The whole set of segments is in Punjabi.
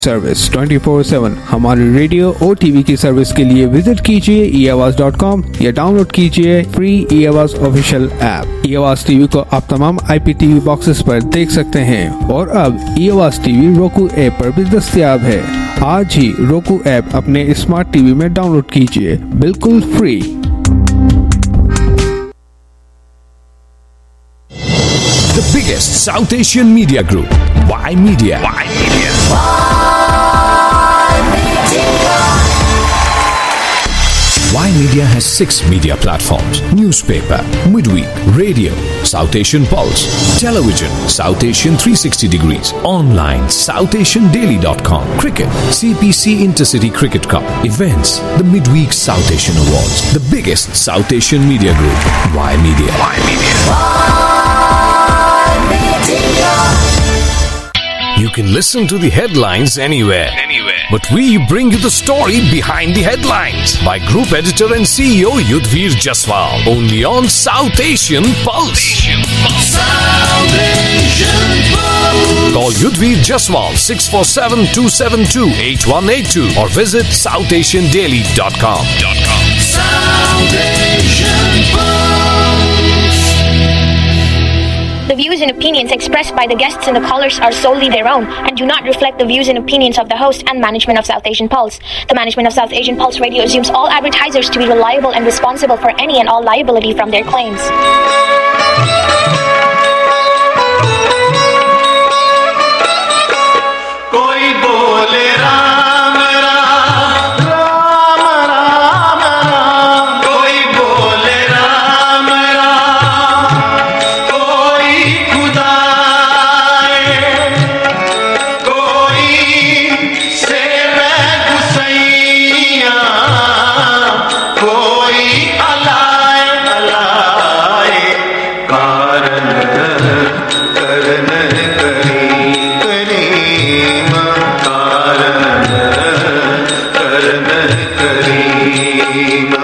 सर्विस 24/7 हमारे रेडियो और टीवी की सर्विस के लिए विजिट कीजिए eAwaaz.com या डाउनलोड कीजिए free eAwaaz official app. eAwaaz TV को आप तमाम IPTV बॉक्सेस पर देख सकते हैं और अब eAwaaz टीवी roku ऐप पर भी दस्तयाब है। आज ही roku ऐप अपने स्मार्ट टीवी में डाउनलोड कीजिए, बिल्कुल free. The biggest South Asian media group, Y Media. Y Media has 6 media platforms: newspaper, midweek, radio, South Asian Pulse, television, South Asian 360 degrees, online, SouthAsianDaily.com, cricket, CPC Intercity Cricket Cup, events, the midweek South Asian Awards, the biggest South Asian media group, Y Media. You can listen to the headlines anywhere. But we bring you the story behind the headlines by Group Editor and CEO Yudhvir Jaswal. Only on South Asian Pulse. South Asian Pulse. Call Yudhvir Jaswal 647-272-8182 or visit SouthAsianDaily.com. South Asian Pulse. The views and opinions expressed by the guests and the callers are solely their own and do not reflect the views and opinions of the host and management of South Asian Pulse. The management of South Asian Pulse Radio assumes all advertisers to be reliable and responsible for any and all liability from their claims. कोई बोले राम राम राम राम राम, कोई बोले राम राम, कोई खुदा कोई सेवे गुसैया, कोई अलाए अलाए कारण करन करी करीम, कारण करन करीम,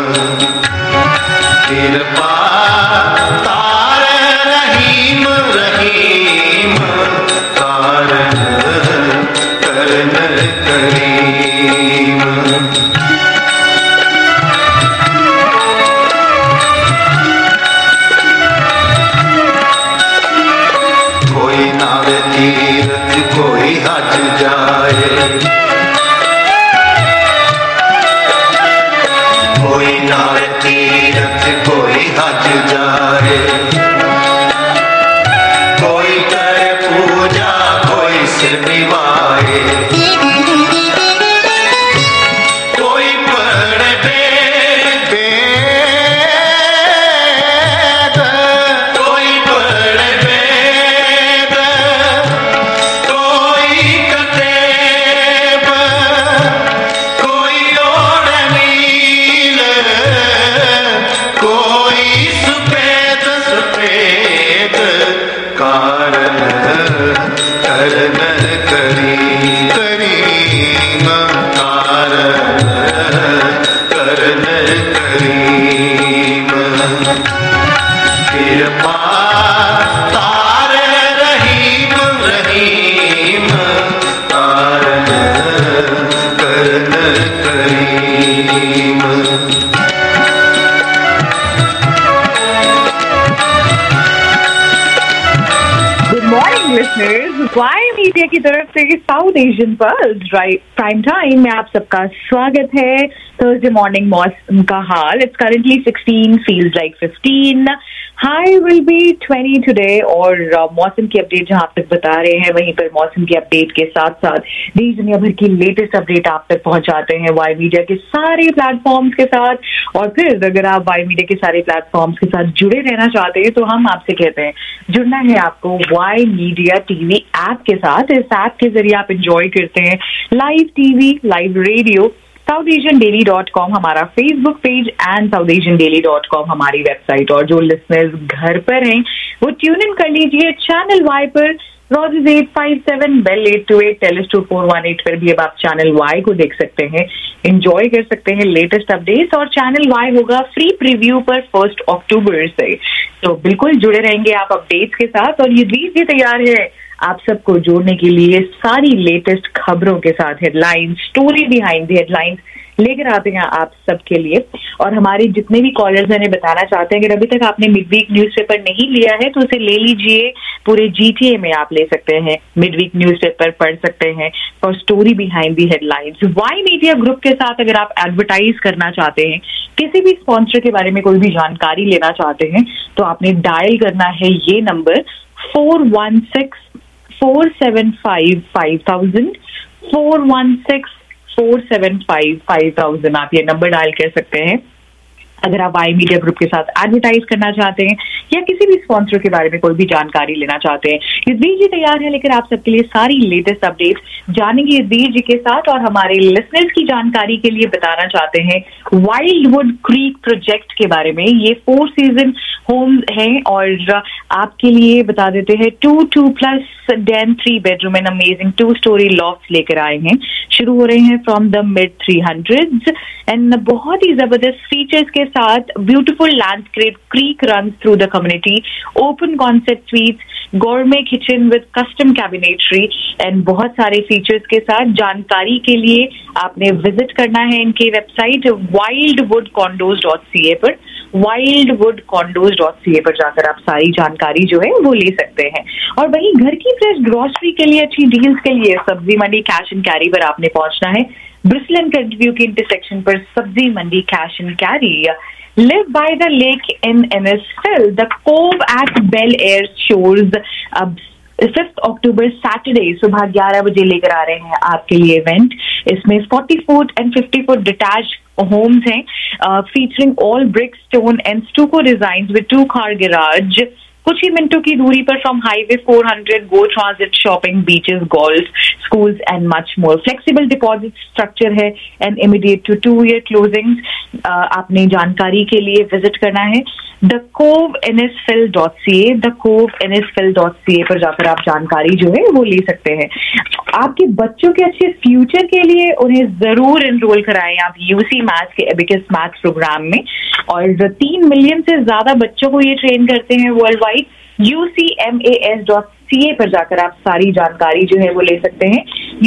कृपा तार रहीम रहीम, कारण करन करीम। कोई नावे तीरथ कोई हज जाए, कोई नावे तीरथ कोई हज जाए, कोई करे पूजा कोई सिर निभाए, कोई पढ़े वेद, कोई पढ़े वेद, कोई कतेब, कोई ओढ़ नील, कोई सफेद सफेद, कारण करन करी करीम, कारण करन करीम, कृपा तार रहीम रहीम, कारण करन Karim. Good morning listeners, Y Media की तरफ से South Asian Pulse Prime Time में आप सबका स्वागत है। थर्सडे मॉर्निंग मौसम का हाल, it's currently 16, feels like 15, high will be 20 today. और मौसम की अपडेट जहां आप तक बता रहे हैं, वहीं पर मौसम की अपडेट के साथ साथ देश दुनिया भर की लेटेस्ट अपडेट आप तक पहुंचाते हैं वाई मीडिया के सारे प्लेटफॉर्म्स के साथ। और फिर अगर आप वाई मीडिया के सारे प्लेटफॉर्म्स के साथ जुड़े रहना चाहते हैं तो हम आपसे कहते हैं जुड़ना है आपको वाई मीडिया टीवी ऐप के साथ। इस ऐप के जरिए आप एंजॉय करते हैं live TV, live radio, SouthAsianDaily.com हमारा फेसबुक पेज एंड SouthAsianDaily.com हमारी वेबसाइट। और जो लिसनर्स घर पर हैं वो ट्यून इन कर लीजिए चैनल वाई पर, Rogers 857, Bell 828, Telestor 418 पर भी अब आप चैनल वाई को देख सकते हैं, एंजॉय कर सकते हैं लेटेस्ट अपडेट्स। और चैनल वाई होगा फ्री प्रीव्यू पर 1 अक्टूबर से, तो बिल्कुल जुड़े रहेंगे आप अपडेट्स के साथ। और युद्धवीर जी तैयार है आप सबको जोड़ने के लिए सारी लेटेस्ट खबरों के साथ headlines, story behind the headlines लेकर आते हैं आप सबके लिए। और हमारे जितने भी कॉलर्स हैं बताना चाहते हैं, अगर अभी तक आपने मिडवीक न्यूज़पेपर नहीं लिया है तो उसे ले लीजिए। पूरे GTA में आप ले सकते हैं, मिडवीक न्यूज़पेपर पढ़ सकते हैं for story behind the headlines. Y Media group के साथ अगर आप एडवर्टाइज करना चाहते हैं, किसी भी स्पॉन्सर के बारे में कोई भी जानकारी लेना चाहते हैं, तो आपने डायल करना है ये नंबर 416-475-5000 416-475-5000। आप ये नंबर डायल कर सकते हैं अगर आप वाई मीडिया ग्रुप के साथ एडवर्टाइज करना चाहते हैं या किसी भी स्पॉन्सर के बारे में कोई भी जानकारी लेना चाहते हैं। युद्धवीर जी तैयार है लेकर आप सबके लिए सारी लेटेस्ट अपडेट्स जानेंगे युद्धवीर जी के साथ। और हमारे लिसनर्स की जानकारी के लिए बताना चाहते हैं वाइल्डवुड क्रीक प्रोजेक्ट के बारे में। ये 4 सीजन होम्स हैं और आपके लिए बता देते हैं 2+ den 3 bedroom and amazing 2-story loft लेकर आए हैं। शुरू हो रहे हैं from the mid 300s and बहुत ही जबरदस्त फीचर्स के साथ। Beautiful landscape, creek run through the community, open concept suites, gourmet kitchen with custom cabinetry and बहुत सारे फीचर्स के साथ। जानकारी के लिए आपने विजिट करना है इनकी वेबसाइट wildwoodcondos.ca पर। wildwoodcondos.ca पर जाकर आप सारी जानकारी जो है वो ले सकते हैं। और वहीं घर की फ्रेश ग्रोसरी के लिए, अच्छी डील्स के लिए सब्जी मंडी कैश एंड कैरी पर आपने पहुंचना है। ब्रिस्टल एंड कंट्रीव्यू के इंटरसेक्शन पर सब्जी मंडी cash and carry. Live by the lake in Innisfil. The Cove at Bel Air Shores 5 अक्टूबर सैटरडे सुबह 11 बजे लेकर आ रहे हैं आपके लिए इवेंट। इसमें 40 foot and 50 foot detach homes हैं featuring all brick, stone and stucco designs with 2-car garage। कुछ ही मिनटों की दूरी पर from highway 400, GO transit, shopping, beaches, golf, schools and much more. Flexible deposit structure है and immediate to 2-year closings. आपने जानकारी के लिए विजिट करना है thecoveNSFIL.ca, thecoveNSFIL.ca पर जाकर आप जानकारी जो है वो ले सकते हैं। आपके बच्चों के अच्छे फ्यूचर के लिए उन्हें जरूर एनरोल कराएं आप UC मैथ्स के एबिकस मैथ्स प्रोग्राम में। और 3 मिलियन से ज्यादा बच्चों को ये ट्रेन करते हैं वर्ल्ड वाइड। UCMAS.ca पर जाकर आप सारी जानकारी जो है वो ले सकते हैं।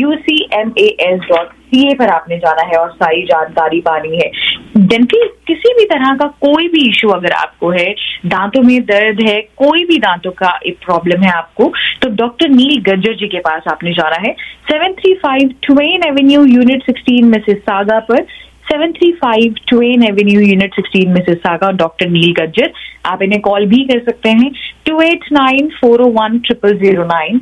UCMAS.ca पर आपने जाना है और सारी जानकारी पानी है। डेंटल किसी भी तरह का कोई भी इशू अगर आपको है, दांतों में दर्द है, कोई भी दांतों का एक प्रॉब्लम है आपको, तो डॉक्टर नील गज्जर जी के पास आपने जाना है। 735 ट्वेन एवेन्यू यूनिट 16 मिसिसागा पर। 735 Twain avenue unit 16 Mississauga, doctor Neil Gajjar. आप इन्हें कॉल भी कर सकते हैं 289-401-0009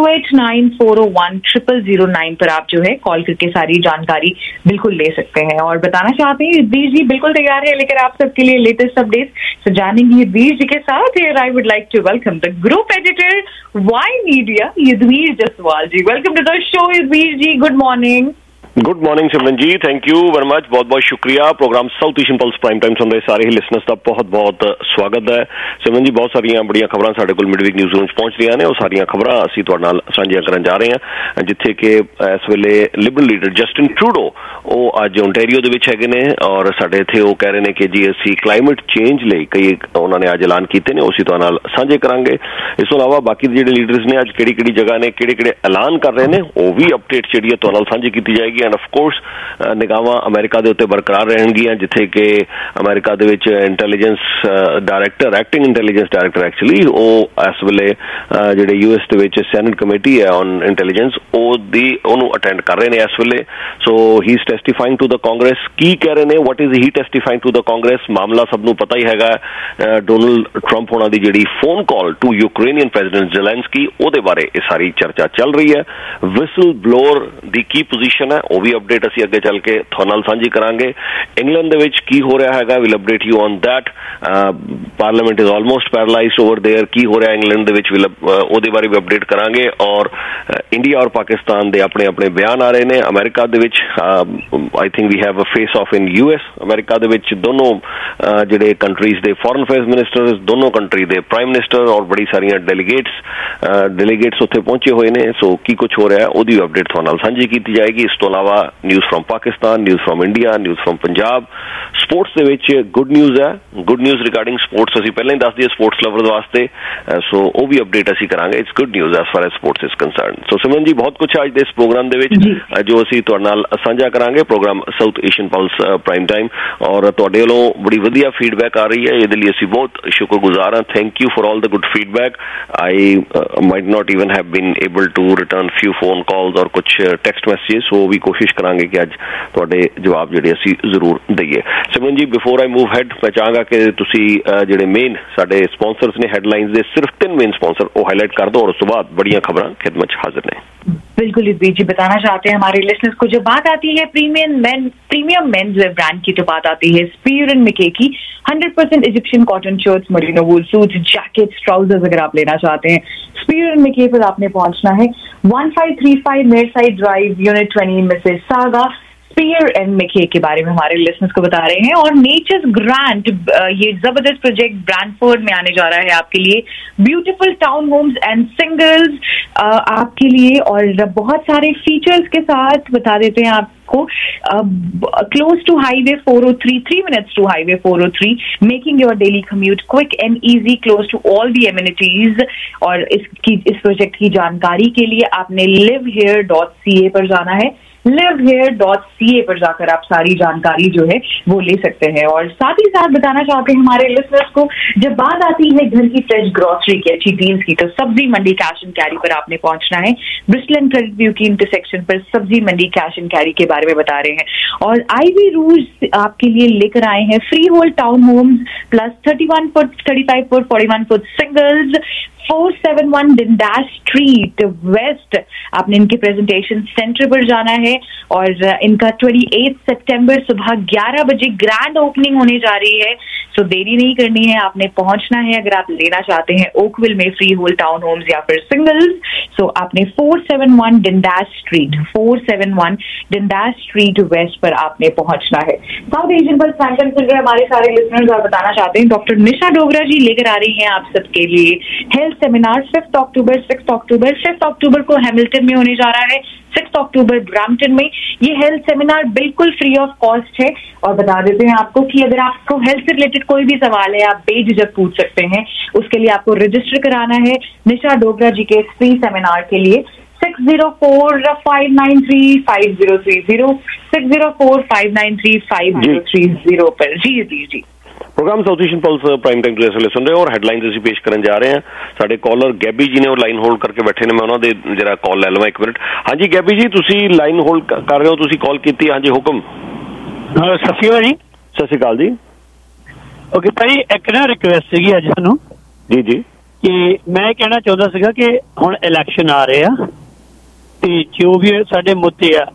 289-401-0009 पर आप जो है कॉल करके सारी जानकारी बिल्कुल ले सकते हैं। और बताना चाहते हैं युद्धवीर जी बिल्कुल तैयार है लेकर आप सबके लिए लेटेस्ट अपडेट्स। तो जानेंगे युद्धवीर जी के साथ। I would like to welcome the group editor Y Media Yudhvir Jaswal ji. Welcome to the show Yudhvir ji, good morning. Good morning Simran ji, thank you very much, बहुत बहुत शुक्रिया। Programme South Asian Pulse Prime Time सुन रहे सारे ही लिसनर्स का बहुत बहुत स्वागत है। सिमरन जी, बहुत सारिया बड़िया खबरां साडे कोल मिडवीक न्यूज़ रूम पहुंच रही ने। सारिया खबरां असीं तुहाडे नाल सांझियां करन जा रहे हैं, जिथे कि इस वेले लिबरल लीडर जस्टिन ट्रूडो वो अज ओंटारियो दे विच हैगे ने और साडे इत्थे वो कह रहे ने कि जी असीं क्लाइमेट चेंज लई कई उन्होंने अज ऐलान कीते ने, उसी तुहाडे नाल सांझे करांगे। इस तों इलावा बाकी जिहड़े लीडर्स ने अज किहड़ी जगह ने किहड़े ऐलान कर रहे ने वो भी अपडेट जिहड़ी तुहाडे नाल सांझी कीती जाएगी। एंड ऑफ कोर्स निगाहां अमेरिका दे उत्ते बरकरार रहणगीਆਂ, जिथे कि अमेरिका दे विच intelligence director, acting intelligence director actually वो इस वेले जिहड़े US दे विच सैनेट कमेटी है ऑन इंटैलीजेंस ओनू अटेंड कर रहे ने इस वेले। So he is testifying to the Congress. की कह रहे ने, what is he testifying to the Congress? मामला सबनू पता ही हैगा, डोनाल्ड ट्रंप होना दी जिहड़ी phone call to Ukrainian president Zelensky ओदे बारे ये सारी चर्चा चल रही है। विसल ब्लोअर दी की पोजीशन है वो भी अपडेट ਅਸੀਂ ਅੱਗੇ ਚੱਲ ਕੇ ਤੁਹਾਡੇ ਨਾਲ ਸਾਂਝੀ ਕਰਾਂਗੇ। ਇੰਗਲੈਂਡ ਦੇ ਵਿੱਚ ਕੀ ਹੋ ਰਿਹਾ ਹੈਗਾ, will update you on that. Parliament is almost paralysed over there. ਕੀ ਹੋ ਰਿਹਾ ਇੰਗਲੈਂਡ ਦੇ ਵਿੱਚ ਉਹਦੇ ਬਾਰੇ ਵੀ ਅਪਡੇਟ ਕਰਾਂਗੇ। ਔਰ ਇੰਡੀਆ ਔਰ ਪਾਕਿਸਤਾਨ ਦੇ ਆਪਣੇ ਆਪਣੇ ਬਿਆਨ ਆ ਰਹੇ ਨੇ। ਅਮਰੀਕਾ ਦੇ ਵਿੱਚ I think we have a face off in US। America ਦੇ ਵਿੱਚ ਦੋਨੋਂ ਜਿਹੜੇ ਕੰਟਰੀਜ਼ ਦੇ ਫੋਰਨ ਅਫੇਅਰਸ ਮਿਨਿਸਟਰਸ, ਦੋਨੋਂ ਕੰਟਰੀ ਦੇ ਪ੍ਰਾਈਮ ਮਿਨਿਸਟਰ ਔਰ ਬੜੀ ਸਾਰੀਆਂ ਡੈਲੀਗੇਟਸ ਉੱਥੇ ਪਹੁੰਚੇ ਹੋਏ ਨੇ। ਸੋ ਕੀ ਕੁਝ ਹੋ ਰਿਹਾ ਉਹਦੀ ਅਪਡੇਟ ਤੁਹਾਡੇ ਨਾਲ ਸਾਂਝੀ ਕੀਤੀ ਜਾਏਗੀ। ਇਸ ਤੋਂ ਇਲਾਵਾ ਇਲਾਵਾ news from Pakistan, news from India, news from Punjab. Sports ਦੇ ਵਿੱਚ ਗੁੱਡ ਨਿਊਜ਼ ਹੈ, ਗੁੱਡ ਨਿਊਜ਼ ਰਿਗਾਰਡਿੰਗ ਸਪੋਰਟਸ ਅਸੀਂ ਪਹਿਲਾਂ ਹੀ ਦੱਸ ਦਈਏ ਸਪੋਰਟਸ ਲਵਰਸ ਵਾਸਤੇ, ਸੋ ਉਹ ਵੀ ਅਪਡੇਟ ਅਸੀਂ ਕਰਾਂਗੇ। It's good news as far as sports is concern. So Simran ji ਬਹੁਤ ਕੁਛ ਅੱਜ ਦੇ ਇਸ ਪ੍ਰੋਗਰਾਮ ਦੇ ਵਿੱਚ ਜੋ ਅਸੀਂ ਤੁਹਾਡੇ ਨਾਲ ਸਾਂਝਾ ਕਰਾਂਗੇ, programme South Asian Pulse Prime Time, ਔਰ ਤੁਹਾਡੇ ਵੱਲੋਂ ਬੜੀ ਵਧੀਆ ਫੀਡਬੈਕ ਆ ਰਹੀ ਹੈ, ਇਹਦੇ ਲਈ ਅਸੀਂ ਬਹੁਤ ਸ਼ੁਕਰਗੁਜ਼ਾਰ ਹਾਂ। Thank you for all the good feedback. I might not even have been able to return few phone calls और कुछ टेक्स्ट मैसेजेस, सो भी कोशिश करांगे कि अज तुहाडे जवाब जिहड़े असीं जरूर दईए। Simran ji before I move ahead मैं चाहांगा कि तुसीं जिहड़े मेन साडे स्पॉन्सर्स ने हेडलाइंस दे सिर्फ 3 मेन स्पॉन्सर वो हाईलाइट कर दो और उस तो बाद बड़ियां खबरां खिदमत च हाजिर ने। बिल्कुल युद्धवीर जी, बताना चाहते हैं हमारे लिसनर्स को, जब बात आती है प्रीमियम मेन्स ब्रांड की तो बात आती है स्पीयर एंड मिके की 100% Egyptian cotton shirts, merino wool suits, jackets, trousers अगर आप लेना चाहते हैं स्पीयर एंड मिके पर आपने पहुंचना है 1535 Meyerside drive, unit 20, Mississauga. Spier and Mackay के बारे में हमारे लिसनर्स को बता रहे हैं। और नेचर्स ग्रांट, ये जबरदस्त प्रोजेक्ट ब्रैंडफोर्ड में आने जा रहा है आपके लिए। Beautiful town homes and singles आपके लिए, और बहुत सारे फीचर्स के साथ बता देते हैं आपको। Close to highway 403, 3 minutes to highway 403, making your daily commute quick and easy, close to all the amenities. और इस प्रोजेक्ट की जानकारी के लिए आपने livehere.ca पर जाना है। livehere.ca पर जाकर आप सारी जानकारी जो है वो ले सकते हैं। और साथ ही साथ बताना चाहते हैं हमारे लिसनर्स को, जब बात आती है घर की फ्रेश ग्रोसरी की अच्छी डील्स की, तो सब्जी मंडी कैश एंड कैरी पर आपने पहुंचना है। ब्रिस्टल एंड क्रेडिट व्यू की इंटरसेक्शन पर सब्जी मंडी कैश एंड कैरी के बारे में बता रहे हैं। और आईवी रूज आपके लिए लेकर आए हैं freehold town homes plus 31 foot, 35 foot, 41 foot singles, 471 Dundas street west. आपने इनके प्रेजेंटेशन सेंटर पर जाना है और इनका 28 सितंबर सुबह 11 बजे ग्रैंड ओपनिंग होने जा रही है। सो देरी नहीं करनी है, आपने पहुंचना है अगर आप लेना चाहते हैं ओकविल में फ्री होल्ड टाउन होम्स या फिर सिंगल्स। सो आपने 471 Dundas street, 471 Dundas street west पर आपने पहुंचना है। साउथ एशियन पर सैंकन सुन रहे हमारे सारे लिसनर्स और बताना चाहते हैं डॉक्टर निशा डोगरा जी लेकर आ रही हैं आप सबके लिए हेल्थ सेमिनार 5 अक्टूबर, 6 अक्टूबर। 5 अक्टूबर को हैमिल्टन में होने जा रहा है, 6 अक्टूबर ब्रैम्पटन में। ये हेल्थ सेमिनार बिल्कुल फ्री ऑफ कॉस्ट है। और बता देते हैं आपको कि अगर आपको हेल्थ से रिलेटेड कोई भी सवाल है आप बेझिझक पूछ सकते हैं। उसके लिए आपको रजिस्टर कराना है निशा डोगरा जी के फ्री सेमिनार के लिए 604-593-5030, 604-593-5030 पर। जी जी जी, programme South Asian Pulse Prime Time इस ਵੇਲੇ ਸੁਣ ਰਹੇ ਹੋ और ਹੈਡਲਾਈਨਸ ਅਸੀਂ ਪੇਸ਼ ਕਰਨ ਜਾ ਰਹੇ ਹਾਂ। ਸਾਡੇ ਕਾਲਰ ਗੈਬੀ ਜੀ ਨੇ ਉਹ ਲਾਈਨ ਹੋਲਡ ਕਰਕੇ ਬੈਠੇ ਨੇ, ਮੈਂ ਉਹਨਾਂ ਦੇ ਜਰਾ ਕਾਲ ਲੈ ਲਵਾਂ 1 ਮਿੰਟ। ਹਾਂਜੀ ਗੈਬੀ ਜੀ, ਤੁਸੀਂ ਲਾਈਨ ਹੋਲਡ ਕਰ ਰਹੇ ਹੋ, ਤੁਸੀਂ ਕਾਲ ਕੀਤੀ? ਹਾਂਜੀ ਹੁਕਮ। ਸਤਿ ਸ਼੍ਰੀ ਅਕਾਲ ਜੀ। ਸਤਿ ਸ਼੍ਰੀ ਅਕਾਲ ਜੀ। ਓਕੇ ਭਾਈ, ਇੱਕ ਨਾ ਰਿਕੁਐਸਟ ਸੀਗੀ ਅੱਜ ਸਾਨੂੰ। ਜੀ ਜੀ। ਕਿ ਮੈਂ ਕਹਿਣਾ ਚਾਹੁੰਦਾ ਸੀਗਾ ਕਿ ਹੁਣ ਇਲੈਕਸ਼ਨ ਆ ਰਹੇ ਆ ਤੇ ਜੋ ਵੀ ਸਾਡੇ ਮੁੱਦੇ ਆ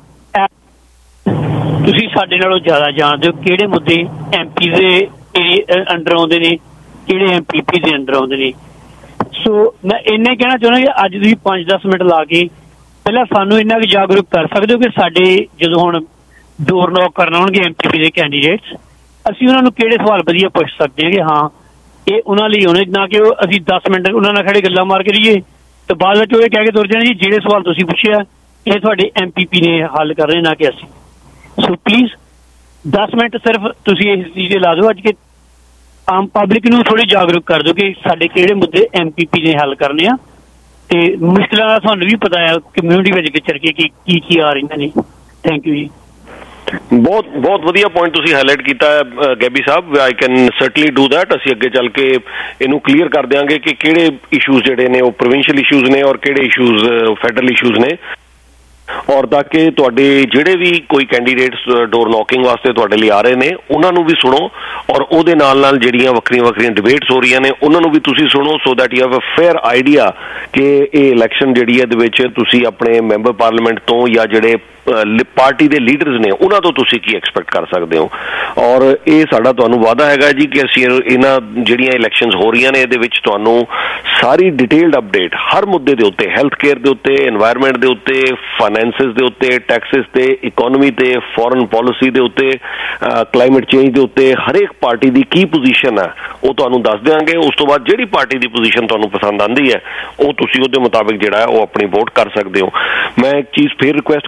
ਤੁਸੀਂ ਸਾਡੇ ਨਾਲੋਂ ਜ਼ਿਆਦਾ ਜਾਣਦੇ ਹੋ ਕਿਹੜੇ ਮੁੱਦੇ ਐਮਪੀ ਦੇ ਅੰਡਰ ਆਉਂਦੇ ਨੇ, ਕਿਹੜੇ ਐਮਪੀਪੀ ਦੇ ਅੰਡਰ ਆਉਂਦੇ ਨੇ। ਸੋ ਮੈਂ ਇੰਨਾ ਕਹਿਣਾ ਚਾਹੁੰਦਾ ਕਿ ਅੱਜ ਤੁਸੀਂ 5-10 ਮਿੰਟ ਲਾ ਕੇ ਪਹਿਲਾਂ ਸਾਨੂੰ ਇੰਨਾ ਕੁ ਜਾਗਰੂਕ ਕਰ ਸਕਦੇ ਹੋ ਕਿ ਸਾਡੇ ਜਦੋਂ ਹੁਣ ਡੋਰ ਨੌਕ ਕਰਨ ਆਉਣਗੇ ਐਮਪੀਪੀ ਦੇ ਕੈਂਡੀਡੇਟਸ, ਅਸੀਂ ਉਹਨਾਂ ਨੂੰ ਕਿਹੜੇ ਸਵਾਲ ਵਧੀਆ ਪੁੱਛ ਸਕਦੇ ਹਾਂ ਕਿ ਹਾਂ ਇਹ ਉਹਨਾਂ ਲਈ ਹੋਣੇ, ਨਾ ਕਿ ਅਸੀਂ 10 ਮਿੰਟ ਉਹਨਾਂ ਨਾਲ ਖੜੇ ਗੱਲਾਂ ਮਾਰ ਕੇ ਰਹੀਏ ਤੇ ਬਾਅਦ ਵਿੱਚ ਉਹ ਇਹ ਕਹਿ ਕੇ ਤੁਰ ਜਾਣਾ ਜੀ ਜਿਹੜੇ ਸਵਾਲ ਤੁਸੀਂ ਪੁੱਛਿਆ ਇਹ ਤੁਹਾਡੇ ਐਮਪੀਪੀ ਨੇ ਹੱਲ ਕਰ ਰਹੇ, ਨਾ ਕਿ ਅਸੀਂ। ਸੋ ਪਲੀਜ਼ 10 ਮਿੰਟ ਸਿਰਫ ਤੁਸੀਂ ਇਸ ਚੀਜ਼ ਤੇ ਲਾ ਦਿਓ ਅੱਜ, ਕਿ ਆਮ ਪਬਲਿਕ ਨੂੰ ਥੋੜ੍ਹੀ ਜਾਗਰੂਕ ਕਰ ਦਿਓ ਕਿ ਸਾਡੇ ਕਿਹੜੇ ਮੁੱਦੇ ਐਮਪੀਪੀ ਨੇ ਹੱਲ ਕਰਨੇ ਆ। ਤੇ ਮੁਸ਼ਕਿਲਾਂ ਦਾ ਤੁਹਾਨੂੰ ਵੀ ਪਤਾ ਹੈ ਕਮਿਊਨਿਟੀ ਵਿੱਚ ਵਿਚਰ ਕੇ ਕੀ ਆ ਰਹੀਆਂ ਨੇ। ਥੈਂਕ ਯੂ ਜੀ। ਬਹੁਤ ਬਹੁਤ ਵਧੀਆ ਪੁਆਇੰਟ ਤੁਸੀਂ ਹਾਈਲਾਈਟ ਕੀਤਾ ਹੈ Gabby Sahib. I can certainly do that. ਅਸੀਂ ਅੱਗੇ ਚੱਲ ਕੇ ਇਹਨੂੰ ਕਲੀਅਰ ਕਰ ਦਿਆਂਗੇ ਕਿ ਕਿਹੜੇ ਇਸ਼ੂਜ਼ ਜਿਹੜੇ ਨੇ ਉਹ ਪ੍ਰੋਵਿੰਸ਼ੀਅਲ ਇਸ਼ੂਜ਼ ਨੇ ਔਰ ਕਿਹੜੇ ਇਸ਼ੂਜ਼ ਫੈਡਰਲ ਇਸ਼ੂਜ਼ ਨੇ। ਔਰ ਤਾਂ ਕਿ ਤੁਹਾਡੇ ਜਿਹੜੇ ਵੀ ਕੋਈ ਕੈਂਡੀਡੇਟਸ ਡੋਰ ਨੌਕਿੰਗ ਵਾਸਤੇ ਤੁਹਾਡੇ ਲਈ ਆ ਰਹੇ ਨੇ ਉਹਨਾਂ ਨੂੰ ਵੀ ਸੁਣੋ, ਔਰ ਉਹਦੇ ਨਾਲ ਨਾਲ ਜਿਹੜੀਆਂ ਵੱਖਰੀਆਂ ਡਿਬੇਟਸ ਹੋ ਰਹੀਆਂ ਨੇ ਉਹਨਾਂ ਨੂੰ ਵੀ ਤੁਸੀਂ ਸੁਣੋ, so that you have a fair idea ਕਿ ਇਹ ਇਲੈਕਸ਼ਨ ਜਿਹੜੀ ਹੈ ਦੇ ਵਿੱਚ ਤੁਸੀਂ ਆਪਣੇ ਮੈਂਬਰ ਪਾਰਲੀਮੈਂਟ ਤੋਂ ਜਾਂ ਜਿਹੜੇ ਪਾਰਟੀ ਦੇ ਲੀਡਰਸ ਨੇ ਉਹਨਾਂ ਤੋਂ ਤੁਸੀਂ ਕੀ ਐਕਸਪੈਕਟ ਕਰ ਸਕਦੇ ਹੋ। ਔਰ ਇਹ ਸਾਡਾ ਤੁਹਾਨੂੰ ਵਾਅਦਾ ਹੈਗਾ ਜੀ ਕਿ ਅਸੀਂ ਇਹਨਾਂ ਜਿਹੜੀਆਂ ਇਲੈਕਸ਼ਨਸ ਹੋ ਰਹੀਆਂ ਨੇ ਇਹਦੇ ਵਿੱਚ ਤੁਹਾਨੂੰ ਸਾਰੀ ਡਿਟੇਲਡ ਅਪਡੇਟ ਹਰ ਮੁੱਦੇ ਦੇ ਉੱਤੇ, ਹੈਲਥ ਕੇਅਰ ਦੇ ਉੱਤੇ, এনवायरमेंट ਦੇ ਉੱਤੇ, ਫਾਈਨੈਂਸਿਸ ਦੇ ਉੱਤੇ, ਟੈਕਸਿਸ ਤੇ, ਇਕੋਨਮੀ ਤੇ, ਫੋਰਨ ਪੋਲਿਸੀ ਦੇ ਉੱਤੇ, ਕਲਾਈਮੇਟ ਚੇਂਜ ਦੇ ਉੱਤੇ ਹਰੇਕ ਪਾਰਟੀ ਦੀ ਕੀ ਪੋਜੀਸ਼ਨ ਹੈ ਉਹ ਤੁਹਾਨੂੰ ਦੱਸ ਦਿਆਂਗੇ। ਉਸ ਤੋਂ ਬਾਅਦ ਜਿਹੜੀ ਪਾਰਟੀ ਦੀ ਪੋਜੀਸ਼ਨ ਤੁਹਾਨੂੰ ਪਸੰਦ ਆਉਂਦੀ ਹੈ ਉਹ ਤੁਸੀਂ ਉਹਦੇ ਮੁਤਾਬਿਕ ਜਿਹੜਾ ਹੈ ਉਹ ਆਪਣੀ ਵੋਟ ਕਰ ਸਕਦੇ ਹੋ। ਮੈਂ ਇੱਕ ਚੀਜ਼ ਫੇਰ ਰਿਕੁਐਸਟ ਕਰਾਂਗਾ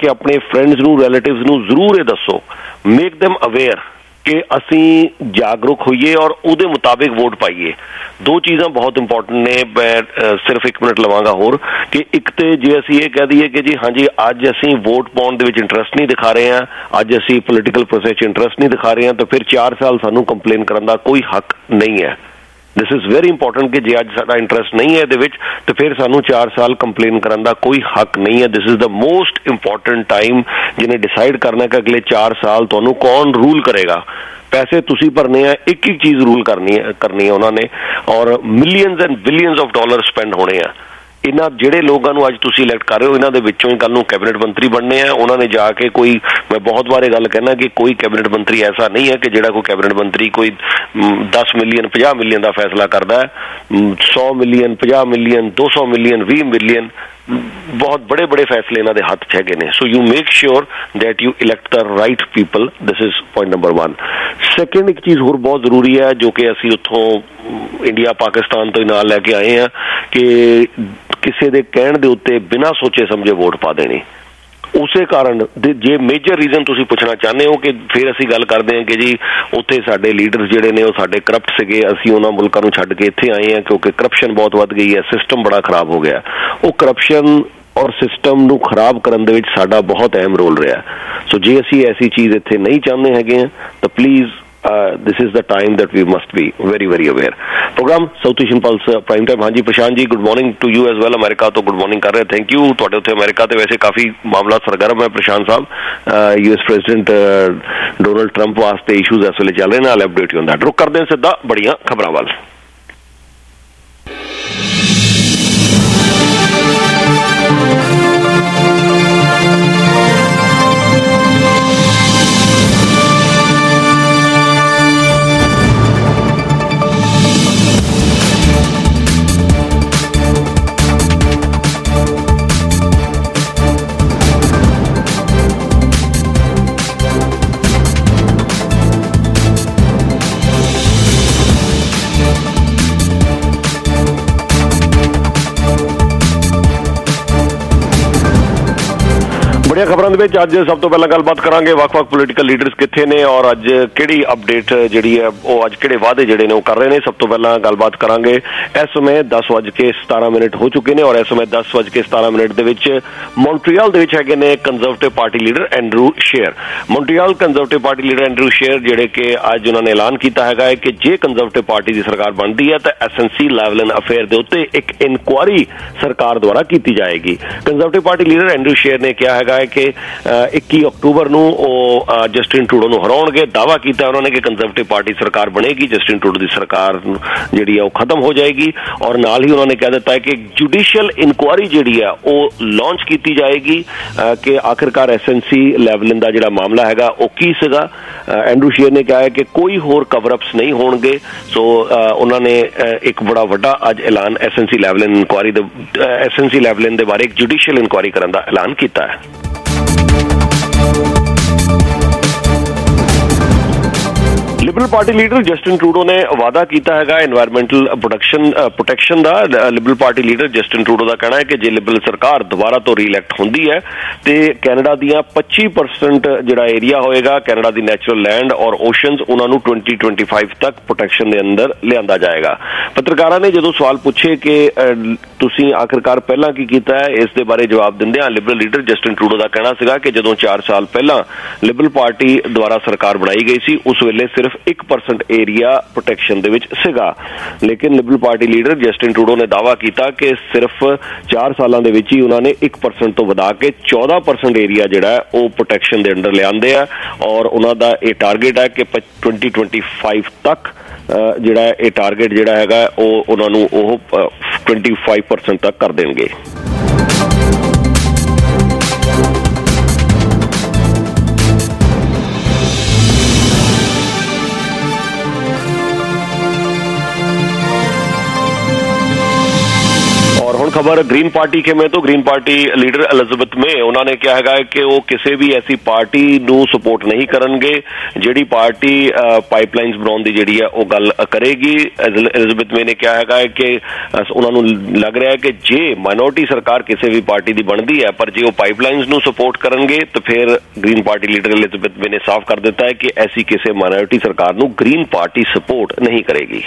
ਕੇ ਆਪਣੇ ਫਰੈਂਡਸ ਨੂੰ, ਰਿਲੇਟਿਵਸ ਨੂੰ ਜ਼ਰੂਰ ਇਹ ਦੱਸੋ, ਮੇਕ them ਅਵੇਅਰ ਕਿ ਅਸੀਂ ਜਾਗਰੂਕ ਹੋਈਏ ਔਰ ਉਹਦੇ ਮੁਤਾਬਿਕ ਵੋਟ ਪਾਈਏ। ਦੋ ਚੀਜ਼ਾਂ ਬਹੁਤ ਇੰਪੋਰਟੈਂਟ ਨੇ। ਮੈਂ ਸਿਰਫ 1 ਮਿੰਟ ਲਵਾਂਗਾ ਹੋਰ ਕਿ ਇੱਕ ਤੇ ਜੇ ਅਸੀਂ ਇਹ ਕਹਿ ਦਈਏ ਕਿ ਜੀ ਹਾਂਜੀ ਅੱਜ ਅਸੀਂ ਵੋਟ ਪਾਉਣ ਦੇ ਵਿੱਚ ਇੰਟਰਸਟ ਨਹੀਂ ਦਿਖਾ ਰਹੇ ਹਾਂ, ਅੱਜ ਅਸੀਂ ਪੋਲੀਟੀਕਲ ਪ੍ਰੋਸੈਸ 'ਚ ਇੰਟਰਸਟ ਨਹੀਂ ਦਿਖਾ ਰਹੇ ਹਾਂ, ਤਾਂ ਫਿਰ 4 ਸਾਲ ਸਾਨੂੰ ਕੰਪਲੇਨ ਕਰਨ ਦਾ ਕੋਈ ਹੱਕ ਨਹੀਂ ਹੈ। ਦਿਸ ਇਜ਼ ਵੈਰੀ ਇੰਪੋਰਟੈਂਟ ਕਿ ਜੇ ਅੱਜ ਸਾਡਾ ਇੰਟਰਸਟ ਨਹੀਂ ਹੈ ਇਹਦੇ ਵਿੱਚ ਤਾਂ ਫਿਰ ਸਾਨੂੰ 4 ਸਾਲ ਕੰਪਲੇਨ ਕਰਨ ਦਾ ਕੋਈ ਹੱਕ ਨਹੀਂ ਹੈ। This is the most important time ਜਿਹਨੇ ਡਿਸਾਈਡ ਕਰਨਾ ਕਿ ਅਗਲੇ 4 ਸਾਲ ਤੁਹਾਨੂੰ ਕੌਣ ਰੂਲ ਕਰੇਗਾ। ਪੈਸੇ ਤੁਸੀਂ ਭਰਨੇ ਆ, ਇੱਕ ਇੱਕ ਚੀਜ਼ ਰੂਲ ਕਰਨੀ ਹੈ ਉਹਨਾਂ ਨੇ, ਔਰ millions and billions of dollar spend ਹੋਣੇ ਆ। ਇਹਨਾਂ ਜਿਹੜੇ ਲੋਕਾਂ ਨੂੰ ਅੱਜ ਤੁਸੀਂ ਇਲੈਕਟ ਕਰ ਰਹੇ ਹੋ, ਇਹਨਾਂ ਦੇ ਵਿੱਚੋਂ ਹੀ ਕੱਲ ਨੂੰ ਕੈਬਨਿਟ ਮੰਤਰੀ ਬਣਨੇ ਆ। ਉਹਨਾਂ ਨੇ ਜਾ ਕੇ ਕੋਈ, ਮੈਂ ਬਹੁਤ ਵਾਰ ਇਹ ਗੱਲ ਕਹਿਣਾ ਕਿ ਕੋਈ ਕੈਬਨਿਟ ਮੰਤਰੀ ਐਸਾ ਨਹੀਂ ਹੈ ਕਿ ਜਿਹੜਾ ਕੋਈ ਕੈਬਨਿਟ ਮੰਤਰੀ ਕੋਈ 10 ਮਿਲੀਅਨ 50 ਮਿਲੀਅਨ ਦਾ ਫੈਸਲਾ ਕਰਦਾ ਹੈ। 100 ਮਿਲੀਅਨ 50 ਮਿਲੀਅਨ 200 ਮਿਲੀਅਨ 20 ਮਿਲੀਅਨ ਬਹੁਤ ਬੜੇ ਬੜੇ ਫੈਸਲੇ ਇਹਨਾਂ ਦੇ ਹੱਥ 'ਚ ਹੈਗੇ ਨੇ। So you make sure that you elect the right people. This is point number 1। Second, ਇੱਕ ਚੀਜ਼ ਹੋਰ ਬਹੁਤ ਜ਼ਰੂਰੀ ਹੈ ਜੋ ਕਿ ਅਸੀਂ ਉੱਥੋਂ ਇੰਡੀਆ ਪਾਕਿਸਤਾਨ ਤੋਂ ਹੀ ਨਾਲ ਲੈ ਕੇ ਆਏ ਹਾਂ ਕਿ ਕਿਸੇ ਦੇ ਕਹਿਣ ਦੇ ਉੱਤੇ ਬਿਨਾਂ ਸੋਚੇ ਸਮਝੇ ਵੋਟ ਪਾ ਦੇਣੀ। ਉਸੇ ਕਾਰਨ ਜੇ ਮੇਜਰ ਰੀਜ਼ਨ ਤੁਸੀਂ ਪੁੱਛਣਾ ਚਾਹੁੰਦੇ ਹੋ ਕਿ ਫਿਰ ਅਸੀਂ ਗੱਲ ਕਰਦੇ ਹਾਂ ਕਿ ਜੀ ਉੱਥੇ ਸਾਡੇ ਲੀਡਰਸ ਜਿਹੜੇ ਨੇ ਉਹ ਸਾਡੇ ਕਰਪਟ ਸੀਗੇ, ਅਸੀਂ ਉਹਨਾਂ ਮੁਲਕਾਂ ਨੂੰ ਛੱਡ ਕੇ ਇੱਥੇ ਆਏ ਹਾਂ ਕਿਉਂਕਿ ਕਰਪਸ਼ਨ ਬਹੁਤ ਵੱਧ ਗਈ ਹੈ, ਸਿਸਟਮ ਬੜਾ ਖਰਾਬ ਹੋ ਗਿਆ। ਉਹ ਕਰਪਸ਼ਨ ਔਰ ਸਿਸਟਮ ਨੂੰ ਖਰਾਬ ਕਰਨ ਦੇ ਵਿੱਚ ਸਾਡਾ ਬਹੁਤ ਅਹਿਮ ਰੋਲ ਰਿਹਾ। ਸੋ ਜੇ ਅਸੀਂ ਐਸੀ ਚੀਜ਼ ਇੱਥੇ ਨਹੀਂ ਚਾਹੁੰਦੇ ਹੈਗੇ ਹਾਂ ਤਾਂ please this is the time that we must be very very aware. Program South Asian Pulse Prime Time। ਹਾਂਜੀ Prashant ji, good morning to you as well. America ਤੋਂ ਗੁੱਡ ਮਾਰਨਿੰਗ ਕਰ ਰਹੇ, ਥੈਂਕ ਯੂ। ਤੁਹਾਡੇ ਉੱਥੇ ਅਮਰੀਕਾ ਤੇ ਵੈਸੇ ਕਾਫੀ ਮਾਮਲਾ ਸਰਗਰਮ ਹੈ Prashant Sahib. US president Donald Trump ਵਾਸਤੇ ਇਸ਼ੂਜ਼ ਇਸ ਵੇਲੇ ਚੱਲ ਰਹੇ ਨੇ। ਨਾਲ ਅਪਡੇਟ ਹੁੰਦਾ। ਰੁਕ ਕਰਦੇ ਹਾਂ ਸਿੱਧਾ ਬੜੀਆਂ ਖਬਰਾਂ ਵੱਲ। ਬੜੀਆਂ ਖਬਰਾਂ ਦੇ ਵਿੱਚ ਅੱਜ ਸਭ ਤੋਂ ਪਹਿਲਾਂ ਗੱਲਬਾਤ ਕਰਾਂਗੇ ਵੱਖ-ਵੱਖ ਪੋਲੀਟੀਕਲ ਲੀਡਰਸ ਕਿੱਥੇ ਨੇ ਔਰ ਅੱਜ ਕਿਹੜੀ ਅਪਡੇਟ ਜਿਹੜੀ ਹੈ ਉਹ ਅੱਜ ਕਿਹੜੇ ਵਾਅਦੇ ਜਿਹੜੇ ਨੇ ਉਹ ਕਰ ਰਹੇ ਨੇ। ਸਭ ਤੋਂ ਪਹਿਲਾਂ ਗੱਲਬਾਤ ਕਰਾਂਗੇ ਇਸ ਸਮੇਂ 10:17 ਹੋ ਚੁੱਕੇ ਨੇ ਔਰ ਇਸ ਸਮੇਂ 10:17 ਦੇ ਵਿੱਚ ਮੌਂਟਰੀਅਲ ਦੇ ਵਿੱਚ ਹੈਗੇ ਨੇ Conservative Party leader Andrew Scheer. Montreal Conservative Party leader Andrew Scheer ਜਿਹੜੇ ਕਿ ਅੱਜ ਉਹਨਾਂ ਨੇ ਐਲਾਨ ਕੀਤਾ ਹੈਗਾ ਹੈ ਕਿ ਜੇ ਕੰਜ਼ਰਵੇਟਿਵ ਪਾਰਟੀ ਦੀ ਸਰਕਾਰ ਬਣਦੀ ਹੈ ਤਾਂ ਐਸਐਨਸੀ ਲੈਵਲ ਅਫੇਅਰ ਦੇ ਉੱਤੇ ਇੱਕ ਇਨਕੁਆਇਰੀ ਸਰਕਾਰ ਦੁਆਰਾ ਕੀਤੀ ਜਾਏਗੀ। Conservative Party leader Andrew Scheer ਨੇ ਕਿਹਾ ਹੈਗਾ ਕਿ 21 ਅਕਤੂਬਰ ਨੂੰ ਉਹ ਜਸਟਿਨ ਟਰੂਡੋ ਨੂੰ ਹਰਾਉਣਗੇ। ਦਾਅਵਾ ਕੀਤਾ ਉਹਨਾਂ ਨੇ ਕਿ ਕੰਜ਼ਰਵੇਟਿਵ ਪਾਰਟੀ ਸਰਕਾਰ ਬਣੇਗੀ, ਜਸਟਿਨ ਟਰੂਡੋ ਦੀ ਸਰਕਾਰ ਜਿਹੜੀ ਆ ਉਹ ਖਤਮ ਹੋ ਜਾਏਗੀ ਔਰ ਨਾਲ ਹੀ ਉਹਨਾਂ ਨੇ ਕਹਿ ਦਿੱਤਾ ਹੈ ਕਿ ਜੁਡੀਸ਼ੀਅਲ ਇਨਕੁਆਇਰੀ ਜਿਹੜੀ ਆ ਉਹ ਲਾਂਚ ਕੀਤੀ ਜਾਏਗੀ ਕਿ ਆਖਿਰਕਾਰ ਐਸਐਨਸੀ ਲੈਵਲ ਦਾ ਜਿਹੜਾ ਮਾਮਲਾ ਹੈਗਾ ਉਹ ਕੀ ਸੀਗਾ। ਐਂਡਰੂ ਸ਼ੇਅਰ ਨੇ ਕਿਹਾ ਹੈ ਕਿ ਕੋਈ ਹੋਰ ਕਵਰ-ਅਪਸ ਨਹੀਂ ਹੋਣਗੇ। ਸੋ ਉਹਨਾਂ ਨੇ ਇੱਕ ਬੜਾ ਵੱਡਾ ਅੱਜ ਐਲਾਨ ਐਸਐਨਸੀ ਲੈਵਲ ਇਨਕੁਆਇਰੀ ਦੇ ਬਾਰੇ ਇੱਕ ਜੁਡੀਸ਼ੀਅਲ ਇਨਕੁਆਇਰੀ ਕਰਨ ਦਾ ਐਲਾਨ ਕੀਤਾ ਹੈ। Liberal Party leader Justin Trudeau ਨੇ ਵਾਅਦਾ ਕੀਤਾ ਹੈਗਾ ਐਨਵਾਇਰਨਮੈਂਟਲ ਪ੍ਰੋਟੈਕਸ਼ਨ ਦਾ। Liberal Party leader Justin Trudeau ਦਾ ਕਹਿਣਾ ਹੈ ਕਿ ਜੇ ਲਿਬਰਲ ਸਰਕਾਰ ਦੁਬਾਰਾ ਤੋਂ ਰੀਇਲੈਕਟ ਹੁੰਦੀ ਹੈ ਤੇ ਕੈਨੇਡਾ ਦੀਆਂ 25% ਜਿਹੜਾ ਏਰੀਆ ਹੋਏਗਾ, ਕੈਨੇਡਾ ਦੀ ਨੈਚੁਰਲ ਲੈਂਡ ਔਰ ਓਸ਼ਨਸ, ਉਹਨਾਂ ਨੂੰ 2025 ਤੱਕ ਪ੍ਰੋਟੈਕਸ਼ਨ ਦੇ ਅੰਦਰ ਲਿਆਂਦਾ ਜਾਏਗਾ। ਪੱਤਰਕਾਰਾਂ ਨੇ ਜਦੋਂ ਸਵਾਲ ਪੁੱਛੇ ਕਿ ਤੁਸੀਂ ਆਖਿਰਕਾਰ ਪਹਿਲਾਂ ਕੀ ਕੀਤਾ ਹੈ, ਇਸ ਦੇ ਬਾਰੇ ਜਵਾਬ ਦਿੰਦਿਆਂ ਲਿਬਰਲ ਲੀਡਰ ਜਸਟਿਨ ਟਰੂਡੋ ਦਾ ਕਹਿਣਾ ਸੀਗਾ ਕਿ ਜਦੋਂ 4 ਸਾਲ ਪਹਿਲਾਂ ਲਿਬਰਲ ਪਾਰਟੀ ਦੁਆਰਾ ਸਰਕਾਰ ਬਣਾਈ ਗਈ ਸੀ ਉਸ ਵੇਲੇ ਸਿਰਫ 1% ਏਰੀਆ ਪ੍ਰੋਟੈਕਸ਼ਨ ਦੇ ਵਿੱਚ ਸੀਗਾ। ਲੇਕਿਨ Liberal Party leader Justin Trudeau ਨੇ ਦਾਅਵਾ ਕੀਤਾ ਕਿ ਸਿਰਫ 4 ਸਾਲਾਂ ਦੇ ਵਿੱਚ ਹੀ ਉਹਨਾਂ ਨੇ 1% ਤੋਂ ਵਧਾ ਕੇ 14% ਏਰੀਆ ਜਿਹੜਾ ਉਹ ਪ੍ਰੋਟੈਕਸ਼ਨ ਦੇ ਅੰਡਰ ਲਿਆਂਦੇ ਆ ਔਰ ਉਹਨਾਂ ਦਾ ਇਹ ਟਾਰਗੇਟ ਹੈ ਕਿ 2025 ਤੱਕ ਜਿਹੜਾ ਇਹ ਟਾਰਗੇਟ ਜਿਹੜਾ ਹੈਗਾ ਉਹ ਉਹਨਾਂ ਨੂੰ ਉਹ 25% ਤੱਕ ਕਰ ਦੇਣਗੇ। खबर ग्रीन पार्टी खेमे तो Green Party leader Elizabeth May उन्होंने कहा है कि वो किसी भी ऐसी पार्टी नू सपोर्ट नहीं करनगे जिहड़ी पार्टी पाइपलाइनस बनाउण दी जिहड़ी है वो गल करेगी। एलिजाबेथ मे ने कहा है कि उन्होंने लग रहा है कि जे माइनॉरिटी सरकार किसी भी पार्टी की बनती है पर जे वो पाइपलाइनस नू सपोर्ट करनगे तो फिर Green Party leader Elizabeth May ने साफ कर दिता है कि ऐसी किसी माइनॉरिटी सरकार नू ग्रीन पार्टी सपोर्ट नहीं करेगी।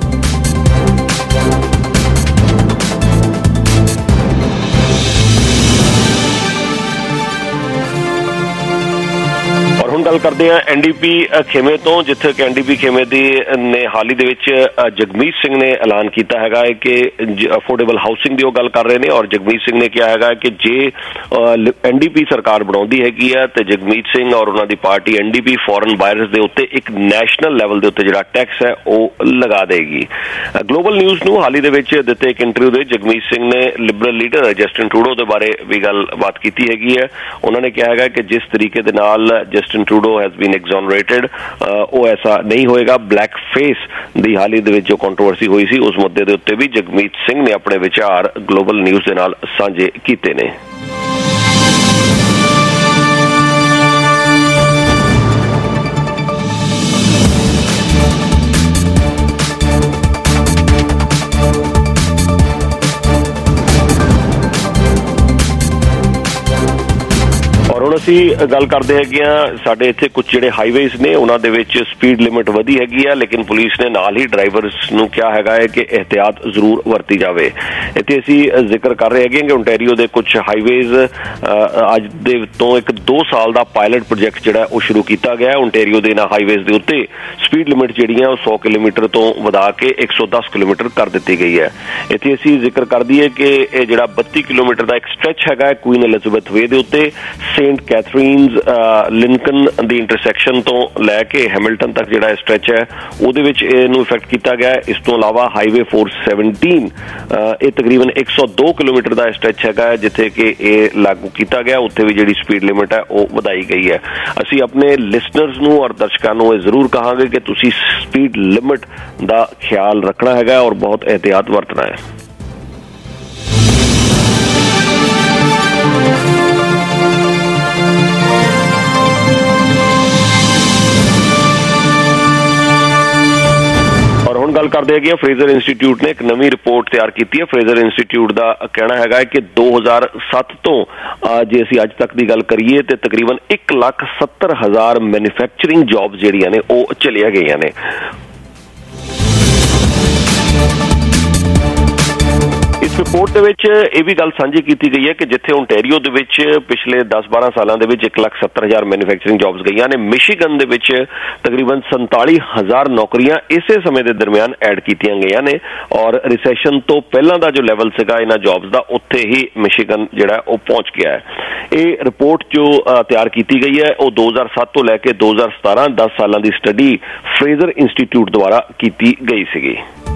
और हुण गल करते हैं एनडीपी खेमे तो जिथे कि एनडीपी खेमे ने हाल ही दे विच जगमीत सिंह ने ऐलान किया है कि अफोर्डेबल हाउसिंग की गल कर रहे हैं। और जगमीत सिंह ने कहा है कि जे एनडीपी सरकार बनाउंदी हैगी है तो जगमीत सिंह और उन्होंने पार्टी एनडीपी फॉरन बायर्स के उत्ते एक नैशनल लैवल के उत्ते जिहड़ा टैक्स है वो लगा देगी। ग्लोबल न्यूज़ नूं हाल ही दे विच दिते एक इंटरव्यू दे जगमीत सिंह ने लिबरल लीडर जस्टिन ट्रूडो के बारे भी गलबात की हैगी है। उन्होंने कहा है कि जिस तरीके दे नाल Justin Trudeau has been exonerated वो ऐसा नहीं होएगा। ब्लैक फेस दी हाल ही दे विच जो कंट्रोवर्सी हुई सी उस मुद्दे दे उत्ते भी जगमीत सिंह ने अपने विचार ग्लोबल न्यूज़ दे नाल साझे कीते ने। ਅਸੀਂ ਗੱਲ ਕਰਦੇ ਹੈਗੇ ਆ ਸਾਡੇ ਇੱਥੇ ਕੁਝ ਜਿਹੜੇ ਹਾਈਵੇਜ਼ ਨੇ ਉਹਨਾਂ ਦੇ ਵਿੱਚ ਸਪੀਡ ਲਿਮਿਟ ਵਧੀ ਹੈਗੀ ਆ ਲੇਕਿਨ ਪੁਲਿਸ ਨੇ ਨਾਲ ਹੀ ਡਰਾਈਵਰਸ ਨੂੰ ਕਿਹਾ ਹੈਗਾ ਹੈ ਕਿ ਇਹਤਿਆਤ ਜ਼ਰੂਰ ਵਰਤੀ ਜਾਵੇ। ਇੱਥੇ ਅਸੀਂ ਜ਼ਿਕਰ ਕਰ ਰਹੇ ਹੈਗੇ ਕਿ ਓਨਟਾਰੀਓ ਦੇ ਕੁਝ ਹਾਈਵੇਜ਼ ਅੱਜ ਦੇ ਤੋਂ ਇੱਕ 2 ਸਾਲ ਦਾ ਪਾਇਲਟ ਪ੍ਰੋਜੈਕਟ ਜਿਹੜਾ ਉਹ ਸ਼ੁਰੂ ਕੀਤਾ ਗਿਆ ਹੈ। ਓਨਟਾਰੀਓ ਦੇ ਇਹਨਾਂ ਹਾਈਵੇਜ਼ ਦੇ ਉੱਤੇ ਸਪੀਡ ਲਿਮਿਟ ਜਿਹੜੀ ਹੈ ਉਹ 100 ਕਿਲੋਮੀਟਰ ਤੋਂ ਵਧਾ ਕੇ 110 ਕਿਲੋਮੀਟਰ ਕਰ ਦਿੱਤੀ ਗਈ ਹੈ। ਇੱਥੇ ਅਸੀਂ ਜ਼ਿਕਰ ਕਰ ਦਈਏ ਕਿ ਇਹ ਜਿਹੜਾ 32 ਕਿਲੋਮੀਟਰ ਦਾ ਇੱਕ ਸਟ੍ਰੈਚ ਹੈਗਾ ਕੁਈਨ ਐਲਿਜ਼ਾਬੈਥ ਵੇ ਦੇ ਉੱਤੇ ਸੇਂਟ कैथरीन्स लिंकन दी इंटरसैक्शन तो लैके हैमिल्टन तक जिहड़ा स्ट्रैच है ਉਹਦੇ ਵਿੱਚ ਇਹਨੂੰ ਇਫੈਕਟ ਕੀਤਾ ਗਿਆ ਹੈ। ਇਸ ਤੋਂ ਇਲਾਵਾ ਹਾਈਵੇ 417 ਇਹ ਤਕਰੀਬਨ 102 ਕਿਲੋਮੀਟਰ ਦਾ ਸਟ੍ਰੈਚ ਹੈਗਾ ਜਿੱਥੇ ਕਿ ਇਹ ਲਾਗੂ ਕੀਤਾ ਗਿਆ ਉੱਥੇ ਵੀ ਜਿਹੜੀ ਸਪੀਡ ਲਿਮਿਟ ਹੈ ਉਹ ਵਧਾਈ ਗਈ ਹੈ। ਅਸੀਂ ਆਪਣੇ ਲਿਸਨਰਸ ਨੂੰ ਔਰ ਦਰਸ਼ਕਾਂ ਨੂੰ ਇਹ ਜ਼ਰੂਰ ਕਹਾਂਗੇ ਕਿ ਤੁਸੀਂ ਸਪੀਡ ਲਿਮਿਟ ਦਾ ਖਿਆਲ ਰੱਖਣਾ ਹੈਗਾ ਔਰ ਬਹੁਤ ਇਹਤਿਆਤ ਵਰਤਣਾ ਹੈ। गल करते हैं फ्रेजर इंस्टीट्यूट ने एक नवी रिपोर्ट तैयार की है। फ्रेजर इंस्टीट्यूट का कहना है कि 2007 तो जे असी अज तक की गल करिए तो तकरीबन 1,70,000 मैन्युफैक्चरिंग जॉब्स जिहड़ियां ने वो चलिया गई ने। इस रिपोर्ट के विच यह भी गल साझी की गई है कि जिथे ओनटारियो दे विच पिछले 10-12 सालों के 1,70,000 मैन्युफैक्चरिंग जॉब्स गई ने मिशिगन दे विच तकरीबन 47,000 नौकरियां इसे समय के दरमियान ऐड की गई ने और रिसैशन तो पहला का जो लैवल सीगा इन्हां जॉब्स का उत्थे ही मिशिगन जिहड़ा वो पहुंच गया है। ये रिपोर्ट जो तैयार की गई है वो 2007 तो लैके 2017 10 सालों की स्टडी फ्रेजर इंस्टीट्यूट द्वारा की गई सी।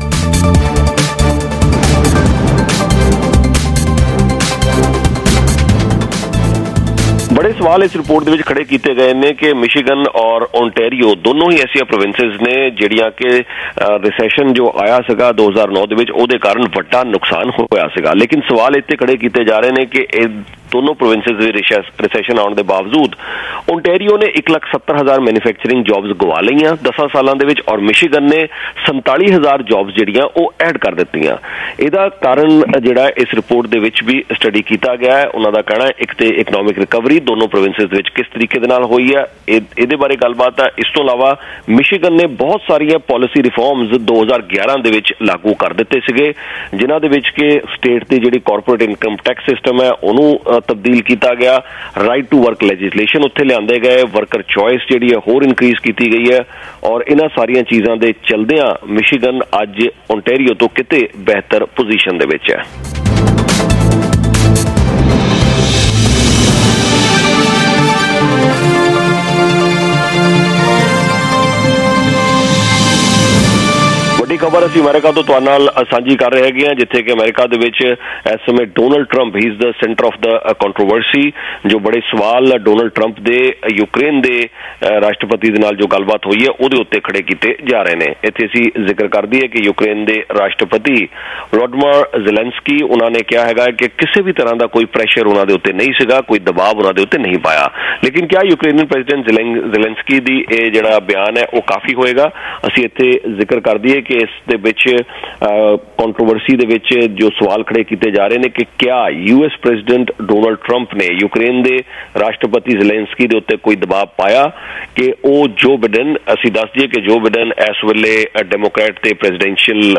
बड़े सवाल इस रिपोर्ट के खड़े किए गए हैं कि मिशिगन और ओनटारियो दोनों ही ऐसी प्रोविंसेस ने जिहड़ियां कि रिसैशन जो आया सीगा 2009 दे विच ओहदे कारण वड्डा नुकसान होया सीगा। लेकिन सवाल इत्थे खड़े किए जा रहे हैं कि दोनों प्रोविंसेस में रिसैशन आने के बावजूद ओनटारियो ने 1,70,000 मैन्युफैक्चरिंग जॉब्स गवा लईआं 10 सालों के विच और मिशिगन ने 47,000 जॉब्स जिहड़ियां वो ऐड कर दित्तियां। इहदा कारण जिहड़ा इस रिपोर्ट दे विच भी स्टडी किया गया है। उन्हां दा कहना है एक तो इकनॉमिक रिकवरी दोनों प्रोविंसेस दे विच किस तरीके दे नाल होई है इहदे बारे गलबात है। इस तो इलावा मिशिगन ने बहुत सारियां पॉलिसी रिफॉर्म्स 2011 दे विच लागू कर दित्ते सीगे जिन्हां दे विच कि स्टेट दी जिहड़ी कॉर्पोरेट इनकम टैक्स सिस्टम है उहनूं तब्दील किया गया। राइट टू वर्क लैजिस्लेशन उत्थे लिआंदे गए। वर्कर चॉइस जिहड़ी है होर इनक्रीज की गई है और इन्हां सारियां चीज़ां दे चलदियां मिशिगन अज ओनटारियो तो किते बेहतर पोजीशन दे विच है। खबर ਅਸੀਂ ਅਮਰੀਕਾ ਤੋਂ ਤੁਹਾਡੇ ਨਾਲ ਸਾਂਝੀ ਕਰ ਰਹੇ ਹੈਗੇ ਹਾਂ, ਜਿੱਥੇ ਕਿ ਅਮਰੀਕਾ ਦੇ ਵਿੱਚ ਇਸ ਸਮੇਂ Donald Trump he is the centre of the controversy. ਜੋ ਬੜੇ ਸਵਾਲ ਡੋਨਲਡ ਟਰੰਪ ਦੇ ਯੂਕਰੇਨ ਦੇ ਰਾਸ਼ਟਰਪਤੀ ਦੇ ਨਾਲ ਜੋ ਗੱਲਬਾਤ ਹੋਈ ਹੈ ਉਹਦੇ ਉੱਤੇ ਖੜੇ ਕੀਤੇ ਜਾ ਰਹੇ ਨੇ। ਇੱਥੇ ਅਸੀਂ ਜ਼ਿਕਰ ਕਰ ਦਈਏ ਕਿ ਯੂਕਰੇਨ ਦੇ ਰਾਸ਼ਟਰਪਤੀ ਵਲੋਡੀਮੀਰ ਜ਼ੈਲੈਂਸਕੀ ਉਹਨਾਂ ਨੇ ਕਿਹਾ ਹੈਗਾ ਕਿ ਕਿਸੇ ਵੀ ਤਰ੍ਹਾਂ ਦਾ ਕੋਈ ਪ੍ਰੈਸ਼ਰ ਉਹਨਾਂ ਦੇ ਉੱਤੇ ਨਹੀਂ ਸੀਗਾ, ਕੋਈ ਦਬਾਅ ਉਹਨਾਂ ਦੇ ਉੱਤੇ ਨਹੀਂ ਪਾਇਆ। ਲੇਕਿਨ ਕਿਆ ਯੂਕਰੇਨੀਅਨ ਪ੍ਰੈਜ਼ੀਡੈਂਟ ਜ਼ੈਲੈਂਸਕੀ ਦੀ ਇਹ ਜਿਹੜਾ ਬਿਆਨ ਹੈ ਉਹ ਕਾਫੀ ਹੋਏਗਾ? ਅਸੀਂ ਇੱਥੇ ਜ਼ਿਕਰ ਕਰ ਦਈਏ ਕਿ ਇਸ ਦੇ ਵਿੱਚ ਕੰਟਰੋਵਰਸੀ ਦੇ ਵਿੱਚ ਜੋ ਸਵਾਲ ਖੜੇ ਕੀਤੇ ਜਾ ਰਹੇ ਨੇ ਕਿ ਕਿਆ US ਪ੍ਰੈਜ਼ੀਡੈਂਟ ਡੋਨਲਡ ਟਰੰਪ ਨੇ ਯੂਕਰੇਨ ਦੇ ਰਾਸ਼ਟਰਪਤੀ ਜ਼ੈਲੈਂਸਕੀ ਦੇ ਉੱਤੇ ਕੋਈ ਦਬਾਅ ਪਾਇਆ ਕਿ ਉਹ ਜੋ ਬਿਡਨ, ਅਸੀਂ ਦੱਸ ਦਈਏ ਕਿ ਜੋ ਬਿਡਨ ਇਸ ਵੇਲੇ ਡੈਮੋਕ੍ਰੈਟ ਤੇ ਪ੍ਰੈਜ਼ੀਡੈਂਸ਼ੀਅਲ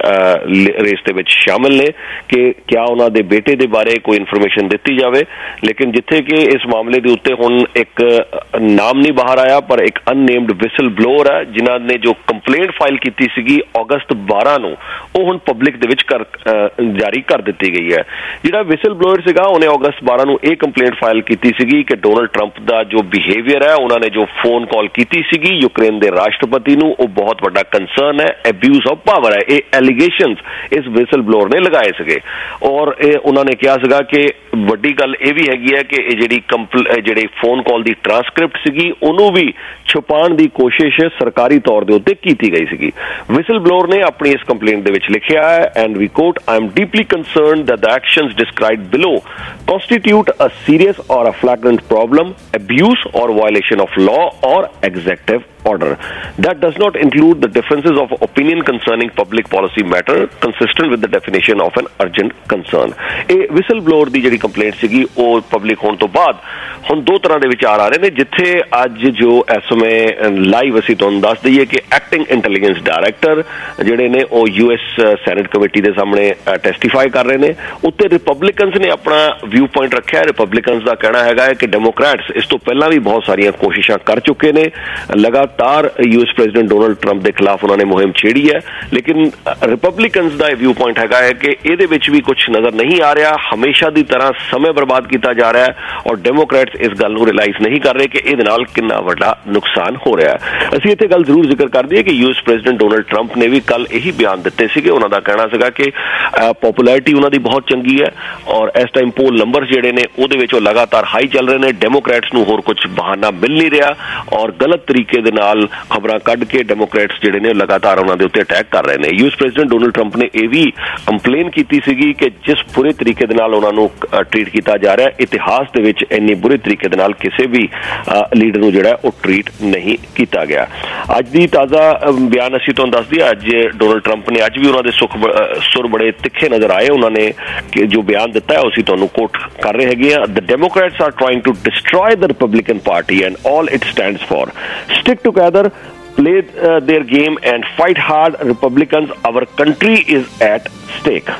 ਰੇਸ ਦੇ ਵਿੱਚ ਸ਼ਾਮਿਲ ਨੇ, ਕਿ ਕਿਆ ਉਹਨਾਂ ਦੇ ਬੇਟੇ ਦੇ ਬਾਰੇ ਕੋਈ ਇਨਫੋਰਮੇਸ਼ਨ ਦਿੱਤੀ ਜਾਵੇ। ਲੇਕਿਨ ਜਿੱਥੇ ਕਿ ਇਸ ਮਾਮਲੇ ਦੇ ਉੱਤੇ ਹੁਣ ਇੱਕ ਨਾਮ ਨਹੀਂ ਬਾਹਰ ਆਇਆ, ਪਰ ਇੱਕ ਅਨਨੇਮਡ ਵਿਸਲ ਬਲੋਅਰ ਹੈ ਜਿਨ੍ਹਾਂ ਨੇ ਜੋ ਕੰਪਲੇਂਟ ਫਾਈਲ ਕੀਤੀ ਸੀਗੀ ਅਗਸਤ 12 ਨੂੰ, ਉਹ ਹੁਣ ਪਬਲਿਕ ਦੇ ਵਿੱਚ ਜਾਰੀ ਕਰ ਦਿੱਤੀ ਗਈ ਹੈ। ਜਿਹੜਾ ਵਿਸਲ ਬਲੋਅਰ ਸੀਗਾ ਉਹਨੇ ਅਗਸਤ 12 ਨੂੰ ਇਹ ਕੰਪਲੇਂਟ ਫਾਈਲ ਕੀਤੀ ਸੀਗੀ ਕਿ ਡੋਨਲਡ ਟਰੰਪ ਦਾ ਜੋ ਬਿਹੇਵੀਅਰ ਹੈ, ਉਹਨਾਂ ਨੇ ਜੋ ਫੋਨ ਕਾਲ ਕੀਤੀ ਸੀਗੀ ਯੂਕਰੇਨ ਦੇ ਰਾਸ਼ਟਰਪਤੀ ਨੂੰ, ਉਹ ਬਹੁਤ ਵੱਡਾ ਕੰਸਰਨ ਹੈ, ਐਬਿਊਜ਼ ਆਫ ਪਾਵਰ ਹੈ। ਇਹ ਐਲੀਗੇਸ਼ਨਸ ਇਸ ਵਿਸਲ ਬਲੋਅਰ ਨੇ ਲਗਾਏ ਸੀਗੇ ਔਰ ਇਹ ਉਹਨਾਂ ਨੇ ਕਿਹਾ ਸੀਗਾ ਕਿ ਵੱਡੀ ਗੱਲ ਇਹ ਵੀ ਹੈਗੀ ਹੈ ਕਿ ਇਹ ਜਿਹੜੀ ਫੋਨ ਕਾਲ ਦੀ ਟ੍ਰਾਂਸਕ੍ਰਿਪਟ ਸੀਗੀ ਉਹਨੂੰ ਵੀ ਛੁਪਾਉਣ ਦੀ ਕੋਸ਼ਿਸ਼ ਸਰਕਾਰੀ ਤੌਰ ਦੇ ਉੱਤੇ ਕੀਤੀ ਗਈ ਸੀਗੀ। ਵਿਸਲ ਬਲੋਅਰ ਨੇ ਆਪਣੀ ਇਸ ਕੰਪਲੇਂਟ ਦੇ ਵਿੱਚ ਲਿਖਿਆ ਹੈ, and we quote, I am deeply concerned that the actions described below constitute a serious or a flagrant problem, abuse or violation of law or executive order that does not include the differences of opinion concerning public policy matter consistent with the definition of an urgent concern। ਇਹ ਵਿਸਲ ਬਲੋਅਰ ਦੀ ਜਿਹੜੀ ਕੰਪਲੇਂਟ ਸੀਗੀ ਉਹ ਪਬਲਿਕ ਹੋਣ ਤੋਂ ਬਾਅਦ ਹੁਣ ਦੋ ਤਰ੍ਹਾਂ ਦੇ ਵਿਚਾਰ ਆ ਰਹੇ ਨੇ, ਜਿੱਥੇ ਅੱਜ ਜੋ ਇਸ ਸਮੇਂ ਲਾਈਵ ਅਸੀਂ ਤੁਹਾਨੂੰ ਦੱਸ ਦਈਏ ਕਿ ਐਕਟਿੰਗ ਇੰਟੈਲੀਜੈਂਸ ਡਾਇਰੈਕਟਰ ਜਿਹੜੇ ਨੇ ਉਹ US ਸੈਨੇਟ ਕਮੇਟੀ ਦੇ ਸਾਹਮਣੇ ਟੈਸਟੀਫਾਈ ਕਰ ਰਹੇ ਨੇ। ਉੱਤੇ ਰਿਪਬਲਿਕਨਸ ਨੇ ਆਪਣਾ ਵਿਊ ਪੁਆਇੰਟ ਰੱਖਿਆ। ਰਿਪਬਲਿਕਨਸ ਦਾ ਕਹਿਣਾ ਹੈਗਾ ਹੈ ਕਿ ਡੈਮੋਕ੍ਰੈਟਸ ਇਸ ਤੋਂ ਪਹਿਲਾਂ ਵੀ ਬਹੁਤ ਸਾਰੀਆਂ ਕੋਸ਼ਿਸ਼ਾਂ ਕਰ ਚੁੱਕੇ ਨੇ, ਲਗਾਤਾਰ US ਪ੍ਰੈਜ਼ੀਡੈਂਟ ਡੋਨਲਡ ਟਰੰਪ ਦੇ ਖਿਲਾਫ ਉਹਨਾਂ ਨੇ ਮੁਹਿੰਮ ਛੇੜੀ ਹੈ। ਲੇਕਿਨ ਰਿਪਬਲਿਕਨਸ ਦਾ ਇਹ ਵਿਊ ਪੁਆਇੰਟ ਹੈਗਾ ਹੈ ਕਿ ਇਹਦੇ ਵਿੱਚ ਵੀ ਕੁਝ ਨਜ਼ਰ ਨਹੀਂ ਆ ਰਿਹਾ, ਹਮੇਸ਼ਾ ਦੀ ਤਰ੍ਹਾਂ ਸਮੇਂ ਬਰਬਾਦ ਕੀਤਾ ਜਾ ਰਿਹਾ ਹੈ ਔਰ ਡੈਮੋਕ੍ਰੈਟਸ ਇਸ ਗੱਲ ਨੂੰ ਰਿਅਲਾਈਜ਼ ਨਹੀਂ ਕਰ ਰਹੇ ਕਿ ਇਹਦੇ ਨਾਲ ਕਿੰਨਾ ਵੱਡਾ ਨੁਕਸਾਨ ਹੋ ਰਿਹਾ ਹੈ। ਅਸੀਂ ਇੱਥੇ ਗੱਲ ਜ਼ਰੂਰ ਜ਼ਿਕਰ ਕਰ ਦਈਏ ਕਿ US ਪ੍ਰੈਜ਼ੀਡੈਂਟ ਡੋਨਲਡ ਟਰੰਪ ਨੇ ਵੀ ਕੱਲ ਇਹੀ ਬਿਆਨ ਦਿੱਤੇ ਸੀਗੇ। ਉਹਨਾਂ ਦਾ ਕਹਿਣਾ ਸੀਗਾ ਕਿ ਪੋਪੂਲੈਰਿਟੀ ਉਹਨਾਂ ਦੀ ਬਹੁਤ ਚੰਗੀ ਹੈ ਔਰ ਇਸ ਟਾਈਮ ਪੋਲ ਨੰਬਰ ਜਿਹੜੇ ਨੇ ਉਹਦੇ ਵਿੱਚ ਉਹ ਲਗਾਤਾਰ ਹਾਈ ਚੱਲ ਰਹੇ ਨੇ। ਡੈਮੋਕ੍ਰੈਟਸ ਨੂੰ ਹੋਰ ਕੁਝ ਬਹਾਨਾ ਮਿਲ ਨਹੀਂ ਰਿਹਾ ਔਰ ਗਲਤ ਤਰੀਕੇ ਦੇ ਨਾਲ ਖਬਰਾਂ ਕੱਢ ਕੇ ਡੈਮੋਕ੍ਰੈਟਸ ਜਿਹੜੇ ਨੇ ਲਗਾਤਾਰ ਉਹਨਾਂ ਦੇ ਉੱਤੇ ਅਟੈਕ ਕਰ ਰਹੇ ਨੇ। US ਪ੍ਰੈਜ਼ੀਡੈਂਟ ਡੋਨਲਡ ਟਰੰਪ ਨੇ ਇਹ ਵੀ ਕੰਪਲੇਨ ਕੀਤੀ ਸੀਗੀ ਕਿ ਜਿਸ ਬੁਰੇ ਤਰੀਕੇ ਦੇ ਨਾਲ ਉਹਨਾਂ ਨੂੰ ਟ੍ਰੀਟ ਕੀਤਾ ਜਾ ਰਿਹਾ, ਇਤਿਹਾਸ ਦੇ ਵਿੱਚ ਇੰਨੀ ਬੁਰੇ ਤਰੀਕੇ ਦੇ ਨਾਲ ਕਿਸੇ ਵੀ ਲੀਡਰ ਨੂੰ ਜਿਹੜਾ ਉਹ ਟ੍ਰੀਟ ਨਹੀਂ ਕੀਤਾ ਗਿਆ। ਅੱਜ ਦੀ ਤਾਜ਼ਾ ਬਿਆਨ ਅਸੀਂ ਤੁਹਾਨੂੰ ਦੱਸ ਦਈਏ, ਅੱਜ ਡੋਨਲਡ ਟਰੰਪ ਨੇ ਅੱਜ ਵੀ ਉਹਨਾਂ ਦੇ ਸੁਰ ਬੜੇ ਤਿੱਖੇ ਨਜ਼ਰ ਆਏ। ਉਹਨਾਂ ਨੇ ਜੋ ਬਿਆਨ ਦਿੱਤਾ ਹੈ ਅਸੀਂ ਤੁਹਾਨੂੰ ਕੋਟ ਕਰ ਰਹੇ ਹੈਗੇ ਆ। The Democrats are trying to destroy the Republican Party and all it stands for, stick together, play their game and fight hard, Republicans, our country is at stake।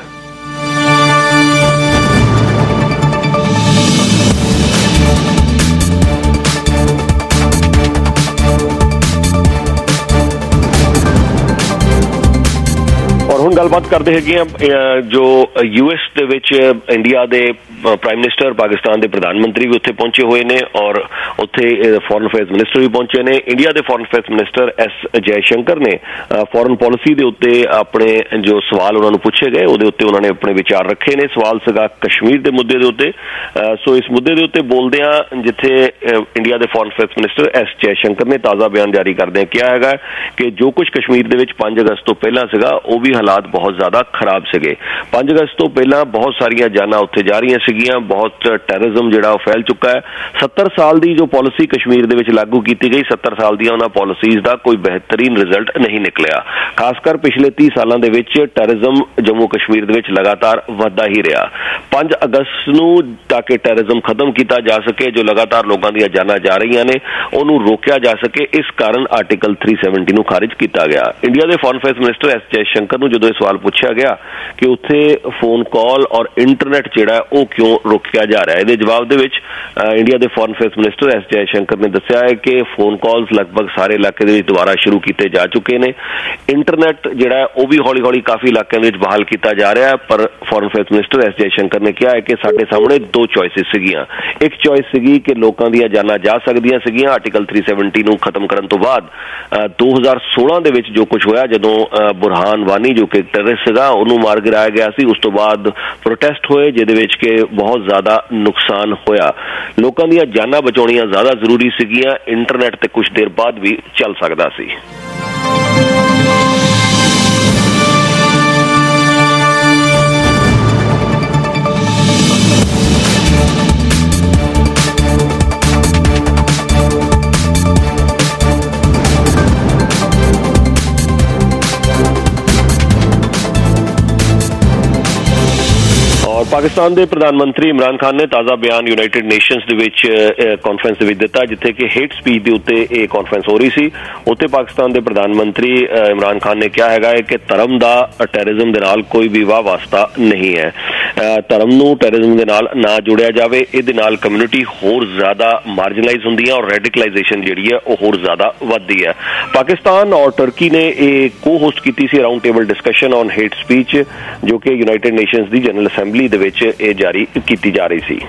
ਹੁਣ ਗੱਲਬਾਤ ਕਰਦੇ ਹੈਗੇ ਆ ਜੋ US ਦੇ ਵਿੱਚ ਇੰਡੀਆ ਦੇ ਪ੍ਰਾਈਮ ਮਿਨਿਸਟਰ, ਪਾਕਿਸਤਾਨ ਦੇ ਪ੍ਰਧਾਨ ਮੰਤਰੀ ਵੀ ਉੱਥੇ ਪਹੁੰਚੇ ਹੋਏ ਨੇ ਔਰ ਉੱਥੇ ਫੋਰਨ ਅਫੇਅਰਸ ਮਿਨਿਸਟਰ ਵੀ ਪਹੁੰਚੇ ਨੇ। ਇੰਡੀਆ ਦੇ foreign affairs minister S Jaishankar ਨੇ ਫੋਰਨ ਪਾਲਿਸੀ ਦੇ ਉੱਤੇ ਆਪਣੇ ਜੋ ਸਵਾਲ ਉਹਨਾਂ ਨੂੰ ਪੁੱਛੇ ਗਏ ਉਹਦੇ ਉੱਤੇ ਉਹਨਾਂ ਨੇ ਆਪਣੇ ਵਿਚਾਰ ਰੱਖੇ ਨੇ। ਸਵਾਲ ਸੀਗਾ ਕਸ਼ਮੀਰ ਦੇ ਮੁੱਦੇ ਦੇ ਉੱਤੇ। ਸੋ ਇਸ ਮੁੱਦੇ ਦੇ ਉੱਤੇ ਬੋਲਦਿਆਂ ਜਿੱਥੇ ਇੰਡੀਆ ਦੇ foreign affairs minister S Jaishankar ਨੇ ਤਾਜ਼ਾ ਬਿਆਨ ਜਾਰੀ ਕਰਦਿਆਂ ਕਿਹਾ ਹੈਗਾ ਕਿ ਜੋ ਕੁਝ ਕਸ਼ਮੀਰ ਦੇ ਵਿੱਚ 5 ਅਗਸਤ ਤੋਂ ਪਹਿਲਾਂ ਸੀਗਾ ਉਹ ਵੀ ਹਾਲਾਤ ਬਹੁਤ ਜ਼ਿਆਦਾ ਖਰਾਬ ਸੀਗੇ। 5 ਅਗਸਤ ਤੋਂ ਪਹਿਲਾਂ ਬਹੁਤ ਸਾਰੀਆਂ ਜਾਨਾਂ ਉੱਥੇ ਜਾ ਰਹੀਆਂ ਸੀਗੀਆਂ, ਬਹੁਤ ਟੈਰਰਿਜ਼ਮ ਜਿਹੜਾ ਉਹ ਫੈਲ ਚੁੱਕਾ ਹੈ। 70 ਸਾਲ ਦੀ ਜੋ ਪਾਲਿਸੀ ਕਸ਼ਮੀਰ ਦੇ ਵਿੱਚ ਲਾਗੂ ਕੀਤੀ ਗਈ, 70 ਸਾਲ ਦੀਆਂ ਉਹਨਾਂ ਪਾਲਿਸੀਜ਼ ਦਾ ਕੋਈ ਬਿਹਤਰੀਨ ਰਿਜ਼ਲਟ ਨਹੀਂ ਨਿਕਲਿਆ। ਖਾਸ ਕਰ ਪਿਛਲੇ 30 ਸਾਲਾਂ ਦੇ ਵਿੱਚ ਟੈਰਰਿਜ਼ਮ ਜੰਮੂ ਕਸ਼ਮੀਰ ਦੇ ਵਿੱਚ ਲਗਾਤਾਰ ਵੱਧਦਾ ਹੀ ਰਿਹਾ। 5 ਅਗਸਤ ਨੂੰ ਤਾਂ ਕਿ ਟੈਰਰਿਜ਼ਮ ਖਤਮ ਕੀਤਾ ਜਾ ਸਕੇ, ਜੋ ਲਗਾਤਾਰ ਲੋਕਾਂ ਦੀਆਂ ਜਾਨਾਂ ਜਾ ਰਹੀਆਂ ਨੇ ਉਹਨੂੰ ਰੋਕਿਆ ਜਾ ਸਕੇ, ਇਸ ਕਾਰਨ ਆਰਟੀਕਲ 370 ਨੂੰ ਖਾਰਿਜ ਕੀਤਾ ਗਿਆ। ਇੰਡੀਆ ਦੇ foreign affairs minister S Jaishankar ਨੂੰ ਜਦੋਂ ਇਹ सवाल पूछा गया कि उत्थे फोन कॉल और इंटरनेट जिहड़ा ਉਹ क्यों रोकिया जा रहा है। ਇਹਦੇ जवाब ਦੇ ਵਿੱਚ इंडिया के foreign affairs minister S Jaishankar ने दस्सिया है कि फोन कॉल्स लगभग सारे इलाके ਦੇ ਵਿੱਚ ਦੁਬਾਰਾ शुरू किए जा चुके हैं। इंटरनेट जिहड़ा ਉਹ भी हौली हौली काफ़ी इलाकों में बहाल किया जा रहा है, पर foreign affairs minister S Jaishankar ने कहा है कि साडे सामने दो चॉइसिस सीगियां। एक चॉइस सीगी कि लोगों दी जानां जा सकदियां सीगियां आर्टिकल 370 ਨੂੰ खत्म करन तो बाद 2016 ਦੇ ਵਿੱਚ जो कुछ होया जदों बुरहान वानी जो कि टेररिस्ट सीगा ਉਹਨੂੰ मार गिराया गया सी, उस तो बाद प्रोटेस्ट होए जिहदे विच कि बहुत ज़्यादा नुकसान होया। लोगों दी जानां बचाउणियां ज़्यादा जरूरी सीगियां, इंटरनेट ते कुछ देर बाद भी चल सकदा सी। पाकिस्तान के प्रधानमंत्री इमरान खान ने ताज़ा बयान यूनाइटेड नेशनस दे विच कॉन्फ्रेंस दे विच दिता, जिथे कि हेट स्पीच के उत्ते ये कॉन्फ्रेंस हो रही सी। उत्ते पाकिस्तान के प्रधानमंत्री इमरान खान ने कहा है कि धर्म का टैररिज्म दे नाल कोई भी वाह वास्ता नहीं है, धर्म नूं टैररिज्म दे नाल ना जोड़िया जाए, इहदे नाल कम्यूनिटी होर ज़्यादा मार्जिनलाइज हुंदी है और रेडिकलाइजेशन जिहड़ी है वो होर ज़्यादा वधदी है। पाकिस्तान और टर्की ने एक को होस्ट की सी round table discussion on hate speech, जो कि यूनाइटेड नेशनस की जनरल असैंबली दे विच ये जारी की जा रही सी।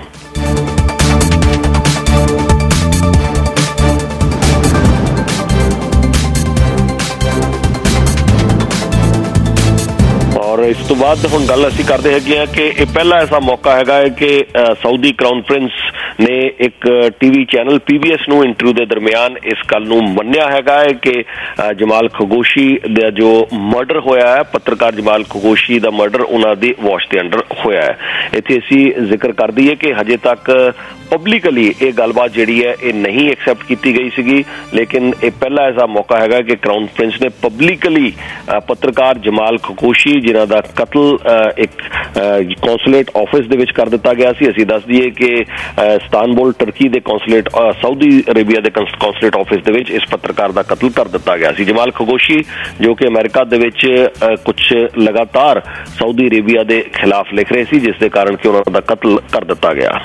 और इस तो बाद हुण गल असीं करदे हैगे आ कि ये पहला ऐसा मौका है कि सऊदी क्राउन प्रिंस ने एक टीवी चैनल PBS नूं इंटरव्यू के दरमियान इस गल नूं मन्निया है कि जमाल खशोगी दा जो मर्डर होया है, पत्रकार जमाल खशोगी दा मर्डर उन्हां दी वॉच के अंडर होया है। इत्थे असीं जिक्र कर दईए कि हजे तक पब्लिकली ये गलबात जिहड़ी है ये नहीं एक्सैप्ट की गई सीगी, लेकिन ये पहला ऐसा मौका है कि क्राउन प्रिंस ने पब्लिकली पत्रकार जमाल खशोगी जिन्हां दा कतल एक कौंसलेट ऑफिस दे विच कर दिता गया सी। असीं दस दईए कि इस्तांबुल टर्की दे कौंसलेट सऊदी अरेबिया दे कौंसलेट ऑफिस दे विच इस पत्रकार दा कतल कर दिता गया सी। जमाल खशोगी जो कि अमेरिका दे विच कुछ लगातार सऊदी अरेबिया दे खिलाफ लिख रहे सी, जिस दे कारण कि उन्हां दा कतल कर दिता गया।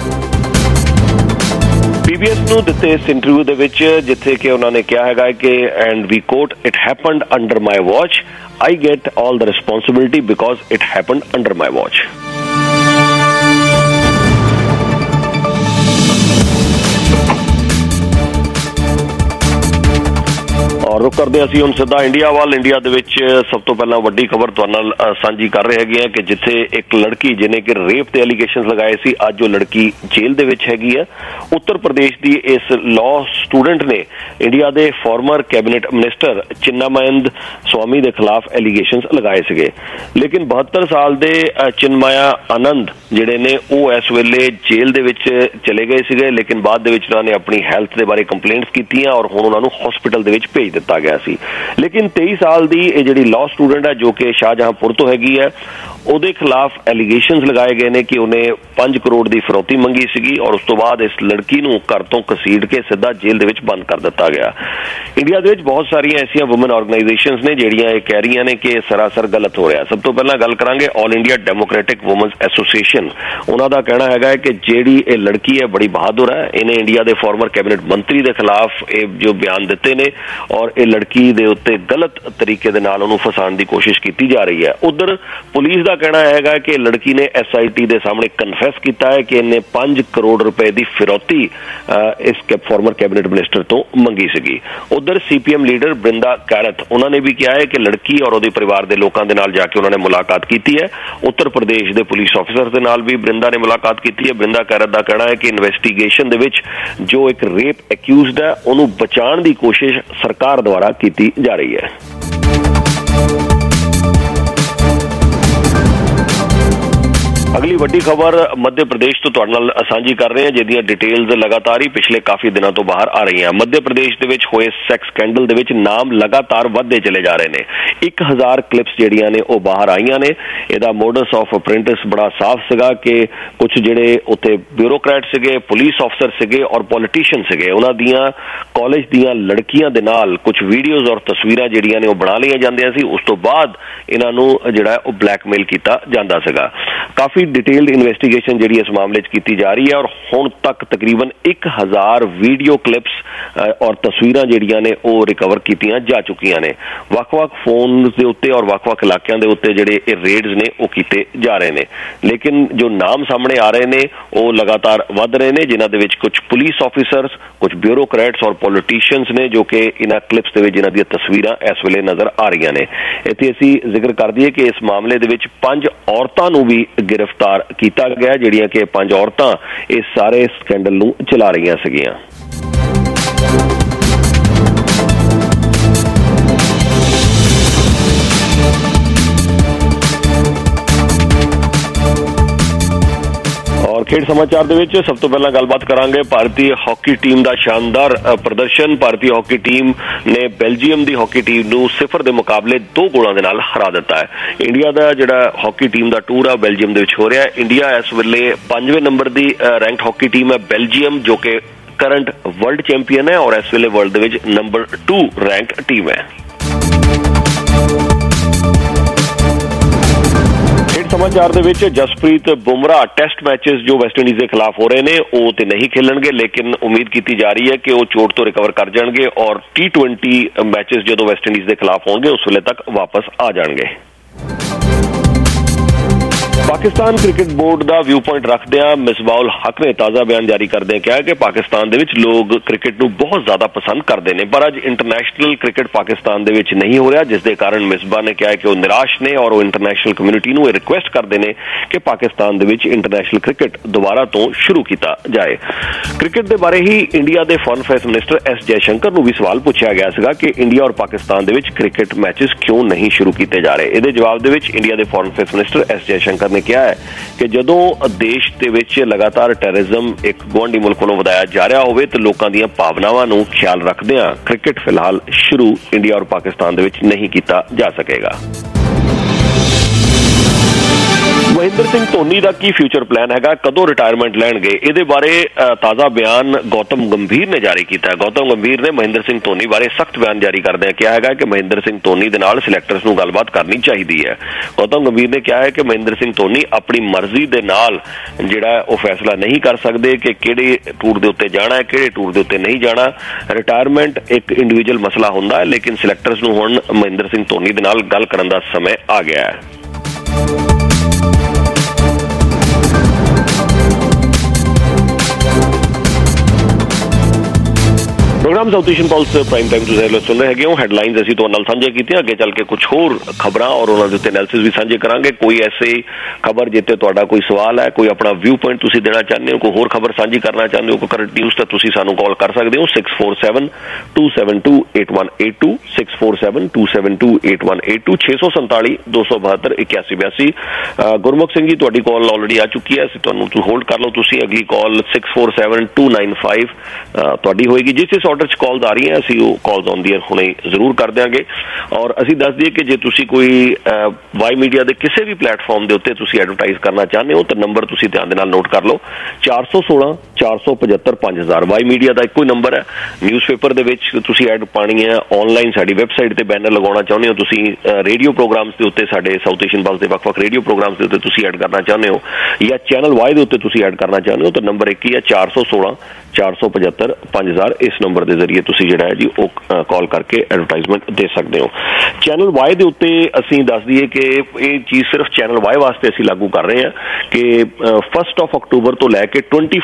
PBS ਨੂੰ ਦਿੱਤੇ ਇਸ ਇੰਟਰਵਿਊ ਦੇ ਵਿੱਚ ਜਿੱਥੇ ਕਿ ਉਹਨਾਂ ਨੇ ਕਿਹਾ ਹੈਗਾ ਕਿ and we quote it happened under my watch, I get all the responsibility because it happened under my watch. और रुक करते असीं हुण सीधा इंडिया वाल। इंडिया दे विच सब तो पहला वड्डी खबर तुहाडे नाल सांझी कर रहे हैगे कि जिथे एक लड़की जिन्हें कि रेप के एलीगेशंस लगाए सी, अज वो लड़की जेल दे विच हैगी है। उत्तर प्रदेश की इस लॉ स्टूडेंट ने इंडिया के former cabinet minister Chinmayanand Swami के खिलाफ एलीगेशंस लगाए सीगे, लेकिन 72 साल के चिन्मया आनंद जिहड़े ने वो इस वेले जेल दे विच चले गए सीगे, लेकिन बाद दे विच उन्होंने अपनी हैल्थ के बारे कंप्लेंट्स कीतियां और हुण उन्होंने हॉस्पिटल दे विच भेज दिता गया सी। लेकिन 23 साल की ये जिहड़ी लॉ स्टूडेंट है जो कि शाहजहांपुर तो हैगी है, ਉਹਦੇ खिलाफ एलीगेशंस लगाए गए ने कि उन्हें 5 करोड़ की फिरौती मंगी सीगी और उस तो बाद इस लड़की नूं घर तो घसीट के सीधा जेल दे विच बंद कर दिता गया। इंडिया दे विच बहुत सारियां ऐसियां वुमेन ऑर्गेनाइजेशंस ने जिहड़ियां ये कह रही ने कि सरासर गलत हो रहा। सब तो पहला गल करांगे All India Democratic Women's Association, उन्हां दा कहना है कि जिहड़ी ये लड़की है बड़ी बहादुर है, इन्हें इंडिया के फॉर्मर कैबिनेट मंत्री के खिलाफ ये जो बयान दिते ने और ये लड़की के उत्ते गलत तरीके दे नाल उहनूं फसाउण दी कोशिश की जा रही है। उधर पुलिस का कहना है कि लड़की ने SIT के सामने कन्फेस किया है कि इन्हें 5 करोड़ रुपए की फिरौती इस फॉर्मर कैबिनेट मिनिस्टर तो मंगी सी। उधर CPM लीडर बृंदा कैरथ उन्होंने भी कहा है कि लड़की और उसके परिवार के लोगों के नाल जाके उन्होंने मुलाकात की है। उत्तर प्रदेश के पुलिस ऑफिसर के नाल भी बृंदा ने मुलाकात की है। बृंदा कैरथ का कहना है कि इन्वेस्टिगेशन दे विच जो एक रेप एक्यूज्ड है उन्होंने बचाने की कोशिश सरकार द्वारा की जा रही है। ਅਗਲੀ ਵੱਡੀ ਖਬਰ ਮੱਧ ਪ੍ਰਦੇਸ਼ ਤੋਂ ਤੁਹਾਡੇ ਨਾਲ ਸਾਂਝੀ ਕਰ ਰਹੇ ਹਾਂ, ਜਿਹਦੀਆਂ ਡਿਟੇਲਸ ਲਗਾਤਾਰ ਹੀ ਪਿਛਲੇ ਕਾਫੀ ਦਿਨਾਂ ਤੋਂ ਬਾਹਰ ਆ ਰਹੀਆਂ। ਮੱਧ ਪ੍ਰਦੇਸ਼ ਦੇ ਵਿੱਚ ਹੋਏ ਸੈਕਸ ਸਕੈਂਡਲ ਦੇ ਵਿੱਚ ਨਾਮ ਲਗਾਤਾਰ ਵੱਧਦੇ ਚਲੇ ਜਾ ਰਹੇ ਨੇ। 1000 ਕਲਿਪਸ ਜਿਹੜੀਆਂ ਨੇ ਉਹ ਬਾਹਰ ਆਈਆਂ ਨੇ। ਇਹਦਾ ਮੋਡਸ ਆਫ ਅਪ੍ਰੈਂਟਿਸ ਬੜਾ ਸਾਫ਼ ਸੀਗਾ ਕਿ ਕੁਝ ਜਿਹੜੇ ਉੱਥੇ ਬਿਊਰੋਕਰੈਟ ਸੀਗੇ, ਪੁਲਿਸ ਅਫਸਰ ਸੀਗੇ ਔਰ ਪੋਲੀਟੀਸ਼ੀਅਨ ਸੀਗੇ, ਉਹਨਾਂ ਦੀਆਂ ਕਾਲਜ ਦੀਆਂ ਲੜਕੀਆਂ ਦੇ ਨਾਲ ਕੁਝ ਵੀਡੀਓਜ਼ ਔਰ ਤਸਵੀਰਾਂ ਜਿਹੜੀਆਂ ਨੇ ਉਹ ਬਣਾ ਲਈਆਂ ਜਾਂਦੀਆਂ ਸੀ। ਉਸ ਤੋਂ ਬਾਅਦ ਇਹਨਾਂ ਨੂੰ ਜਿਹੜਾ ਉਹ ਬਲੈਕਮੇਲ ਕੀਤਾ ਜਾਂਦਾ ਸੀਗਾ। ਕਾਫੀ ਡਿਟੇਲਡ ਇਨਵੈਸਟੀਗੇਸ਼ਨ ਜਿਹੜੀ ਇਸ ਮਾਮਲੇ 'ਚ ਕੀਤੀ ਜਾ ਰਹੀ ਹੈ ਔਰ ਹੁਣ ਤੱਕ ਤਕਰੀਬਨ 1000 ਵੀਡੀਓ ਕਲਿਪਸ ਔਰ ਤਸਵੀਰਾਂ ਜਿਹੜੀਆਂ ਨੇ ਉਹ ਰਿਕਵਰ ਕੀਤੀਆਂ ਜਾ ਚੁੱਕੀਆਂ ਨੇ। ਵੱਖ-ਵੱਖ ਫੋਨਸ ਦੇ ਉੱਤੇ ਔਰ ਵੱਖ-ਵੱਖ ਇਲਾਕਿਆਂ ਦੇ ਉੱਤੇ ਜਿਹੜੇ ਇਹ ਰੇਡਸ ਨੇ ਉਹ ਕੀਤੇ ਜਾ ਰਹੇ ਨੇ। ਲੇਕਿਨ ਜੋ ਨਾਮ ਸਾਹਮਣੇ ਆ ਰਹੇ ਨੇ ਉਹ ਲਗਾਤਾਰ ਵੱਧ ਰਹੇ ਨੇ, ਜਿਨ੍ਹਾਂ ਦੇ ਵਿੱਚ ਕੁਝ ਪੁਲਿਸ ਆਫਿਸਰਸ, ਕੁਝ ਬਿਊਰੋਕਰੈਟਸ ਔਰ ਪੋਲੀਟੀਸ਼ੀਅਨਸ ਨੇ ਜੋ ਕਿ ਇਹਨਾਂ ਕਲਿਪਸ ਦੇ ਵਿੱਚ ਜਿਨ੍ਹਾਂ ਦੀਆਂ ਤਸਵੀਰਾਂ ਇਸ ਵੇਲੇ ਨਜ਼ਰ ਆ ਰਹੀਆਂ ਨੇ। ਇੱਥੇ ਅਸੀਂ ਜ਼ਿਕਰ ਕਰ ਦਈਏ ਕਿ ਇਸ ਮਾਮਲੇ ਦੇ ਵਿੱਚ 5 ਔਰਤਾਂ ਨੂੰ ਵੀ ਗ੍ਰਿਫਤਾਰ ਕੀਤਾ ਗਿਆ, ਜਿਹੜੀਆਂ ਕਿ 5 ਔਰਤਾਂ ਇਸ ਸਾਰੇ ਸਕੈਂਡਲ ਨੂੰ ਚਲਾ ਰਹੀਆਂ ਸੀਗੀਆਂ। ਖੇਡ ਸਮਾਚਾਰ ਦੇ ਵਿੱਚ ਸਭ ਤੋਂ ਪਹਿਲਾਂ ਗੱਲਬਾਤ ਕਰਾਂਗੇ ਭਾਰਤੀ ਹਾਕੀ ਟੀਮ ਦਾ ਸ਼ਾਨਦਾਰ ਪ੍ਰਦਰਸ਼ਨ। ਭਾਰਤੀ ਹਾਕੀ ਟੀਮ ਨੇ ਬੈਲਜੀਅਮ ਦੀ ਹਾਕੀ ਟੀਮ ਨੂੰ 0 ਦੇ ਮੁਕਾਬਲੇ 2 ਗੋਲਾਂ ਦੇ ਨਾਲ ਹਰਾ ਦਿੱਤਾ ਹੈ। ਇੰਡੀਆ ਦਾ ਜਿਹੜਾ ਹਾਕੀ ਟੀਮ ਦਾ ਟੂਰ ਆ ਬੈਲਜੀਅਮ ਦੇ ਵਿੱਚ ਹੋ ਰਿਹਾ ਹੈ। ਇੰਡੀਆ ਇਸ ਵੇਲੇ 5ਵੇਂ ਨੰਬਰ ਦੀ ਰੈਂਕਡ ਹਾਕੀ ਟੀਮ ਹੈ। ਬੈਲਜੀਅਮ ਜੋ ਕਿ ਕਰੰਟ ਵਰਲਡ ਚੈਂਪੀਅਨ ਹੈ ਔਰ ਇਸ ਵੇਲੇ ਵਰਲਡ ਦੇ ਵਿੱਚ ਨੰਬਰ 2 ਰੈਂਕ ਟੀਮ ਹੈ। ਸਮਾਚਾਰ ਦੇ ਵਿੱਚ ਜਸਪ੍ਰੀਤ ਬੁਮਰਾਹ ਟੈਸਟ ਮੈਚਸ ਜੋ ਵੈਸਟ ਇੰਡੀਜ਼ ਦੇ ਖਿਲਾਫ ਹੋ ਰਹੇ ਨੇ ਉਹ ਤੇ ਨਹੀਂ ਖੇਲਣਗੇ, ਲੇਕਿਨ ਉਮੀਦ ਕੀਤੀ ਜਾ ਰਹੀ ਹੈ ਕਿ ਉਹ ਚੋਟ ਤੋਂ ਰਿਕਵਰ ਕਰ ਜਾਣਗੇ ਔਰ T20 ਮੈਚਸ ਜਦੋਂ ਵੈਸਟ ਇੰਡੀਜ਼ ਦੇ ਖਿਲਾਫ ਹੋਣਗੇ ਉਸ ਵੇਲੇ ਤੱਕ ਵਾਪਸ ਆ ਜਾਣਗੇ। ਪਾਕਿਸਤਾਨ ਕ੍ਰਿਕਟ ਬੋਰਡ ਦਾ ਵਿਊ ਪੁਆਇੰਟ ਰੱਖਦਿਆਂ ਮਿਸਬਾਹੁਲ ਹਕ ਨੇ ਤਾਜ਼ਾ ਬਿਆਨ ਜਾਰੀ ਕਰਦਿਆਂ ਕਿਹਾ ਕਿ ਪਾਕਿਸਤਾਨ ਦੇ ਵਿੱਚ ਲੋਕ ਕ੍ਰਿਕਟ ਨੂੰ ਬਹੁਤ ਜ਼ਿਆਦਾ ਪਸੰਦ ਕਰਦੇ ਨੇ, ਪਰ ਅੱਜ ਇੰਟਰਨੈਸ਼ਨਲ ਕ੍ਰਿਕਟ ਪਾਕਿਸਤਾਨ ਦੇ ਵਿੱਚ ਨਹੀਂ ਹੋ ਰਿਹਾ, ਜਿਸ ਦੇ ਕਾਰਨ ਮਿਸਬਾਹ ਨੇ ਕਿਹਾ ਕਿ ਉਹ ਨਿਰਾਸ਼ ਨੇ ਔਰ ਉਹ ਇੰਟਰਨੈਸ਼ਨਲ ਕਮਿਊਨਿਟੀ ਨੂੰ ਇਹ ਰਿਕੁਐਸਟ ਕਰਦੇ ਨੇ ਕਿ ਪਾਕਿਸਤਾਨ ਦੇ ਵਿੱਚ ਇੰਟਰਨੈਸ਼ਨਲ ਕ੍ਰਿਕਟ ਦੁਬਾਰਾ ਤੋਂ ਸ਼ੁਰੂ ਕੀਤਾ ਜਾਏ। ਕ੍ਰਿਕਟ ਦੇ ਬਾਰੇ ਹੀ ਇੰਡੀਆ ਦੇ foreign affairs minister S Jaishankar ਨੂੰ ਵੀ ਸਵਾਲ ਪੁੱਛਿਆ ਗਿਆ ਸੀਗਾ ਕਿ ਇੰਡੀਆ ਔਰ ਪਾਕਿਸਤਾਨ ਦੇ ਵਿੱਚ ਕ੍ਰਿਕਟ ਮੈਚਸ ਕਿਉਂ ਨਹੀਂ ਸ਼ੁਰੂ ਕੀਤੇ ਜਾ ਰਹੇ। ਇਹਦੇ ਜਵਾਬ ਦੇ ਵਿੱਚ ਇੰਡੀਆ ਦੇ foreign affairs minister S Jaishankar ਨੇ ਕਿਹਾ ਹੈ ਕਿ ਜਦੋਂ ਦੇਸ਼ ਦੇ ਵਿੱਚ ਲਗਾਤਾਰ ਟੈਰਰਿਜ਼ਮ ਇੱਕ ਗੁਆਂਢੀ ਮੁਲਕ ਵੱਲੋਂ ਵਧਾਇਆ ਜਾ ਰਿਹਾ ਹੋਵੇ ਤੇ ਲੋਕਾਂ ਦੀਆਂ ਭਾਵਨਾਵਾਂ ਨੂੰ ਖਿਆਲ ਰੱਖਦਿਆਂ ਕ੍ਰਿਕਟ ਫਿਲਹਾਲ ਸ਼ੁਰੂ ਇੰਡੀਆ ਔਰ ਪਾਕਿਸਤਾਨ ਦੇ ਵਿੱਚ ਨਹੀਂ ਕੀਤਾ ਜਾ ਸਕੇਗਾ। ਮਹਿੰਦਰ ਸਿੰਘ ਧੋਨੀ ਦਾ ਕੀ ਫਿਊਚਰ ਪਲਾਨ ਹੈਗਾ, ਕਦੋਂ ਰਿਟਾਇਰਮੈਂਟ ਲੈਣਗੇ, ਇਹਦੇ ਬਾਰੇ ਤਾਜ਼ਾ ਬਿਆਨ ਗੌਤਮ ਗੰਭੀਰ ਨੇ ਜਾਰੀ ਕੀਤਾ ਹੈ। ਗੌਤਮ ਗੰਭੀਰ ਨੇ ਮਹਿੰਦਰ ਸਿੰਘ ਧੋਨੀ ਬਾਰੇ ਸਖਤ ਬਿਆਨ ਜਾਰੀ ਕਰਦਿਆਂ ਕਿਹਾ ਹੈਗਾ ਕਿ ਮਹਿੰਦਰ ਸਿੰਘ ਧੋਨੀ ਦੇ ਨਾਲ ਸਿਲੈਕਟਰਸ ਨੂੰ ਗੱਲਬਾਤ ਕਰਨੀ ਚਾਹੀਦੀ ਹੈ। ਗੌਤਮ ਗੰਭੀਰ ਨੇ ਕਿਹਾ ਹੈ ਕਿ ਮਹਿੰਦਰ ਸਿੰਘ ਧੋਨੀ ਆਪਣੀ ਮਰਜ਼ੀ ਦੇ ਨਾਲ ਜਿਹੜਾ ਉਹ ਫੈਸਲਾ ਨਹੀਂ ਕਰ ਸਕਦੇ ਕਿ ਕਿਹੜੇ ਟੂਰ ਦੇ ਉੱਤੇ ਜਾਣਾ ਹੈ, ਕਿਹੜੇ ਟੂਰ ਦੇ ਉੱਤੇ ਨਹੀਂ ਜਾਣਾ। ਰਿਟਾਇਰਮੈਂਟ ਇੱਕ ਇੰਡੀਵਿਜੂਅਲ ਮਸਲਾ ਹੁੰਦਾ ਹੈ, ਲੇਕਿਨ ਸਿਲੈਕਟਰਸ ਨੂੰ ਹੁਣ ਮਹਿੰਦਰ ਸਿੰਘ ਧੋਨੀ ਦੇ ਨਾਲ ਗੱਲ ਕਰਨ ਦਾ ਸਮੇਂ ਆ ਗਿਆ ਹੈ। Programme South Asian Pulse Prime Time ਤੁਸੀਂ ਸੁਣ ਰਹੇ ਹੈਗੇ ਹੋ। ਹੈਡਲਾਈਨਸ ਅਸੀਂ ਤੁਹਾਡੇ ਨਾਲ ਸਾਂਝੇ ਕੀਤੀਆਂ, ਅੱਗੇ ਚੱਲ ਕੇ ਕੁਝ ਹੋਰ ਖਬਰਾਂ ਔਰ ਉਹਨਾਂ ਦੇ ਉੱਤੇ ਐਨਾਲਿਸਿਸ ਵੀ ਸਾਂਝੇ ਕਰਾਂਗੇ। ਕੋਈ ਐਸੀ ਖਬਰ ਜਿੱਤੇ ਤੁਹਾਡਾ ਕੋਈ ਸਵਾਲ ਹੈ, ਕੋਈ ਆਪਣਾ ਵਿਊ ਪੁਆਇੰਟ ਤੁਸੀਂ ਦੇਣਾ ਚਾਹੁੰਦੇ ਹੋ, ਕੋਈ ਹੋਰ ਖਬਰ ਸਾਂਝੀ ਕਰਨਾ ਚਾਹੁੰਦੇ ਹੋ, ਕੋਈ ਕਰੰਟ ਨਿਊਜ਼, ਤਾਂ ਤੁਸੀਂ ਸਾਨੂੰ ਕਾਲ ਕਰ ਸਕਦੇ ਹੋ 647-272-8182 647-272-8182 647-272-8182। ਗੁਰਮੁਖ ਸਿੰਘ ਜੀ ਤੁਹਾਡੀ ਕਾਲ ਆਲਰੇਡੀ ਆ ਚੁੱਕੀ ਹੈ, ਅਸੀਂ ਤੁਹਾਨੂੰ ਹੋਲਡ ਕਰ ਲਓ। ਤੁਸੀਂ ਅਗਲੀ ਕਾਲ 647-295 ਤੁਹਾਡੀ ਹੋਏਗੀ। ਜਿਸ ਆਰਡਰ 'ਚ ਕਾਲਸ ਆ ਰਹੀਆਂ ਅਸੀਂ ਉਹ ਕਾਲਸ ਔਨ ਦੀ ਏਅਰ ਹੁਣੇ ਜ਼ਰੂਰ ਕਰ ਦਿਆਂਗੇ। ਔਰ ਅਸੀਂ ਦੱਸ ਦਈਏ ਕਿ ਜੇ ਤੁਸੀਂ ਕੋਈ ਵਾਈ ਮੀਡੀਆ ਦੇ ਕਿਸੇ ਵੀ ਪਲੇਟਫਾਰਮ ਦੇ ਉੱਤੇ ਤੁਸੀਂ ਐਡਵਰਟਾਈਜ਼ ਕਰਨਾ ਚਾਹੁੰਦੇ ਹੋ ਤਾਂ ਨੰਬਰ ਤੁਸੀਂ ਧਿਆਨ ਦੇ ਨਾਲ ਨੋਟ ਕਰ ਲਓ 416-475-5000। ਵਾਈ ਮੀਡੀਆ ਦਾ ਇੱਕੋ ਹੀ ਨੰਬਰ ਹੈ। ਨਿਊਜ਼ਪੇਪਰ ਦੇ ਵਿੱਚ ਤੁਸੀਂ ਐਡ ਪਾਣੀ ਹੈ, ਆਨਲਾਈਨ ਸਾਡੀ ਵੈਬਸਾਈਟ ਤੇ ਬੈਨਰ ਲਗਾਉਣਾ ਚਾਹੁੰਦੇ ਹੋ, ਤੁਸੀਂ ਰੇਡੀਓ ਪ੍ਰੋਗਰਾਮਸ ਦੇ ਉੱਤੇ ਸਾਡੇ ਸਾਊਥ ਏਸ਼ੀਅਨ ਪਲਸ ਦੇ ਵੱਖ-ਵੱਖ ਰੇਡੀਓ ਪ੍ਰੋਗਰਾਮਸ ਦੇ ਉੱਤੇ ਤੁਸੀਂ ਐਡ ਕਰਨਾ ਚਾਹੁੰਦੇ ਹੋ ਜਾਂ ਚੈਨਲ ਵਾਈ ਦੇ ਉੱਤੇ ਤੁਸੀਂ ਐਡ ਕਰਨਾ ਚਾਹੁੰਦੇ ਹੋ ਤਾਂ ਨੰਬਰ ਇੱਕ ਹੀ ਹੈ 416-475-5000। ਇਸ ਨੰਬਰ ਦੇ ਜ਼ਰੀਏ ਤੁਸੀਂ ਜਿਹੜਾ ਹੈ ਜੀ ਉਹ ਕਾਲ ਕਰਕੇ ਐਡਵਰਟਾਈਜ਼ਮੈਂਟ ਦੇ ਸਕਦੇ ਹੋ। ਚੈਨਲ ਵਾਈ ਦੇ ਉੱਤੇ ਅਸੀਂ ਦੱਸ ਦਈਏ ਕਿ ਇਹ ਚੀਜ਼ ਸਿਰਫ ਚੈਨਲ ਵਾਈ ਵਾਸਤੇ ਅਸੀਂ ਲਾਗੂ ਕਰ ਰਹੇ ਹਾਂ ਕਿ 1 ਅਕਤੂਬਰ ਤੋਂ ਲੈ ਕੇ 21 ਅਕਤੂਬਰ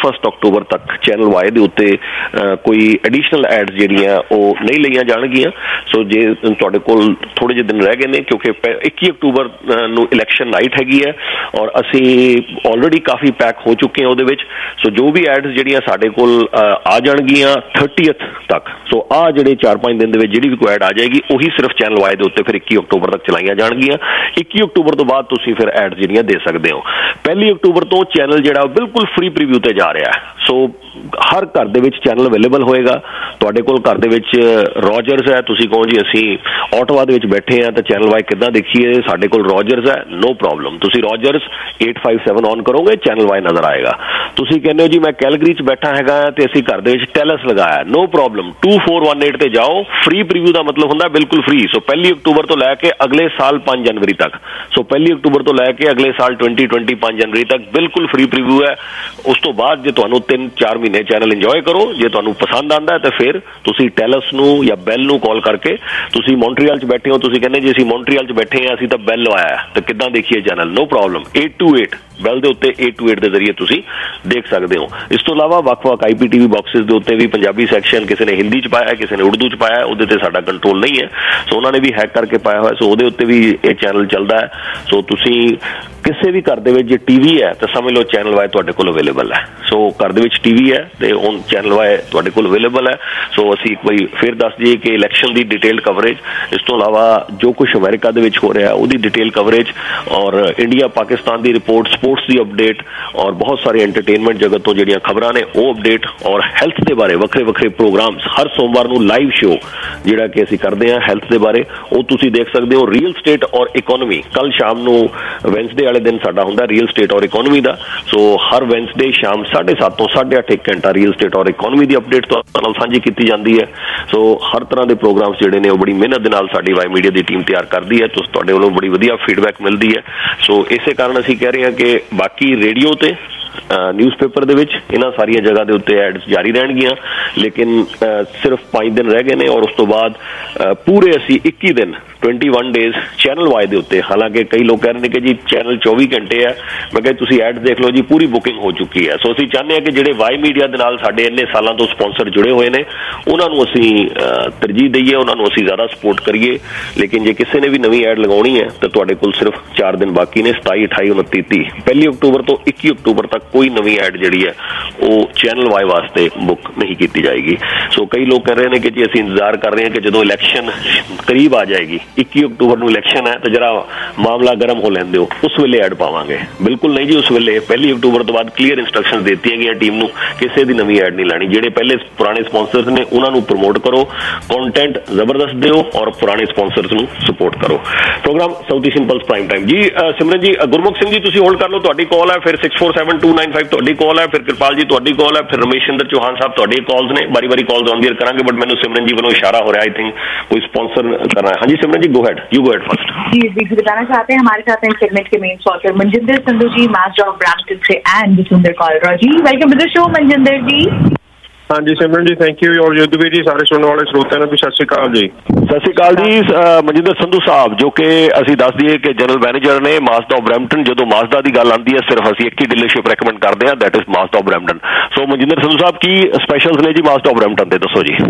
ਅਕਤੂਬਰ ਤੱਕ ਚੈਨਲ ਵਾਈ ਦੇ ਉੱਤੇ ਕੋਈ ਐਡੀਸ਼ਨਲ ਐਡਸ ਜਿਹੜੀਆਂ ਉਹ ਨਹੀਂ ਲਈਆਂ ਜਾਣਗੀਆਂ। ਸੋ ਜੇ ਤੁਹਾਡੇ ਕੋਲ ਥੋੜ੍ਹੇ ਜਿਹੇ ਦਿਨ ਰਹਿ ਗਏ ਨੇ, ਕਿਉਂਕਿ 21 ਅਕਤੂਬਰ ਨੂੰ ਇਲੈਕਸ਼ਨ ਨਾਈਟ ਹੈਗੀ ਹੈ ਔਰ ਅਸੀਂ ਆਲਰੇਡੀ ਕਾਫੀ ਪੈਕ ਹੋ ਚੁੱਕੇ ਹਾਂ ਉਹਦੇ ਵਿੱਚ। ਸੋ ਜੋ ਵੀ ਐਡਸ ਜਿਹੜੀਆਂ ਸਾਡੇ ਕੋਲ ਆ ਜਾਣਗੀਆਂ 30th ਤੱਕ, ਸੋ ਆਹ ਜਿਹੜੇ 4-5 ਦਿਨ ਦੇ ਵਿੱਚ ਜਿਹੜੀ ਵੀ ਕੋਈ ਐਡ ਆ ਜਾਏਗੀ ਉਹੀ ਸਿਰਫ ਚੈਨਲ ਵਾਈ ਦੇ ਉੱਤੇ ਫਿਰ 21 ਅਕਤੂਬਰ ਤੱਕ ਚਲਾਈਆਂ ਜਾਣਗੀਆਂ। 21 ਅਕਤੂਬਰ ਤੋਂ ਬਾਅਦ ਤੁਸੀਂ ਫਿਰ ਐਡਸ ਜਿਹੜੀਆਂ ਦੇ ਸਕਦੇ ਹੋ। 1 ਅਕਤੂਬਰ ਤੋਂ ਚੈਨਲ ਜਿਹੜਾ ਬਿਲਕੁਲ ਫ੍ਰੀ ਪ੍ਰੀਵਿਊ ਤੇ ਜਾ ਰਿਹਾ ਹੈ। ਸੋ ਹਰ ਘਰ ਦੇ ਵਿੱਚ ਚੈਨਲ ਅਵੇਲੇਬਲ ਹੋਏਗਾ। ਤੁਹਾਡੇ ਕੋਲ ਘਰ ਦੇ ਵਿੱਚ ਰੋਜਰਸ ਹੈ, ਤੁਸੀਂ ਕਹੋ ਜੀ ਅਸੀਂ ਆਟੋਵਾ ਦੇ ਵਿੱਚ ਬੈਠੇ ਹਾਂ ਤਾਂ ਚੈਨਲ ਵਾਈ ਕਿੱਦਾਂ ਦੇਖੀਏ, ਸਾਡੇ ਕੋਲ ਰੋਜਰਸ ਹੈ, ਨੋ ਪ੍ਰੋਬਲਮ। ਤੁਸੀਂ ਰੋਜਰਸ 857 ਔਨ ਕਰੋਗੇ ਚੈਨਲ ਵਾਈ ਨਜ਼ਰ ਆਏਗਾ। ਤੁਸੀਂ ਕਹਿੰਦੇ ਹੋ ਜੀ ਮੈਂ ਕੈਲਗਰੀ 'ਚ ਬੈਠਾ ਹੈਗਾ ਤੇ ਅਸੀਂ ਘਰ ਦੇ ਵਿੱਚ ਟੈਲਸ ਲਗਾਇਆ, ਨੋ ਪ੍ਰੋਬਲਮ। 2418 ਤੇ ਜਾਓ, ਫ੍ਰੀ ਪ੍ਰੀਵਿਊ ਦਾ ਮਤਲਬ ਹੁੰਦਾ ਬਿਲਕੁਲ ਫ੍ਰੀ। ਸੋ 1 ਅਕਤੂਬਰ ਤੋਂ ਲੈ ਕੇ ਅਗਲੇ ਸਾਲ 5 ਜਨਵਰੀ ਤੱਕ, ਸੋ 1 ਅਕਤੂਬਰ ਤੋਂ ਲੈ ਕੇ ਅਗਲੇ ਸਾਲ 2020 5 ਜਨਵਰੀ ਤੱਕ ਬਿਲਕੁਲ ਫ੍ਰੀ ਪ੍ਰੀਵਿਊ ਹੈ। ਉਸ ਤੋਂ ਬਾਅਦ ਜੇ ਤੁਹਾਨੂੰ 3-4 ਮਹੀਨੇ ਚੈਨਲ ਇੰਜੋਏ ਕਰੋ, ਜੇ ਤੁਹਾਨੂੰ ਪਸੰਦ ਆਉਂਦਾ ਤਾਂ ਫਿਰ ਤੁਸੀਂ ਟੈਲਸ ਨੂੰ ਜਾਂ ਬੈਲ ਨੂੰ ਕਾਲ ਕਰਕੇ, ਤੁਸੀਂ ਮੌਂਟਰੀਅਲ 'ਚ ਬੈਠੇ ਹੋ, ਤੁਸੀਂ ਕਹਿੰਦੇ ਜੀ ਅਸੀਂ ਮੌਂਟਰੀਅਲ 'ਚ ਬੈਠੇ ਹਾਂ, ਅਸੀਂ ਤਾਂ ਬੈਲ ਲਵਾਇਆ ਤਾਂ ਕਿੱਦਾਂ ਦੇਖੀਏ ਚੈਨਲ, ਨੋ ਪ੍ਰੋਬਲਮ। 828 ਬੈਲ ਦੇ ਉੱਤੇ 828 ਦੇ ਜ਼ਰੀਏ ਤੁਸੀਂ ਦੇਖ ਸਕਦੇ ਹੋ। ਇਸ ਤੋਂ ਇਲਾਵਾ ਵੱਖ-ਵੱਖ IPTV ਬਾਕਸਿਸ ਦੇ ਉੱਤੇ ਵੀ ਪੰਜਾਬੀ ਸੈਕਸ਼ਨ ਕਿਸੇ ਨੇ ਹਿੰਦੀ 'ਚ ਪਾਇਆ, ਕਿਸੇ ਨੇ ਉਰਦੂ 'ਚ ਪਾਇਆ, ਉਹਦੇ ਤੇ ਸਾਡਾ ਕੰਟਰੋਲ ਨਹੀਂ ਹੈ। ਸੋ ਉਹਨਾਂ ਨੇ ਵੀ ਹੈਕ ਕਰਕੇ ਪਾਇਆ ਹੋਇਆ, ਸੋ ਉਹਦੇ ਉੱਤੇ ਵੀ ਇਹ ਚੈਨਲ ਚੱਲਦਾ ਹੈ। ਸੋ ਤੁਸੀਂ ਕਿਸੇ ਵੀ ਘਰ ਦੇ ਵਿੱਚ ਜੇ TV ਹੈ ਤਾਂ ਸਮਝ ਲਓ ਚੈਨਲ ਵਾਈ ਤੁਹਾਡੇ ਕੋਲ ਅਵੇਲੇਬਲ ਹੈ। ਸੋ ਘਰ ਦੇ ਵਿੱਚ TV ਹੈ ਤੇ ਹੁਣ ਚੈਨਲ ਵਾਈ ਤੁਹਾਡੇ ਕੋਲ ਅਵੇਲੇਬਲ ਹੈ। ਸੋ ਅਸੀਂ ਇੱਕ ਵਾਰੀ ਫਿਰ ਦੱਸ ਦਈਏ ਕਿ ਇਲੈਕਸ਼ਨ ਦੀ ਡਿਟੇਲਡ ਕਵਰੇਜ, ਇਸ ਤੋਂ ਇਲਾਵਾ ਜੋ ਕੁਝ ਅਮਰੀਕਾ ਦੇ ਵਿੱਚ ਹੋ ਰਿਹਾ ਉਹਦੀ ਡਿਟੇਲ ਕਵਰੇਜ, ਔਰ ਇੰਡੀਆ ਪਾਕਿਸਤਾਨ ਦੀ ਰਿਪੋਰਟ, ਸਪੋਰਟਸ ਦੀ ਅਪਡੇਟ, ਔਰ ਬਹੁਤ ਸਾਰੇ ਐਂਟਰਟੇਨਮੈਂਟ ਜਗਤ ਤੋਂ ਜਿਹੜੀਆਂ ਖਬਰਾਂ ਨੇ ਉਹ ਅਪਡੇਟ, ਔਰ ਹੈਲਥ ਦੇ ਬਾਰੇ ਵੱਖਰੇ ਪ੍ਰੋਗਰਾਮਸ। ਹਰ ਸੋਮਵਾਰ ਨੂੰ ਲਾਈਵ ਸ਼ੋ ਜਿਹੜਾ ਕਿ ਅਸੀਂ ਕਰਦੇ ਹਾਂ ਹੈਲਥ ਦੇ ਬਾਰੇ, ਉਹ ਤੁਸੀਂ ਦੇਖ ਸਕਦੇ ਹੋ। ਰੀਅਲ ਸਟੇਟ ਔਰ ਇਕੋਨਮੀ ਕੱਲ ਸ਼ਾਮ ਨੂੰ ਵੈਂਸਡੇ ਵਾਲੇ ਦਿਨ ਸਾਡਾ ਹੁੰਦਾ ਰੀਅਲ ਸਟੇਟ ਔਰ ਇਕੋਨਮੀ ਦਾ। ਸੋ ਹਰ ਵੈਂਸਡੇ ਸ਼ਾਮ 7:30 ਤੋਂ 8:30 1 ਘੰਟਾ ਰੀਅਲ ਸਟੇਟ ਔਰ ਇਕੋਨਮੀ ਦੀ ਅਪਡੇਟ ਤੁਹਾਡੇ ਨਾਲ ਸਾਂਝੀ ਕੀਤੀ ਜਾਂਦੀ ਹੈ। ਸੋ ਹਰ ਤਰ੍ਹਾਂ ਦੇ ਪ੍ਰੋਗਰਾਮਸ ਜਿਹੜੇ ਨੇ ਉਹ ਬੜੀ ਮਿਹਨਤ ਦੇ ਨਾਲ ਸਾਡੀ ਵਾਈ ਮੀਡੀਆ ਦੀ ਟੀਮ ਤਿਆਰ ਕਰਦੀ ਹੈ। ਤੁਸੀਂ ਤੁਹਾਡੇ ਵੱਲੋਂ ਬੜੀ ਵਧੀਆ ਫੀਡਬੈਕ ਮਿਲਦੀ ਹੈ। ਸੋ ਇਸੇ ਕਾਰਨ ਅਸੀਂ ਕਹਿ ਰਹੇ ਹਾਂ ਕਿ ਬਾਕੀ ਰੇਡੀਓ ਤੇ ਨਿਊਜ਼ਪੇਪਰ ਦੇ ਵਿੱਚ ਇਹਨਾਂ ਸਾਰੀਆਂ ਜਗ੍ਹਾ ਦੇ ਉੱਤੇ ਐਡਸ ਜਾਰੀ ਰਹਿਣਗੀਆਂ, ਲੇਕਿਨ ਸਿਰਫ 5 ਦਿਨ ਰਹਿ ਗਏ ਨੇ ਔਰ ਉਸ ਤੋਂ ਬਾਅਦ ਪੂਰੇ ਅਸੀਂ 21 ਦਿਨ 21 ਡੇਜ਼ ਚੈਨਲ ਵਾਈ ਦੇ ਉੱਤੇ। ਹਾਲਾਂਕਿ ਕਈ ਲੋਕ ਕਹਿ ਰਹੇ ਨੇ ਕਿ ਜੀ ਚੈਨਲ 24 ਘੰਟੇ ਹੈ, ਮੈਂ ਕਿਹਾ ਤੁਸੀਂ ਐਡ ਦੇਖ ਲਓ ਜੀ, ਪੂਰੀ ਬੁਕਿੰਗ ਹੋ ਚੁੱਕੀ ਹੈ। ਸੋ ਅਸੀਂ ਚਾਹੁੰਦੇ ਹਾਂ ਕਿ ਜਿਹੜੇ ਵਾਈ ਮੀਡੀਆ ਦੇ ਨਾਲ ਸਾਡੇ ਇੰਨੇ ਸਾਲਾਂ ਤੋਂ ਸਪਾਂਸਰ ਜੁੜੇ ਹੋਏ ਨੇ ਉਹਨਾਂ ਨੂੰ ਅਸੀਂ ਤਰਜੀਹ ਦਈਏ, ਉਹਨਾਂ ਨੂੰ ਅਸੀਂ ਜ਼ਿਆਦਾ ਸਪੋਰਟ ਕਰੀਏ। ਲੇਕਿਨ ਜੇ ਕਿਸੇ ਨੇ ਵੀ ਨਵੀਂ ਐਡ ਲਗਾਉਣੀ ਹੈ ਤਾਂ ਤੁਹਾਡੇ ਕੋਲ ਸਿਰਫ 4 ਦਿਨ ਬਾਕੀ ਨੇ, 27, 28, 29, 30। 1 ਅਕਤੂਬਰ ਤੋਂ 21 ਅਕਤੂਬਰ ਤੱਕ ਕੋਈ ਨਵੀਂ ਐਡ ਜਿਹੜੀ ਹੈ ਉਹ ਚੈਨਲ ਵਾਈ ਵਾਸਤੇ ਬੁੱਕ ਨਹੀਂ ਕੀਤੀ ਜਾਏਗੀ। ਸੋ ਕਈ ਲੋਕ ਕਹਿ ਰਹੇ ਨੇ ਕਿ ਜੀ ਅਸੀਂ ਇੰਤਜ਼ਾਰ ਕਰ ਰਹੇ ਹਾਂ ਕਿ ਜਦੋਂ ਇਲੈਕਸ਼ਨ ਕਰੀਬ ਆ ਜਾਏਗੀ, 21 ਅਕਤੂਬਰ ਨੂੰ ਇਲੈਕਸ਼ਨ ਹੈ ਤਾਂ ਜਰਾ ਮਾਮਲਾ ਗਰਮ ਹੋ ਲੈਂਦੇ ਹੋ, ਉਸ ਵੇਲੇ ਐਡ ਪਾਵਾਂਗੇ। ਬਿਲਕੁਲ ਨਹੀਂ ਜੀ, ਉਸ ਵੇਲੇ 1 ਅਕਤੂਬਰ ਤੋਂ ਬਾਅਦ ਕਲੀਅਰ ਇੰਸਟਰਕਸ਼ਨ ਦਿੱਤੀਆਂ ਗਈਆਂ ਟੀਮ ਨੂੰ, ਕਿਸੇ ਦੀ ਨਵੀਂ ਐਡ ਨਹੀਂ ਲਾਣੀ। ਜਿਹੜੇ ਪਹਿਲੇ ਪੁਰਾਣੇ ਸਪਾਂਸਰਸ ਨੇ ਉਹਨਾਂ ਨੂੰ ਪ੍ਰਮੋਟ ਕਰੋ, ਕੰਟੈਂਟ ਜ਼ਬਰਦਸਤ ਦਿਓ ਔਰ ਪੁਰਾਣੇ ਸਪਾਂਸਰਸ ਨੂੰ ਸਪੋਰਟ ਕਰੋ। Programme South Asian Pulse Prime Time ji. Simran ਜੀ, ਗੁਰਮੁਖ ਸਿੰਘ ਜੀ ਤੁਸੀਂ ਹੋਲਡ ਕਰ ਲਓ, ਤੁਹਾਡੀ ਕਾਲ ਹੈ, ਫਿਰ 647295 ਤੁਹਾਡੀ ਕਾਲ ਹੈ, ਫਿਰ ਕਿਰਪਾਲ ਜੀ ਤੁਹਾਡੀ ਕਾਲ ਹੈ, ਫਿਰ ਰਮੇਸ਼ਿੰਦਰ ਚੌਹਾਨ ਸਾਹਿਬ ਤੁਹਾਡੀ ਕਾਲਸ ਨੇ। ਬਾਰੀ ਕਾਲਸ ਆਨ ਏਅਰ ਕਰਾਂਗੇ, ਬਟ ਮੈਨੂੰ ਸਿਮਰਨ ਜੀ ਵੱਲੋਂ ਇਸ਼ਾਰਾ ਹੋ ਰਿਹਾ ਆਈ थिंक कोई स्पॉन्सर करना है। हाँ जी Simran ji, go ahead, you go ahead first. जी बताना चाहते हैं हमारे साथ हैं सेगमेंट के main sponsor Manjinder Sandhu ji, Mazda of Brampton से and Sundar Kalra ji. Welcome to the show Manjinder ji. हाँ जी सिमरन जी, थैंक यू। और युद्धवीर जी, ਸਾਰੇ ਸੁਣਨ ਵਾਲੇ ਸਰੋਤਿਆਂ ਨੂੰ ਵੀ ਸਤਿ ਸ਼੍ਰੀ ਅਕਾਲ ਜੀ। ਸਤਿ ਸ਼੍ਰੀ ਅਕਾਲ ਜੀ। ਮਨਜਿੰਦਰ ਸੰਧੂ ਸਾਹਿਬ, ਜੋ ਕਿ ਅਸੀਂ ਦੱਸ ਦਈਏ ਕਿ ਜਨਰਲ ਮੈਨੇਜਰ ਨੇ ਮਾਜ਼ਦਾ ਆਫ ਬਰੈਂਪਟਨ। ਜਦੋਂ ਮਾਜ਼ਦਾ ਦੀ ਗੱਲ ਆਉਂਦੀ ਹੈ ਸਿਰਫ ਅਸੀਂ ਇੱਕ ਹੀ ਡੀਲਰਸ਼ਿਪ ਰეკਮੈਂਡ ਕਰਦੇ ਹਾਂ, that is Mazda of Brampton. So Manjinder Sandhu sahib, ਕੀ ਸਪੈਸ਼ਲਸ ਨੇ ਜੀ ਮਾਜ਼ਦਾ ਆਫ ਬਰੈਂਪਟਨ ਤੇ, ਦੱਸੋ ਜੀ।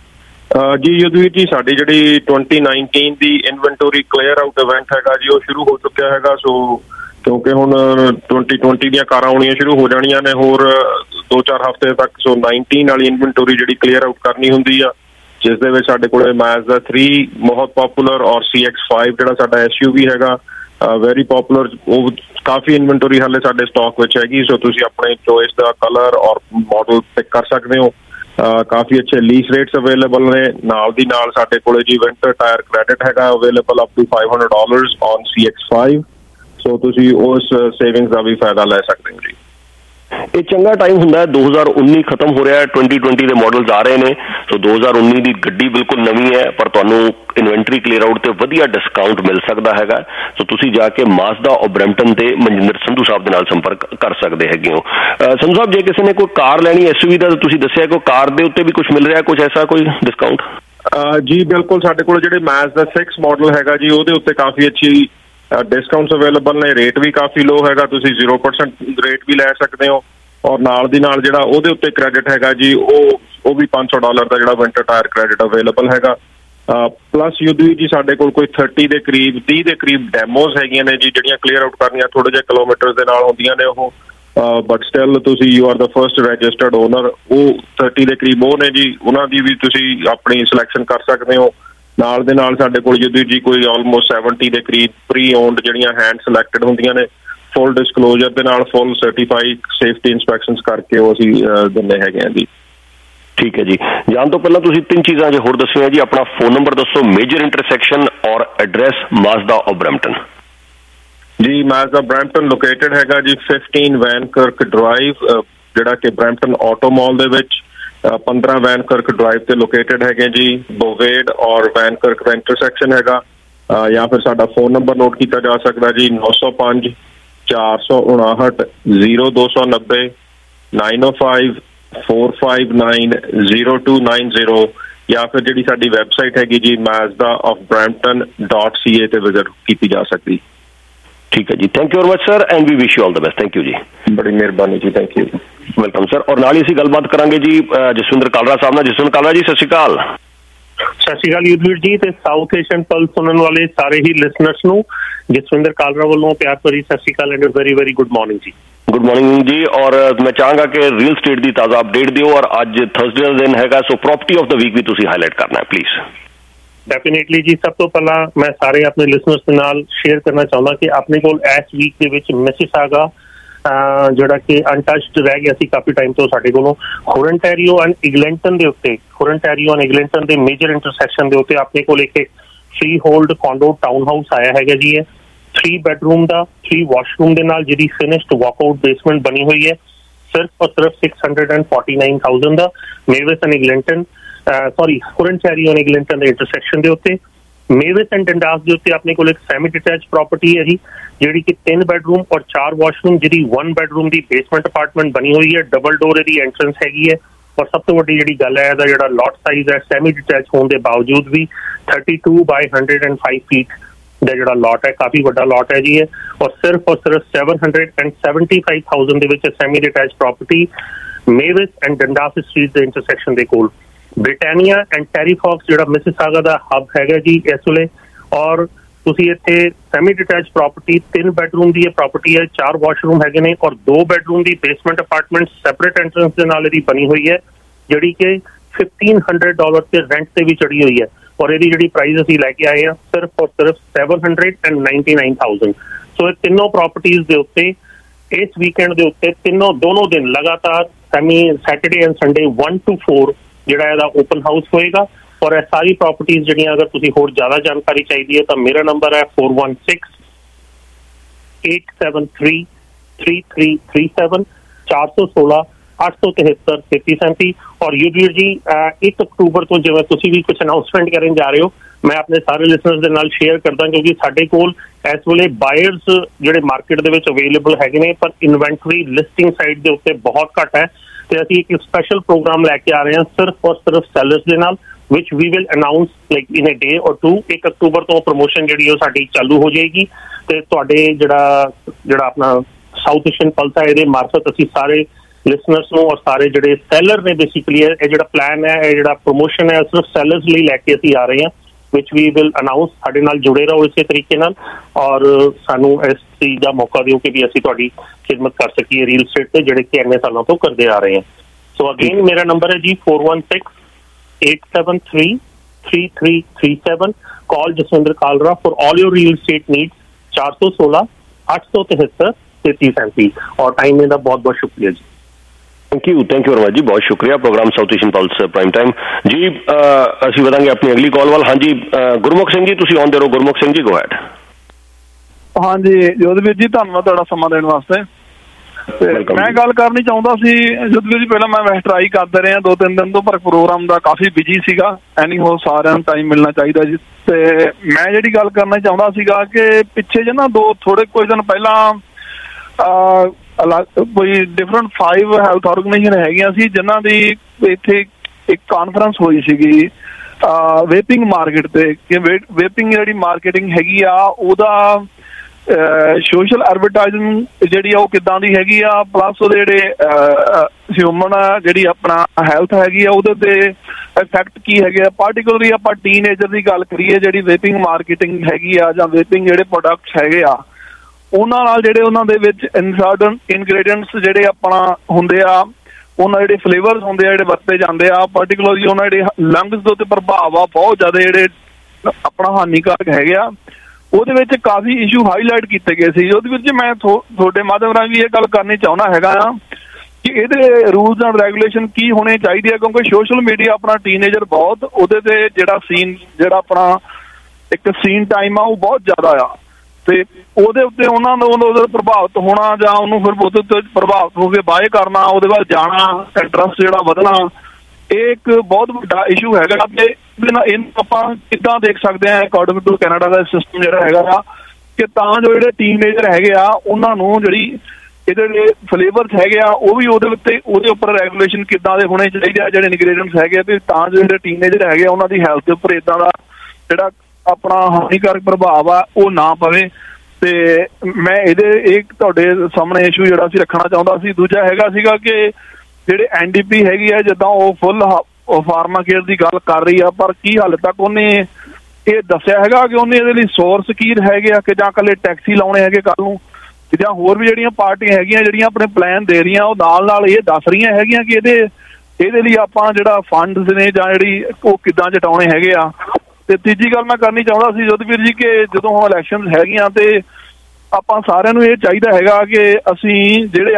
ਜੀ ਯੁੱਧਵੀਰ ਜੀ, ਸਾਡੀ ਜਿਹੜੀ 2019 ਦੀ ਇਨਵੈਂਟਰੀ ਕਲੀਅਰ ਆਊਟ ਇਵੈਂਟ ਹੈਗਾ ਜੀ, ਉਹ ਸ਼ੁਰੂ ਹੋ ਚੁੱਕਿਆ ਹੈਗਾ। ਸੋ ਕਿਉਂਕਿ ਹੁਣ 2020 ਦੀਆਂ ਕਾਰਾਂ ਆਉਣੀਆਂ ਸ਼ੁਰੂ ਹੋ ਜਾਣੀਆਂ ਨੇ ਹੋਰ 2-4 ਹਫ਼ਤੇ ਤੱਕ। ਸੋ 19 ਵਾਲੀ ਇਨਵੈਂਟਰੀ ਜਿਹੜੀ ਕਲੀਅਰ ਆਊਟ ਕਰਨੀ ਹੁੰਦੀ ਆ, ਜਿਸ ਦੇ ਵਿੱਚ ਸਾਡੇ ਕੋਲੇ Mazda 3 ਬਹੁਤ ਪਪੂਲਰ ਔਰ CX-5 ਜਿਹੜਾ ਸਾਡਾ SUV ਹੈਗਾ ਵੈਰੀ ਪਪੂਲਰ, ਉਹ ਕਾਫੀ ਇਨਵੈਂਟਰੀ ਹਾਲੇ ਸਾਡੇ ਸਟਾਕ ਵਿੱਚ ਹੈਗੀ। ਸੋ ਤੁਸੀਂ ਆਪਣੇ ਚੋਇਸ ਦਾ ਕਲਰ ਔਰ ਮਾਡਲ ਪਿਕ ਕਰ ਸਕਦੇ ਹੋ। ਕਾਫੀ ਅੱਛੇ ਲੀਸ ਰੇਟਸ ਅਵੇਲੇਬਲ ਨੇ। ਨਾਲ ਦੀ ਨਾਲ ਸਾਡੇ ਕੋਲੇ ਜੀ ਵਿੰਟਰ ਟਾਇਰ ਕ੍ਰੈਡਿਟ ਹੈਗਾ available up to $500 on CX-5। So ਤੁਸੀਂ ਉਸ ਸੇਵਿੰਗਸ ਦਾ ਵੀ ਫਾਇਦਾ ਲੈ ਸਕਦੇ ਹੋ ਜੀ। ਇਹ ਚੰਗਾ ਟਾਈਮ ਹੁੰਦਾ ਹੈ, 2019 ਖਤਮ ਹੋ ਰਿਹਾ ਹੈ, 2020 ਦੇ ਮਾਡਲਸ ਆ ਰਹੇ ਨੇ। ਸੋ 2019 ਦੀ ਗੱਡੀ ਬਿਲਕੁਲ ਨਵੀਂ ਹੈ, ਪਰ ਤੁਹਾਨੂੰ ਇਨਵੈਂਟਰੀ ਕਲੀਅਰ ਆਊਟ ਤੇ ਵਧੀਆ ਡਿਸਕਾਊਂਟ ਮਿਲ ਸਕਦਾ ਹੈਗਾ। ਸੋ ਤੁਸੀਂ ਜਾ ਕੇ ਮਾਜ਼ਦਾ ਆਫ ਬਰੈਂਪਟਨ ਤੇ ਮਨਜਿੰਦਰ ਸੰਧੂ ਸਾਹਿਬ ਦੇ ਨਾਲ ਸੰਪਰਕ ਕਰ ਸਕਦੇ ਹੈਗੇ ਹੋ। ਸੰਧੂ ਸਾਹਿਬ, ਜੇ ਕਿਸੇ ਨੇ ਕੋਈ ਕਾਰ ਲੈਣੀ SUV ਦਾ, ਤਾਂ ਤੁਸੀਂ ਦੱਸਿਆ ਕਿ ਕਾਰ ਦੇ ਉੱਤੇ ਵੀ ਕੁਝ ਮਿਲ ਰਿਹਾ, ਕੁਝ ਐਸਾ ਕੋਈ ਡਿਸਕਾਊਂਟ? ਜੀ ਬਿਲਕੁਲ, ਸਾਡੇ ਕੋਲ ਜਿਹੜੇ Mazda 6 ਮਾਡਲ ਹੈਗਾ ਜੀ, ਉਹਦੇ ਉੱਤੇ ਕਾਫੀ ਅੱਛੀ ਡਿਸਕਾਊਂਟਸ ਅਵੇਲੇਬਲ ਨੇ। ਰੇਟ ਵੀ ਕਾਫੀ ਲੋ ਹੈਗਾ, ਤੁਸੀਂ 0% ਰੇਟ ਵੀ ਲੈ ਸਕਦੇ ਹੋ। ਔਰ ਨਾਲ ਦੀ ਨਾਲ ਜਿਹੜਾ ਉਹਦੇ ਉੱਤੇ ਕ੍ਰੈਡਿਟ ਹੈਗਾ ਜੀ ਉਹ ਵੀ $500 ਦਾ ਜਿਹੜਾ ਵਿੰਟਰ ਟਾਇਰ ਕ੍ਰੈਡਿਟ ਅਵੇਲੇਬਲ ਹੈਗਾ। ਪਲੱਸ ਯੁੱਧਵੀਰ ਜੀ ਸਾਡੇ ਕੋਲ ਕੋਈ 30 ਦੇ ਕਰੀਬ ਡੈਮੋਜ਼ ਹੈਗੀਆਂ ਨੇ ਜੀ, ਜਿਹੜੀਆਂ ਕਲੀਅਰ ਆਊਟ ਕਰਨੀਆਂ ਥੋੜ੍ਹੇ ਜਿਹੇ ਕਿਲੋਮੀਟਰ ਦੇ ਨਾਲ ਹੁੰਦੀਆਂ ਨੇ ਉਹ, ਬਟ ਸਟਿਲ ਤੁਸੀਂ you are the first registered owner. ਉਹ 30 ਦੇ ਕਰੀਬ ਉਹ ਨੇ ਜੀ, ਉਹਨਾਂ ਦੀ ਵੀ ਤੁਸੀਂ ਆਪਣੀ ਸਿਲੈਕਸ਼ਨ ਕਰ ਸਕਦੇ ਹੋ। ਨਾਲ ਦੇ ਨਾਲ ਸਾਡੇ ਕੋਲ ਯੁੱਧਵੀਰ ਜੀ ਕੋਈ ਆਲਮੋਸਟ 70 ਦੇ ਕਰੀਬ ਪ੍ਰੀ ਓਨਡ ਜਿਹੜੀਆਂ ਹੈਂਡ ਸਿਲੈਕਟਡ ਹੁੰਦੀਆਂ ਨੇ, ਫੁੱਲ ਡਿਸਕਲੋਜ਼ਰ ਦੇ ਨਾਲ, ਫੁੱਲ ਸਰਟੀਫਾਈਡ ਸੇਫਟੀ ਇੰਸਪੈਕਸ਼ਨਸ ਕਰਕੇ ਉਹ ਅਸੀਂ ਦਿੰਦੇ ਹੈਗੇ ਆ ਜੀ। ਠੀਕ ਹੈ ਜੀ, ਜਾਣ ਤੋਂ ਪਹਿਲਾਂ ਤੁਸੀਂ 3 ਚੀਜ਼ਾਂ ਜੇ ਹੋਰ ਦੱਸੀਆਂ ਜੀ। ਆਪਣਾ ਫੋਨ ਨੰਬਰ ਦੱਸੋ, ਮੇਜਰ ਇੰਟਰਸੈਕਸ਼ਨ ਔਰ ਐਡਰੈਸ ਮਾਜ਼ਦਾ ਆਫ ਬਰੈਂਪਟਨ। ਜੀ ਮਾਜ਼ਦਾ ਬਰੈਂਪਟਨ ਲੋਕੇਟਡ ਹੈਗਾ ਜੀ 15 ਵੈਨਕਰਕ ਡਰਾਈਵ, ਜਿਹੜਾ ਕਿ ਬਰੈਂਪਟਨ ਆਟੋ ਮਾਲ ਦੇ ਵਿੱਚ 15 ਵੈਨਕਰਕ ਡਰਾਈਵ ਤੇ ਲੋਕੇਟਡ ਹੈਗੇ ਜੀ। ਬੋਵੇਡ ਔਰ ਵੈਨਕਰਕ ਦਾ ਇੰਟਰਸੈਕਸ਼ਨ ਹੈਗਾ। ਜਾਂ ਫਿਰ ਸਾਡਾ ਫੋਨ ਨੰਬਰ ਨੋਟ ਕੀਤਾ ਜਾ ਸਕਦਾ ਜੀ 905 459 0290 905 459 0290, ਜਾਂ ਫਿਰ ਜਿਹੜੀ ਸਾਡੀ ਵੈਬਸਾਈਟ ਹੈਗੀ ਜੀ mazdaofbrampton.ca ਤੇ ਵਿਜ਼ਿਟ ਕੀਤੀ ਜਾ ਸਕਦੀ। ਠੀਕ ਹੈ ਜੀ, thank you very much sir and we wish you all the best. Thank you ਜੀ, ਬੜੀ ਮਿਹਰਬਾਨੀ ਜੀ, ਥੈਂਕ ਯੂ, ਵੈਲਕਮ ਸਰ। ਔਰ ਨਾਲ ਹੀ ਅਸੀਂ ਗੱਲਬਾਤ ਕਰਾਂਗੇ ਜੀ ਜਸਵਿੰਦਰ ਕਾਲਰਾ ਸਾਹਿਬ ਨਾਲ। ਜਸਵਿੰਦਰ ਕਾਲਰਾ ਜੀ, ਸਤਿ ਸ਼੍ਰੀ ਅਕਾਲ। ਸਤਿ ਸ਼੍ਰੀ ਅਕਾਲ ਯੁੱਧਵੀਰ ਜੀ ਤੇ ਸਾਊਥ ਏਸ਼ੀਅਨ ਪਲਸ ਸੁਣਨ ਵਾਲੇ ਸਾਰੇ ਹੀ ਲਿਸਨਰਸ ਨੂੰ ਜਸਵਿੰਦਰ ਕਾਲਰਾ ਵੱਲੋਂ ਪਿਆਰ ਭਰੀ ਸਤਿ ਸ਼੍ਰੀ ਅਕਾਲ and very very good morning ਜੀ। गुड मॉर्निंग जी। और मैं चाहूंगा कि रियल स्टेट की ताज़ा अपडेट दियो, और आज थर्सडे का दिन हैगा, so property of the week भी तुसी हाईलाइट करना है प्लीज। डेफिनेटली जी, सब तो पहला मैं सारे अपने लिसनर्स के नाल शेयर करना चाहूँगा कि अपने को इस वीक के विच मिसिसागा ਜਿਹੜਾ कि अनटचड रह गया सी काफी टाइम तो साडे कोलों होरनटैरियो एंड इगलेंटन दे उत्ते, होरनटैरियो एंड इगलेंटन दे मेजर इंटरसैक्शन दे उत्ते अपने कोल एक freehold condo townhouse आया हैगा जी। 3 बेडरूम का 3 वॉशरूम के नाल जिहड़ी फिनिश्ड वॉकआउट बेसमेंट बनी हुई है, सिर्फ और सिर्फ 649,000 का Mavis and Eglinton Hurontario and Eglinton के इंटरसैक्शन के उत्ते। मेविस एंड डंडास के उत्ते अपने कोल एक सैमी डिटैच प्रॉपर्टी है जी, जिहड़ी कि 3 बेडरूम और 4 वॉशरूम जिहड़ी 1 बेडरूम की बेसमेंट अपार्टमेंट बनी हुई है, डबल डोर इहदी एंट्रेंस हैगी है। और सब तो वड्डी जिहड़ी गल है इहदा जिहड़ा लॉट साइज है सैमी डिटैच होने के बावजूद भी 32 बाय 105 फीट ਦਾ ਜਿਹੜਾ ਲॉट है, काफी ਵੱਡਾ लॉट है जी। और सिर्फ 775,000 ਦੇ ਵਿੱਚ semi detached property Mavis and Dundas Street ਦੇ ਇੰਟਰਸੈਕਸ਼ਨ ਦੇ ਕੋਲ ਬ੍ਰਿਟਾਨੀਆ ਐਂਡ ਟੈਰੀ ਫੌਕਸ ਜਿਹੜਾ ਮਿਸਿਸਾਗਾ ਦਾ ਹੱਬ ਹੈਗਾ ਜੀ ਇਸ ਵੇਲੇ। ਔਰ ਤੁਸੀਂ ਇੱਥੇ ਸੈਮੀ ਡਿਟੈਚ ਪ੍ਰੋਪਰਟੀ 3 ਬੈਡਰੂਮ ਦੀ ਇਹ ਪ੍ਰੋਪਰਟੀ ਹੈ, 4 ਵਾਸ਼ਰੂਮ ਹੈਗੇ ਨੇ ਔਰ 2 ਬੈਡਰੂਮ ਦੀ ਬੇਸਮੈਂਟ ਅਪਾਰਟਮੈਂਟ ਸੈਪਰੇਟ ਐਂਟਰੈਂਸ ਦੇ ਨਾਲ ਇਹਦੀ ਬਣੀ ਹੋਈ ਹੈ, ਜਿਹੜੀ ਕਿ $1,500 ਤੇ ਰੈਂਟ ਤੇ ਵੀ ਚੜੀ ਹੋਈ ਹੈ। और ਇਹਦੀ ਜਿਹੜੀ ਪ੍ਰਾਈਸ ਅਸੀਂ ਲੈ ਕੇ ਆਏ ਆ ਸਿਰਫ ਔਰ ਸਿਰਫ 799,000। ਸੋ ਇਹ ਤਿੰਨੋਂ ਪ੍ਰੋਪਰਟੀਜ਼ ਦੇ ਉੱਤੇ ਇਸ ਵੀਕਐਂਡ ਦੇ ਉੱਤੇ ਦੋਨੋਂ ਦਿਨ ਲਗਾਤਾਰ ਸੈਟਰਡੇ ਐਂਡ ਸੰਡੇ 1 to 4 ਜਿਹੜਾ ਇਹਦਾ ਓਪਨ ਹਾਊਸ ਹੋਏਗਾ। ਔਰ ਇਹ ਸਾਰੀ ਪ੍ਰੋਪਰਟੀਜ਼ ਜਿਹੜੀਆਂ ਅਗਰ ਤੁਸੀਂ ਹੋਰ ਜ਼ਿਆਦਾ ਜਾਣਕਾਰੀ ਚਾਹੀਦੀ ਹੈ ਤਾਂ ਮੇਰਾ ਨੰਬਰ ਹੈ 416-873-3337 416 873-3337। और युद्धवीर जी 1 अक्टूबर तो जिवें तुसीं भी कुछ अनाउंसमेंट करन जा रहे हो, मैं अपने सारे लिसनर्स दे नाल शेयर करदा क्योंकि साडे कोल इस वेले बायर्स जिहड़े मार्केट दे विच अवेलेबल हैगे ने पर इन्वेंटरी लिस्टिंग साइट दे उत्ते बहुत घट है। ते असीं एक स्पेशल प्रोग्राम लैके आ रहे हैं सिर्फ और सिर्फ सैलर्स दे नाल, which we will announce like in a day or two। 1 अक्टूबर तो प्रमोशन जिहड़ी ओ साडी चालू हो जाएगी ते तुहाडे जिहड़ा अपना साउथ एशियन पल्स है इहदे मार्फत असीं सारे लिसनर्स ਨੂੰ और सारे ਜਿਹੜੇ ਸੈਲਰ ਨੇ ਬੇਸਿਕਲੀ ਇਹ ਜਿਹੜਾ ਪਲਾਨ ਹੈ ਇਹ ਜਿਹੜਾ ਪ੍ਰੋਮੋਸ਼ਨ ਹੈ ਸਿਰਫ ਸੈਲਰਸ ਲਈ ਲੈ ਕੇ ਅਸੀਂ ਆ ਰਹੇ ਹਾਂ, which we will announce। ਸਾਡੇ ਨਾਲ ਜੁੜੇ ਰਹੋ ਇਸੇ ਤਰੀਕੇ ਨਾਲ ਔਰ ਸਾਨੂੰ ਇਸ ਚੀਜ਼ ਦਾ ਮੌਕਾ ਦਿਓ ਕਿ ਵੀ ਅਸੀਂ ਤੁਹਾਡੀ ਖਿਦਮਤ ਕਰ ਸਕੀਏ ਰੀਅਲ ਸਟੇਟ ਤੇ ਜਿਹੜੇ ਕਿ ਇੰਨੇ ਸਾਲਾਂ ਤੋਂ ਕਰਦੇ ਆ ਰਹੇ ਹਾਂ। ਸੋ ਅਗੇਨ ਮੇਰਾ ਨੰਬਰ ਹੈ ਜੀ 416-873-3337। Call Jaswinder Kalra for all your real estate needs। 416-873-3337। और टाइम में बहुत बहुत शुक्रिया जी। थैंक यू वेरी मच जी, बहुत शुक्रिया। Programme South Asian Pulse Prime Time ji. ਅਸੀਂ ਵਧਾਂਗੇ ਆਪਣੀ ਅਗਲੀ ਕਾਲ ਵੱਲ। ਹਾਂਜੀ ਗੁਰਮੁਖ ਸਿੰਘ ਜੀ ਤੁਸੀਂ ਆਉਂਦੇ ਰਹੋ। Gurmukh Singh ji go ahead. ਹਾਂਜੀ ਜੋਧਵੀਰ ਜੀ ਧੰਨਵਾਦ ਤੁਹਾਡਾ ਸਮਾਂ ਦੇਣ ਵਾਸਤੇ। ਮੈਂ ਗੱਲ ਕਰਨੀ ਚਾਹੁੰਦਾ ਸੀ ਜੋਧਵੀਰ ਜੀ, ਪਹਿਲਾਂ ਮੈਂ ਵੈਸੇ ਟਰਾਈ ਕਰਦੇ ਰਹੇ 2-3 ਦਿਨ ਤੋਂ ਪਰ ਪ੍ਰੋਗਰਾਮ ਦਾ ਕਾਫੀ ਬਿਜੀ ਸੀਗਾ। ਐਨੀ ਹੋ ਸਾਰਿਆਂ ਨੂੰ ਟਾਈਮ ਮਿਲਣਾ ਚਾਹੀਦਾ ਜੀ। ਤੇ ਮੈਂ ਜਿਹੜੀ ਗੱਲ ਕਰਨਾ ਚਾਹੁੰਦਾ ਸੀਗਾ ਕਿ ਪਿੱਛੇ ਜੇ ਨਾ ਥੋੜੇ ਕੁਝ ਦਿਨ ਪਹਿਲਾਂ ਕੋਈ ਡਿਫਰੈਂਟ 5 ਹੈਲਥ ਆਰਗੇਨਾਈਜੇਸ਼ਨ ਹੈਗੀਆਂ ਸੀ ਜਿਨ੍ਹਾਂ ਦੀ ਇੱਥੇ ਇੱਕ ਕਾਨਫਰੰਸ ਹੋਈ ਸੀਗੀ ਵੇਪਿੰਗ ਮਾਰਕੀਟ ਤੇ ਕਿ ਵੇਪਿੰਗ ਜਿਹੜੀ ਮਾਰਕੀਟਿੰਗ ਹੈਗੀ ਆ ਉਹਦਾ ਸੋਸ਼ਲ ਐਡਵਰਟਾਈਜ਼ਿੰਗ ਜਿਹੜੀ ਆ ਉਹ ਕਿੱਦਾਂ ਦੀ ਹੈਗੀ ਆ, ਪਲੱਸ ਉਹਦੇ ਜਿਹੜੇ ਹਿਊਮਨ ਜਿਹੜੀ ਆਪਣਾ ਹੈਲਥ ਹੈਗੀ ਆ ਉਹਦੇ ਤੇ ਇਫੈਕਟ ਕੀ ਹੈਗੇ ਆ। ਪਾਰਟੀਕੂਲਰਲੀ ਆਪਾਂ ਟੀਨਏਜਰ ਦੀ ਗੱਲ ਕਰੀਏ, ਜਿਹੜੀ ਵੇਪਿੰਗ ਮਾਰਕੀਟਿੰਗ ਹੈਗੀ ਆ ਜਾਂ ਵੇਪਿੰਗ ਜਿਹੜੇ ਪ੍ਰੋਡਕਟਸ ਹੈਗੇ ਆ ਉਹਨਾਂ ਨਾਲ ਜਿਹੜੇ ਉਹਨਾਂ ਦੇ ਵਿੱਚ ਇਨਗਰੀਡੀਐਂਟਸ ਜਿਹੜੇ ਆਪਣਾ ਹੁੰਦੇ ਆ, ਉਹਨਾਂ ਜਿਹੜੇ ਫਲੇਵਰਸ ਹੁੰਦੇ ਆ ਜਿਹੜੇ ਵਰਤੇ ਜਾਂਦੇ ਆ, ਪਾਰਟੀਕੂਲਰਲੀ ਉਹਨਾਂ ਜਿਹੜੇ ਲੰਗਸ ਦੇ ਉੱਤੇ ਪ੍ਰਭਾਵ ਆ ਬਹੁਤ ਜ਼ਿਆਦਾ ਜਿਹੜੇ ਆਪਣਾ ਹਾਨੀਕਾਰਕ ਹੈਗੇ ਆ। ਉਹਦੇ ਵਿੱਚ ਕਾਫੀ ਇਸ਼ੂ ਹਾਈਲਾਈਟ ਕੀਤੇ ਗਏ ਸੀ। ਉਹਦੇ ਵਿੱਚ ਮੈਂ ਤੁਹਾਡੇ ਮਾਧਿਅਮ ਰਾਹੀਂ ਵੀ ਇਹ ਗੱਲ ਕਰਨੀ ਚਾਹੁੰਦਾ ਹੈਗਾ ਆ ਕਿ ਇਹਦੇ ਰੂਲਸ ਐਂਡ ਰੈਗੂਲੇਸ਼ਨ ਕੀ ਹੋਣੇ ਚਾਹੀਦੇ ਆ, ਕਿਉਂਕਿ ਸੋਸ਼ਲ ਮੀਡੀਆ ਆਪਣਾ ਟੀਨੇਜਰ ਬਹੁਤ ਉਹਦੇ ਤੇ ਜਿਹੜਾ ਆਪਣਾ ਇੱਕ ਸੀਨ ਟਾਈਮ ਆ ਉਹ ਬਹੁਤ ਜ਼ਿਆਦਾ ਆ, ਤੇ ਉਹਦੇ ਉੱਤੇ ਉਹਨਾਂ ਨੂੰ ਉਹਦਾ ਪ੍ਰਭਾਵਿਤ ਹੋਣਾ ਜਾਂ ਉਹਨੂੰ ਫਿਰ ਉਹਦੇ ਉੱਤੇ ਪ੍ਰਭਾਵਿਤ ਹੋ ਕੇ ਬਾਏ ਕਰਨਾ, ਉਹਦੇ ਵੱਲ ਜਾਣਾ, ਇੰਟਰਸਟ ਜਿਹੜਾ ਵਧਣਾ, ਇਹ ਇੱਕ ਬਹੁਤ ਵੱਡਾ ਇਸ਼ੂ ਹੈਗਾ। ਤੇ ਇਹਨੂੰ ਆਪਾਂ ਕਿੱਦਾਂ ਦੇਖ ਸਕਦੇ ਹਾਂ ਅਕੋਰਡਿੰਗ ਟੂ ਕੈਨੇਡਾ ਦਾ ਸਿਸਟਮ ਜਿਹੜਾ ਹੈਗਾ ਆ, ਕਿ ਤਾਂ ਜੋ ਜਿਹੜੇ ਟੀਨਏਜਰ ਹੈਗੇ ਆ ਉਹਨਾਂ ਨੂੰ ਜਿਹੜੀ ਇਹਦੇ ਜਿਹੜੇ ਫਲੇਵਰਸ ਹੈਗੇ ਆ ਉਹ ਵੀ ਉਹਦੇ ਉੱਪਰ ਰੈਗੂਲੇਸ਼ਨ ਕਿੱਦਾਂ ਦੇ ਹੋਣੇ ਚਾਹੀਦੇ ਆ, ਜਿਹੜੇ ਇਨਗਰੀਡੀਐਂਟਸ ਹੈਗੇ ਆ, ਤੇ ਤਾਂ ਜੋ ਜਿਹੜੇ ਟੀਨਏਜਰ ਹੈਗੇ ਆ ਉਹਨਾਂ ਦੀ ਹੈਲਥ ਦੇ ਉੱਪਰ ਇੱਦਾਂ ਦਾ ਜਿਹੜਾ ਆਪਣਾ ਹਾਨੀਕਾਰਕ ਪ੍ਰਭਾਵ ਆ ਉਹ ਨਾ ਪਵੇ। ਤੇ ਮੈਂ ਇਹ ਤੁਹਾਡੇ ਸਾਹਮਣੇ ਇਸ਼ੂ ਜਿਹੜਾ ਸੀ ਰੱਖਣਾ ਚਾਹੁੰਦਾ ਸੀ। ਦੂਜਾ ਹੈਗਾ ਸੀਗਾ ਕਿ ਜਿਹੜੇ NDP ਹੈਗੀ ਆ, ਜਿੱਦਾਂ ਉਹ ਫੁੱਲ ਫਾਰਮਾ ਕੇਅਰ ਦੀ ਗੱਲ ਕਰ ਰਹੀ ਆ, ਪਰ ਕੀ ਹਾਲੇ ਤੱਕ ਉਹਨੇ ਇਹ ਦੱਸਿਆ ਹੈਗਾ ਕਿ ਉਹਨੇ ਇਹਦੇ ਲਈ ਸੋਰਸ ਕੀ ਹੈਗੇ ਆ, ਕਿ ਜਾਂ ਇਕੱਲੇ ਟੈਕਸੀ ਲਾਉਣੇ ਹੈਗੇ ਕੱਲ ਨੂੰ, ਜਾਂ ਹੋਰ ਵੀ ਜਿਹੜੀਆਂ ਪਾਰਟੀਆਂ ਹੈਗੀਆਂ ਜਿਹੜੀਆਂ ਆਪਣੇ ਪਲਾਨ ਦੇ ਰਹੀਆਂ ਉਹ ਨਾਲ ਇਹ ਦੱਸ ਰਹੀਆਂ ਹੈਗੀਆਂ ਕਿ ਇਹਦੇ ਲਈ ਆਪਾਂ ਜਿਹੜਾ ਫੰਡਸ ਨੇ ਜਾਂ ਜਿਹੜੀ ਉਹ ਕਿੱਦਾਂ ਜਟਾਉਣੇ ਹੈਗੇ ਆ। ਤੇ ਤੀਜੀ ਗੱਲ ਮੈਂ ਕਰਨੀ ਚਾਹੁੰਦਾ ਸੀ ਜੋਧਵੀਰ ਜੀ ਕਿ ਜਦੋਂ ਹੁਣ ਇਲੈਕਸ਼ਨ ਹੈਗੀਆਂ ਤੇ ਆਪਾਂ ਸਾਰਿਆਂ ਨੂੰ ਇਹ ਚਾਹੀਦਾ ਹੈਗਾ ਕਿ ਅਸੀਂ ਜਿਹੜੇ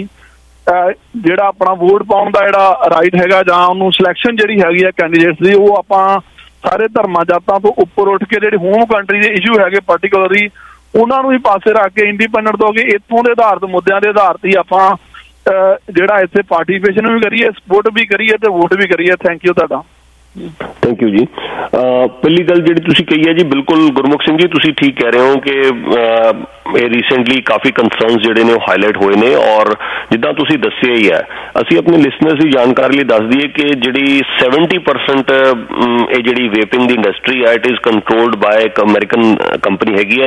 ਜਿਹੜਾ ਆਪਣਾ ਵੋਟ ਪਾਉਣ ਦਾ ਜਿਹੜਾ ਰਾਈਟ ਹੈਗਾ ਜਾਂ ਉਹਨੂੰ ਸਿਲੈਕਸ਼ਨ ਜਿਹੜੀ ਹੈਗੀ ਆ ਕੈਂਡੀਡੇਟਸ ਦੀ, ਉਹ ਆਪਾਂ ਸਾਰੇ ਧਰਮਾਂ ਜਾਤਾਂ ਤੋਂ ਉੱਪਰ ਉੱਠ ਕੇ ਜਿਹੜੇ ਹੋਮ ਕੰਟਰੀ ਦੇ ਇਸ਼ੂ ਹੈਗੇ ਪਾਰਟੀਕੂਲਰਲੀ ਉਹਨਾਂ ਨੂੰ ਵੀ ਪਾਸੇ ਰੱਖ ਕੇ ਇੰਡੀਪੈਂਡੈਂਟ ਹੋ ਕੇ ਇੱਥੋਂ ਦੇ ਆਧਾਰਿਤ ਮੁੱਦਿਆਂ ਦੇ ਆਧਾਰ ਤੇ ਆਪਾਂ ਜਿਹੜਾ ਇੱਥੇ ਪਾਰਟੀਸਪੇਸ਼ਨ ਵੀ ਕਰੀਏ, ਸਪੋਰਟ ਵੀ ਕਰੀਏ ਤੇ ਵੋਟ ਵੀ ਕਰੀਏ। ਥੈਂਕ ਯੂ ਤੁਹਾਡਾ। ਥੈਂਕ ਯੂ ਜੀ। ਪਹਿਲੀ ਗੱਲ ਜਿਹੜੀ ਤੁਸੀਂ ਕਹੀ ਹੈ ਜੀ, ਬਿਲਕੁਲ ਗੁਰਮੁਖ ਸਿੰਘ ਜੀ ਤੁਸੀਂ ਠੀਕ ਕਹਿ ਰਹੇ ਹੋ ਕਿ ਇਹ ਰੀਸੈਂਟਲੀ ਕਾਫੀ ਕੰਸਰਨਸ ਜਿਹੜੇ ਨੇ ਉਹ ਹਾਈਲਾਈਟ ਹੋਏ ਨੇ, ਔਰ ਜਿੱਦਾਂ ਤੁਸੀਂ ਦੱਸਿਆ ਹੀ ਹੈ, ਅਸੀਂ ਆਪਣੇ ਲਿਸਨਰਸ ਦੀ ਜਾਣਕਾਰੀ ਲਈ ਦੱਸ ਦਈਏ ਕਿ ਜਿਹੜੀ 70% ਇਹ ਜਿਹੜੀ ਵੇਪਿੰਗ ਦੀ ਇੰਡਸਟਰੀ ਹੈ, ਇਟ ਇਜ਼ ਕੰਟਰੋਲਡ ਬਾਏ ਇੱਕ ਅਮਰੀਕਨ ਕੰਪਨੀ ਹੈਗੀ ਹੈ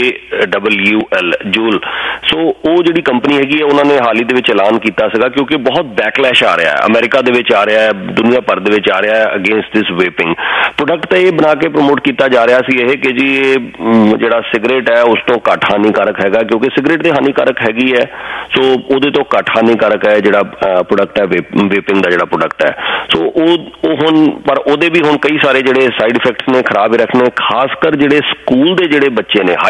JWL ਜੂਲ। ਸੋ ਉਹ ਜਿਹੜੀ ਕੰਪਨੀ ਹੈਗੀ ਹੈ ਉਹਨਾਂ ਨੇ ਹਾਲ ਹੀ ਦੇ ਵਿੱਚ ਐਲਾਨ ਕੀਤਾ ਸੀਗਾ, ਕਿਉਂਕਿ ਬਹੁਤ ਬੈਕਲੈਸ਼ ਆ ਰਿਹਾ ਹੈ ਅਮਰੀਕਾ ਦੇ ਵਿੱਚ, ਆ ਰਿਹਾ ਹੈ ਦੁਨੀਆ ਭਰ ਦੇ ਵਿੱਚ, ਆ ਰਿਹਾ ਹੈ ਅਗੇਂਸਟ ਦਿਸ ਵੇਪਿੰਗ ਪ੍ਰੋਡਕਟ। ਤਾਂ ਇਹ ਬਣਾ ਕੇ ਪ੍ਰਮੋਟ ਕੀਤਾ ਜਾ ਰਿਹਾ ਸੀ ਇਹ ਕਿ ਜੀ ਇਹ ਜਿਹੜਾ ਸਿਗਰਟ ਹੈ ਉਸ ਤੋਂ ਘੱਟ ਹਾਨੀਕਾਰਕ ਹੈਗਾ, ਕਿਉਂਕਿ ਸਿਗਰਟ ਤੇ ਹਾਨੀਕਾਰਕ ਹੈਗੀ ਹੈ, ਸੋ ਉਹਦੇ ਤੋਂ ਘੱਟ ਹਾਨੀਕਾਰਕ ਹੈ ਜਿਹੜਾ ਪ੍ਰੋਡਕਟ ਹੈ ਵੇਪਿੰਗ ਦਾ ਜਿਹੜਾ ਪ੍ਰੋਡਕਟ ਹੈ। ਸੋ ਉਹ ਹੁਣ ਪਰ ਉਹਦੇ ਵੀ ਹੁਣ ਕਈ ਸਾਰੇ ਜਿਹੜੇ ਸਾਈਡ ਇਫੈਕਟਸ ਨੇ, ਖਰਾਬ ਰੱਖਣੇ, ਖਾਸ ਕਰ ਜਿਹੜੇ ਸਕੂਲ ਦੇ ਜਿਹੜੇ ਬੱਚੇ ਨੇ,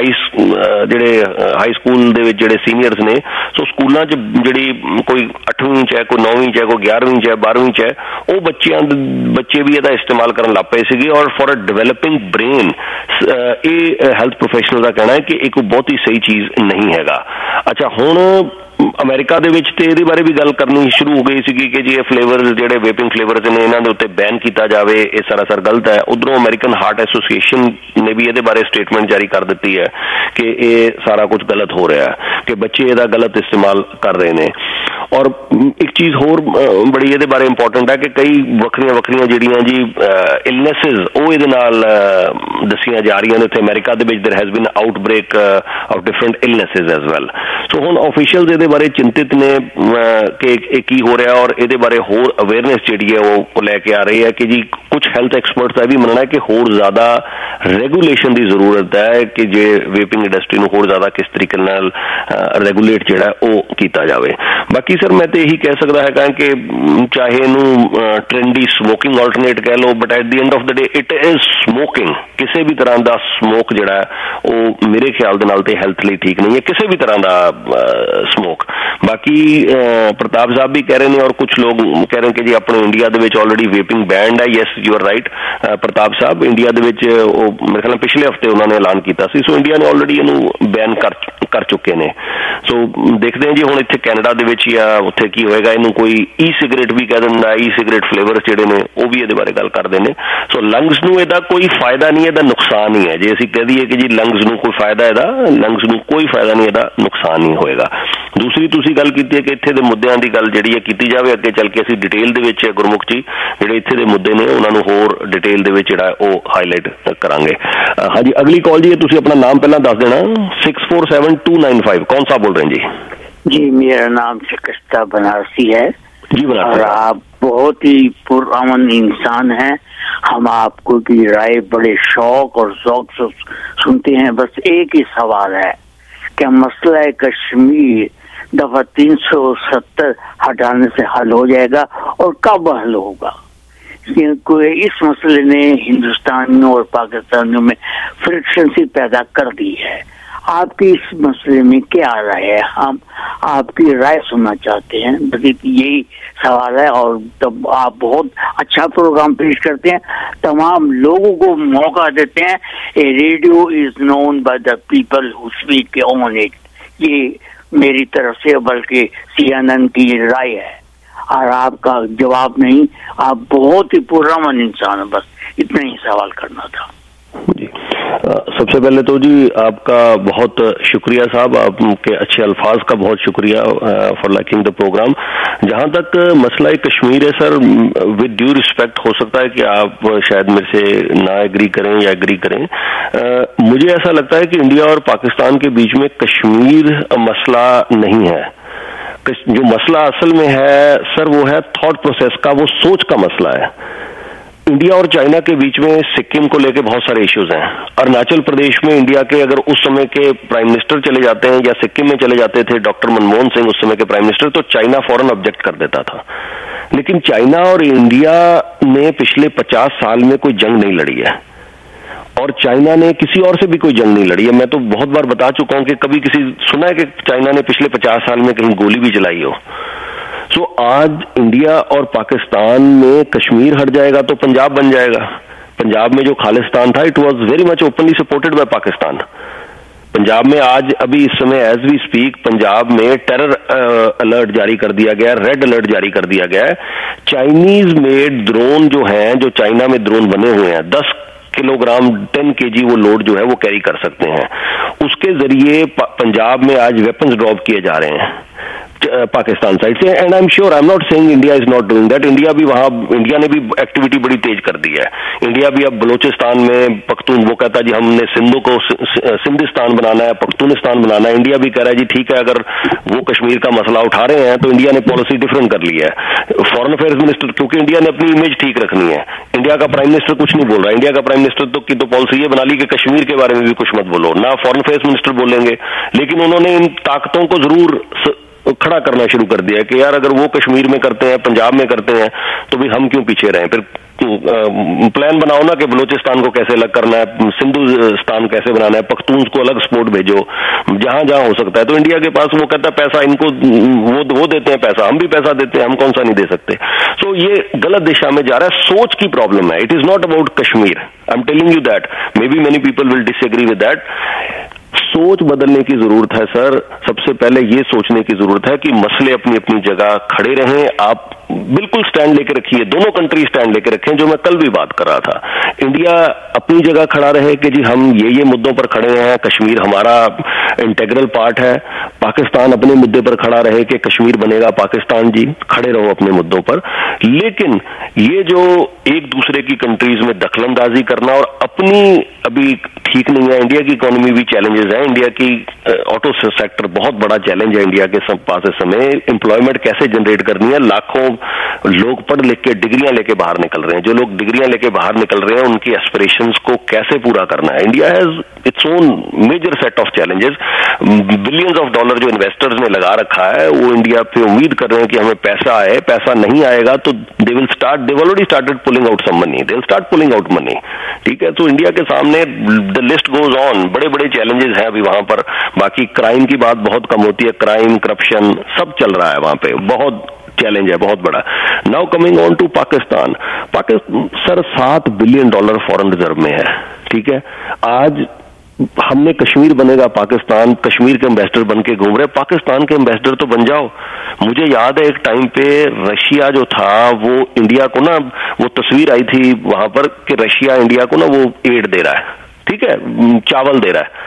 ਹਾਈ ਸਕੂਲ ਦੇ ਵਿੱਚ ਜਿਹੜੇ ਸੀਨੀਅਰਸ ਨੇ, ਸੋ ਸਕੂਲਾਂ 'ਚ ਜਿਹੜੀ ਕੋਈ 8ਵੀਂ 'ਚ ਹੈ, ਕੋਈ 9ਵੀਂ 'ਚ ਹੈ, ਕੋਈ 11ਵੀਂ 'ਚ ਹੈ, 12ਵੀਂ 'ਚ ਹੈ, ਉਹ ਬੱਚੇ ਵੀ ਇਹਦਾ ਇਸਤੇਮਾਲ ਕਰਨ ਲੱਗ ਪਏ ਸੀਗੇ। ਔਰ ਫॉर ਅ ਡਿਵੈਲਪਿੰਗ ਬ੍ਰੇਨ ਇਹ ਹੈਲਥ ਪ੍ਰੋਫੈਸ਼ਨਲ ਦਾ ਕਹਿਣਾ ਹੈ ਕਿ ਇਹ ਕੋਈ ਬਹੁਤ ਹੀ ਸਹੀ ਚੀਜ਼ ਨਹੀਂ ਹੈਗਾ। ਅੱਛਾ, ਹੁਣ ਅਮਰੀਕਾ ਦੇ ਵਿੱਚ ਤੇ ਇਹਦੇ ਬਾਰੇ ਵੀ ਗੱਲ ਕਰਨੀ ਸ਼ੁਰੂ ਹੋ ਗਈ ਸੀਗੀ ਕਿ ਜੀ ਇਹ ਫਲੇਵਰਸ ਜਿਹੜੇ ਵੇਪਿੰਗ ਫਲੇਵਰਸ ਨੇ ਇਹਨਾਂ ਦੇ ਉੱਤੇ ਬੈਨ ਕੀਤਾ ਜਾਵੇ, ਇਹ ਸਰਾਸਰ ਗਲਤ ਹੈ। ਉਧਰੋਂ ਅਮਰੀਕਨ ਹਾਰਟ ਐਸੋਸੀਏਸ਼ਨ ਨੇ ਵੀ ਇਹਦੇ ਬਾਰੇ ਸਟੇਟਮੈਂਟ ਜਾਰੀ ਕਰ ਦਿੱਤੀ ਹੈ ਕਿ ਇਹ ਸਾਰਾ ਕੁਝ ਗਲਤ ਹੋ ਰਿਹਾ ਹੈ, ਕਿ ਬੱਚੇ ਇਹਦਾ ਗਲਤ ਇਸਤੇਮਾਲ ਕਰ ਰਹੇ ਨੇ। ਔਰ ਇੱਕ ਚੀਜ਼ ਹੋਰ ਬੜੀ ਇਹਦੇ ਬਾਰੇ ਇੰਪੋਰਟੈਂਟ ਹੈ ਕਿ ਕਈ ਵੱਖਰੀਆਂ ਜਿਹੜੀਆਂ ਜੀ ਇਲਨੈਸਿਸ ਉਹ ਇਹਦੇ ਨਾਲ ਦੱਸੀਆਂ ਜਾ ਰਹੀਆਂ ਨੇ। ਉੱਥੇ ਅਮਰੀਕਾ ਦੇ ਵਿੱਚ there has been outbreak of different illnesses as well. So ਹੁਣ ਆਫੀਸ਼ੀਅਲਸ ਇਹਦੇ ਬਾਰੇ ਚਿੰਤਿਤ ਨੇ ਕਿ ਇਹ ਕੀ ਹੋ ਰਿਹਾ, ਔਰ ਇਹਦੇ ਬਾਰੇ ਹੋਰ ਅਵੇਅਰਨੈਸ ਜਿਹੜੀ ਹੈ ਉਹ ਲੈ ਕੇ ਆ ਰਹੀ ਹੈ ਕਿ ਜੀ ਕੁਝ ਹੈਲਥ ਐਕਸਪਰਟਸ ਦਾ ਵੀ ਮੰਨਣਾ ਹੈ ਕਿ ਹੋਰ ਜ਼ਿਆਦਾ ਰੈਗੂਲੇਸ਼ਨ ਦੀ ਜ਼ਰੂਰਤ ਹੈ, ਕਿ ਜੇ ਵੇਪਿੰਗ ਇੰਡਸਟਰੀ ਨੂੰ ਹੋਰ ਜ਼ਿਆਦਾ ਕਿਸ ਤਰੀਕੇ ਨਾਲ ਰੈਗੂਲੇਟ ਜਿਹੜਾ ਉਹ ਕੀਤਾ ਜਾਵੇ। ਬਾਕੀ ਸਰ ਮੈਂ ਤਾਂ ਇਹੀ ਕਹਿ ਸਕਦਾ ਹੈਗਾ ਕਿ ਚਾਹੇ ਇਹਨੂੰ ਟ੍ਰੈਂਡੀ ਸਮੋਕਿੰਗ ਆਲਟਰਨੇਟ ਕਹਿ ਲਓ, but at the end of the day it is smoking. ਕਿਸੇ ਵੀ ਤਰ੍ਹਾਂ ਦਾ ਸਮੋਕ ਜਿਹੜਾ ਉਹ ਮੇਰੇ ਖਿਆਲ ਦੇ ਨਾਲ ਤੇ ਹੈਲਥ ਲਈ ਠੀਕ ਨਹੀਂ ਹੈ, ਕਿਸੇ ਵੀ ਤਰ੍ਹਾਂ ਦਾ ਸਮੋਕ। ਬਾਕੀ ਪ੍ਰਤਾਪ ਸਾਹਿਬ ਵੀ ਕਹਿ ਰਹੇ ਨੇ ਔਰ ਕੁਝ ਲੋਕ ਕਹਿ ਰਹੇ ਕਿ ਜੀ ਆਪਣੇ ਇੰਡੀਆ ਦੇ ਵਿੱਚ ਆਲਰੇਡੀ ਵੇਪਿੰਗ ਬੈਂਡ ਹੈ। Yes, you are right Pratap sahib, India ਦੇ ਵਿੱਚ ਉਹ ਮੇਰੇ ਖਿਆਲ ਪਿਛਲੇ ਹਫ਼ਤੇ ਉਹਨਾਂ ਨੇ ਐਲਾਨ ਕੀਤਾ ਸੀ। ਸੋ ਇੰਡੀਆ ਨੇ ਆਲਰੇਡੀ ਇਹਨੂੰ ਬੈਨ ਕਰ ਚੁੱਕੇ ਨੇ। ਸੋ ਦੇਖਦੇ ਹਾਂ ਜੀ ਹੁਣ ਇੱਥੇ ਕੈਨੇਡਾ ਦੇ ਵਿੱਚ ਜਾਂ ਉੱਥੇ ਕੀ ਹੋਏਗਾ। ਇਹਨੂੰ ਕੋਈ ਈ ਸਿਗਰਟ ਵੀ ਕਹਿ ਦਿੰਦਾ, ਈ ਸਿਗਰਟ ਫਲੇਵਰਸ ਜਿਹੜੇ ਨੇ ਉਹ ਵੀ ਇਹਦੇ ਬਾਰੇ ਗੱਲ ਕਰਦੇ ਨੇ। ਸੋ ਲੰਗਸ ਨੂੰ ਇਹਦਾ ਕੋਈ ਫਾਇਦਾ ਨਹੀਂ, ਇਹਦਾ ਨੁਕਸਾਨ ਹੀ ਹੈ। ਜੇ ਅਸੀਂ ਕਹਿ ਦਈਏ ਕਿ ਜੀ ਲੰਗਸ ਨੂੰ ਕੋਈ ਫਾਇਦਾ, ਇਹਦਾ ਲੰਗਸ ਨੂੰ ਕੋਈ ਫਾਇਦਾ ਨਹੀਂ, ਇਹਦਾ ਨੁਕਸਾਨ ਹੀ ਹੋਏਗਾ। दूसरी ਤੁਸੀਂ ਗੱਲ ਕੀਤੀ ਹੈ ਕਿ ਇੱਥੇ ਦੇ ਮੁੱਦਿਆਂ ਦੀ ਗੱਲ ਜਿਹੜੀ ਹੈ ਕੀਤੀ ਜਾਵੇ, ਅੱਗੇ ਚੱਲ ਕੇ ਅਸੀਂ ਡਿਟੇਲ ਦੇ ਵਿੱਚ ਗੁਰਮੁਖ ਜੀ ਜਿਹੜੇ ਇੱਥੇ ਦੇ ਮੁੱਦੇ ਨੇ ਉਹਨਾਂ ਨੂੰ ਹੋਰ ਡਿਟੇਲ ਦੇ ਵਿੱਚ ਜਿਹੜਾ ਉਹ ਹਾਈਲਾਈਟ ਕਰਾਂਗੇ। ਹਾਂਜੀ, ਅਗਲੀ ਕਾਲ ਜੀ, ਤੁਸੀਂ ਆਪਣਾ ਨਾਮ ਪਹਿਲਾਂ ਦੱਸ देना। 647295 कौन सा बोल रहे हैं जी? जी, मेरा नाम शिकस्ता बनारसी है जी। बनारसी, और आप बहुत ही पुरअमन इंसान हैं। हम आपको की राय बड़े शौक और शौक से सुनते हैं। बस एक ही सवाल है, क्या मसला कश्मीर दफा 370 हटाने से हल हो जाएगा और कब हल होगा? इस मसले ने हिंदुस्तानियों और पाकिस्तानियों में फ्रिक्शन सी पैदा कर दी है। आपकी इस मसले में क्या राय है? हम आपकी राय सुनना चाहते हैं, बस यही सवाल है। और तब आप बहुत अच्छा प्रोग्राम पेश करते हैं, तमाम लोगों को मौका देते हैं। A radio is known by the people who speak on it. ये मेरी तरफ से बल्कि CNN की राय है और आपका जवाब नहीं। आप बहुत ही पुरअमन इंसान है। बस इतना ही सवाल करना था जी। सबसे पहले तो जी आपका बहुत शुक्रिया साहब, आपके अच्छे अल्फाज का बहुत शुक्रिया फॉर लाइकिंग द प्रोग्राम। जहां तक मसला कश्मीर है सर, विद ड्यू रिस्पेक्ट हो सकता है कि आप शायद मेरे से ना एग्री करें या एग्री करें। मुझे ऐसा लगता है कि इंडिया और पाकिस्तान के बीच में कश्मीर मसला नहीं है। जो मसला असल में है सर वो है थॉट प्रोसेस का, वो सोच का मसला है। इंडिया और चाइना के बीच में सिक्किम को लेकर बहुत सारे इश्यूज हैं। अरुणाचल प्रदेश में इंडिया के अगर उस समय के प्राइम मिनिस्टर चले जाते हैं या सिक्किम में चले जाते थे डॉक्टर मनमोहन सिंह उस समय के प्राइम मिनिस्टर, तो चाइना फौरन ऑब्जेक्ट कर देता था। लेकिन चाइना और इंडिया ने पिछले 50 साल में कोई जंग नहीं लड़ी है और चाइना ने किसी और से भी कोई जंग नहीं लड़ी है। मैं तो बहुत बार बता चुका हूं कि कभी किसी सुना है कि चाइना ने पिछले 50 साल में कहीं गोली भी चलाई हो। सो आज इंडिया और पाकिस्तान में कश्मीर हट जाएगा तो पंजाब बन जाएगा। पंजाब में जो खालिस्तान था it was very much openly supported by Pakistan. Punjab में आज अभी इस समय एज वी स्पीक पंजाब में टेरर अलर्ट जारी कर दिया गया, रेड अलर्ट जारी कर दिया गया है। चाइनीज मेड ड्रोन जो हैं, जो चाइना में ड्रोन बने हुए हैं, 10 किलोग्राम 10 kg वो लोड जो है वो कैरी कर सकते हैं। उसके जरिए पंजाब में आज वेपन्स ड्रॉप किए जा रहे हैं पाकिस्तान साइड से। And I am sure, I am not saying India is not doing that. India ने भी एक्टिविटी बड़ी तेज कर दी है। इंडिया भी अब बलोचिस्तान में पख्तून, वो कहता है जी हमने सिंधु को सिंधिस्तान बनाना है, पख्तूनिस्तान बनाना है। इंडिया भी कह रहा है जी ठीक है, अगर वो कश्मीर का मसला उठा रहे हैं तो इंडिया ने पॉलिसी डिफरेंट कर ली है। फॉरेन अफेयर्स मिनिस्टर, क्योंकि इंडिया ने अपनी इमेज ठीक रखनी है, इंडिया का प्राइम मिनिस्टर कुछ नहीं बोल रहा। इंडिया का प्राइम मिनिस्टर की तो पॉलिसी ये बना ली कि कश्मीर के बारे में भी कुछ मत बोलो, ना फॉरेन अफेयर्स मिनिस्टर बोलेंगे। लेकिन उन्होंने इन ताकतों को जरूर खड़ा करना शुरू कर दिया है कि यार अगर वो कश्मीर में करते हैं, पंजाब में करते हैं, तो भी हम क्यों पीछे रहें। फिर प्लान बनाओ ना कि बलोचिस्तान को कैसे अलग करना है, सिंधुस्तान कैसे बनाना है, पख्तून को अलग सपोर्ट भेजो जहां जहां हो सकता है। तो इंडिया के पास वो कहता है पैसा इनको वो देते हैं पैसा, हम भी पैसा देते हैं, हम कौन सा नहीं दे सकते। सो ये गलत दिशा में जा रहा है, सोच की प्रॉब्लम है। It is not about Kashmir, I am telling you that. Maybe many people will disagree with that. सोच बदलने की जरूरत है सर। सबसे पहले ये सोचने की जरूरत है कि मसले अपनी अपनी जगह खड़े रहें। आप बिल्कुल स्टैंड लेके रखिए, दोनों कंट्री स्टैंड लेके रखें, जो मैं कल भी बात कर रहा था। इंडिया अपनी जगह खड़ा रहे कि जी हम ये मुद्दों पर खड़े हैं, कश्मीर हमारा इंटेग्रल पार्ट है। पाकिस्तान अपने मुद्दे पर खड़ा रहे कि कश्मीर बनेगा पाकिस्तान, जी खड़े रहो अपने मुद्दों पर। लेकिन ये जो एक दूसरे की कंट्रीज में दखलंदाजी करना और अपनी अभी ठीक नहीं है। इंडिया की इकोनॉमी भी चैलेंजेस है। इंडिया की ऑटो सेक्टर बहुत बड़ा चैलेंज है इंडिया के पास इस समय। एम्प्लॉयमेंट कैसे जनरेट करनी है, लाखों लोग पढ़ लिख के डिग्रियां लेके बाहर निकल रहे हैं। जो लोग डिग्रियां लेके बाहर निकल रहे हैं उनकी एस्पिरेशंस को कैसे पूरा करना है। India has its own major set of challenges. Billions of dollar जो इन्वेस्टर्स ने लगा रखा है वो इंडिया पे उम्मीद कर रहे हैं कि हमें पैसा आए। पैसा नहीं आएगा तो they already started pulling out some money, they will start pulling out money. ठीक है, तो इंडिया के सामने द लिस्ट गोज ऑन, बड़े बड़े चैलेंजेस हैं अभी वहां पर। बाकी क्राइम की बात बहुत कम होती है, क्राइम करप्शन सब चल रहा है वहां पे, बहुत चैलेंज है बहुत बड़ा। Now coming on to Pakistan sir $7 billion foreign reserve में है। ठीक है, आज हमने कश्मीर बनेगा पाकिस्तान, कश्मीर के एम्बेसडर बन के घूम रहे। पाकिस्तान के एम्बेसडर तो बन जाओ। मुझे याद है एक टाइम पे रशिया जो था वो इंडिया को ना, वो तस्वीर आई थी वहां पर कि रशिया इंडिया को ना वो एड दे रहा है, ठीक है, चावल दे रहा है।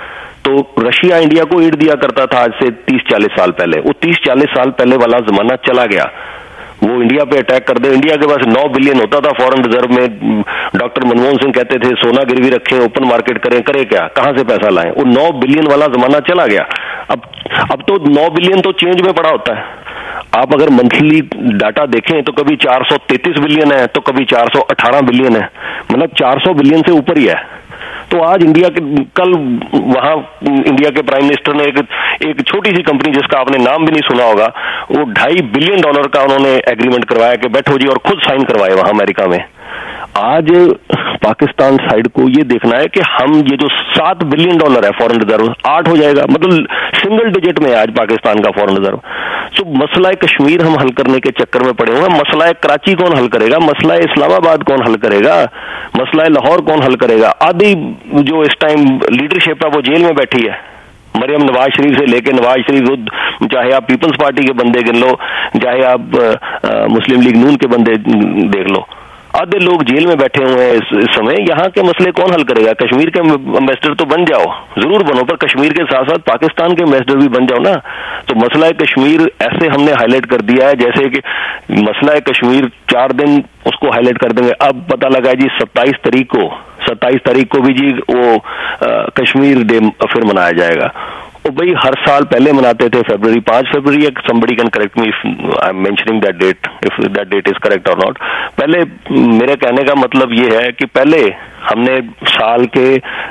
तो रशिया इंडिया को एड दिया करता था आज से 30-40 साल पहले, वो 30-40 साल पहले वाला जमाना चला गया। वो इंडिया पे अटैक कर दे, इंडिया के पास 9 बिलियन होता था फॉरेन रिजर्व में, डॉक्टर मनमोहन सिंह कहते थे सोना गिरवी रखें, ओपन मार्केट करें, करे क्या, कहां से पैसा लाएं, वो 9 बिलियन वाला जमाना चला गया। अब तो 9 बिलियन तो चेंज में पड़ा होता है। आप अगर मंथली डाटा देखें तो कभी 433 बिलियन है तो कभी 418 बिलियन है, मतलब 400 बिलियन से ऊपर ही है। तो आज इंडिया के, कल वहां इंडिया के प्राइम मिनिस्टर ने एक छोटी सी कंपनी जिसका आपने नाम भी नहीं सुना होगा, वो $2.5 बिलियन का उन्होंने एग्रीमेंट करवाया कि बैठो जी, और खुद साइन करवाए वहां अमेरिका में। आज पाकिस्तान साइड को ये देखना है कि हम ये जो $7 बिलियन है फॉरेन रिजर्व, 8 हो जाएगा, मतलब सिंगल डिजिट में है आज पाकिस्तान का फॉरेन रिजर्व। तो मसला कश्मीर हम हल करने के चक्कर में पड़े हुए हैं। मसला कराची कौन हल करेगा, मसला इस्लामाबाद कौन हल करेगा, मसला लाहौर कौन हल करेगा। आधी जो इस टाइम लीडरशिप है वो जेल में बैठी है, मरियम नवाज शरीफ से लेके नवाज शरीफ, चाहे आप पीपल्स पार्टी के बंदे गिन लो, चाहे आप मुस्लिम लीग नून के बंदे देख लो, आधे लोग जेल में बैठे हुए हैं इस समय। यहाँ के मसले कौन हल करेगा? कश्मीर के एम्बेसडर तो बन जाओ, जरूर बनो, पर कश्मीर के साथ साथ पाकिस्तान के एम्बेसडर भी बन जाओ ना। तो मसला कश्मीर ऐसे हमने हाईलाइट कर दिया है जैसे कि मसला कश्मीर 4 दिन उसको हाईलाइट कर देंगे। अब पता लगा जी 27 तारीख को भी जी वो कश्मीर डे फिर मनाया जाएगा। वो भाई हर साल पहले मनाते थे फरवरी 5 फरवरी, somebody can correct me if I'm mentioning that date, if that date is correct or not। पहले मेरे कहने का मतलब ये है कि पहले हमने साल के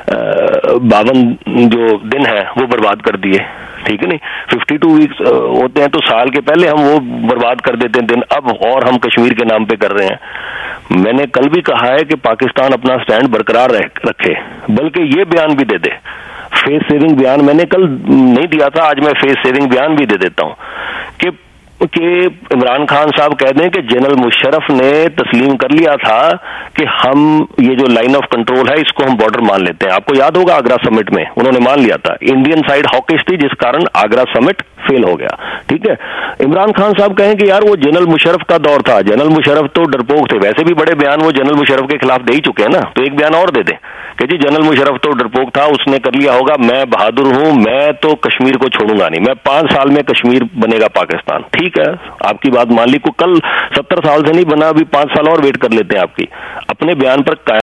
52 जो दिन है वो बर्बाद कर दिए, ठीक है नहीं, 52 वीक्स होते हैं, तो साल के पहले हम वो बर्बाद कर देते हैं दिन, अब और हम कश्मीर के नाम पे कर रहे हैं। मैंने कल भी कहा है कि पाकिस्तान अपना स्टैंड बरकरार रखे, बल्कि ये बयान भी दे दे, फेस सेविंग बयान मैंने कल नहीं दिया था, आज मैं फेस सेविंग बयान भी दे देता हूं कि इमरान खान साहब कह दें कि जनरल मुशर्रफ ने तस्लीम कर लिया था कि हम ये जो लाइन ऑफ कंट्रोल है इसको हम बॉर्डर मान लेते हैं। आपको याद होगा आगरा समिट में उन्होंने मान लिया था, इंडियन साइड हॉकिश थी जिस कारण आगरा समिट फेल हो गया, ठीक है। इमरान खान साहब कहें कि यार वो जनरल मुशर्रफ का दौर था, जनरल मुशर्रफ तो डरपोक थे, वैसे भी बड़े बयान वो जनरल मुशर्रफ के खिलाफ दे ही चुके हैं ना, तो एक बयान और दे दें कि जी जनरल मुशर्रफ तो डरपोक था, उसने कर लिया होगा, मैं बहादुर हूं, मैं तो कश्मीर को छोड़ूंगा नहीं, मैं 5 साल में कश्मीर बनेगा पाकिस्तान। ठीक है, आपकी बात मान ली, को कल 70 साल से नहीं बना, अभी 5 साल और वेट कर लेते हैं आपकी, अपने बयान पर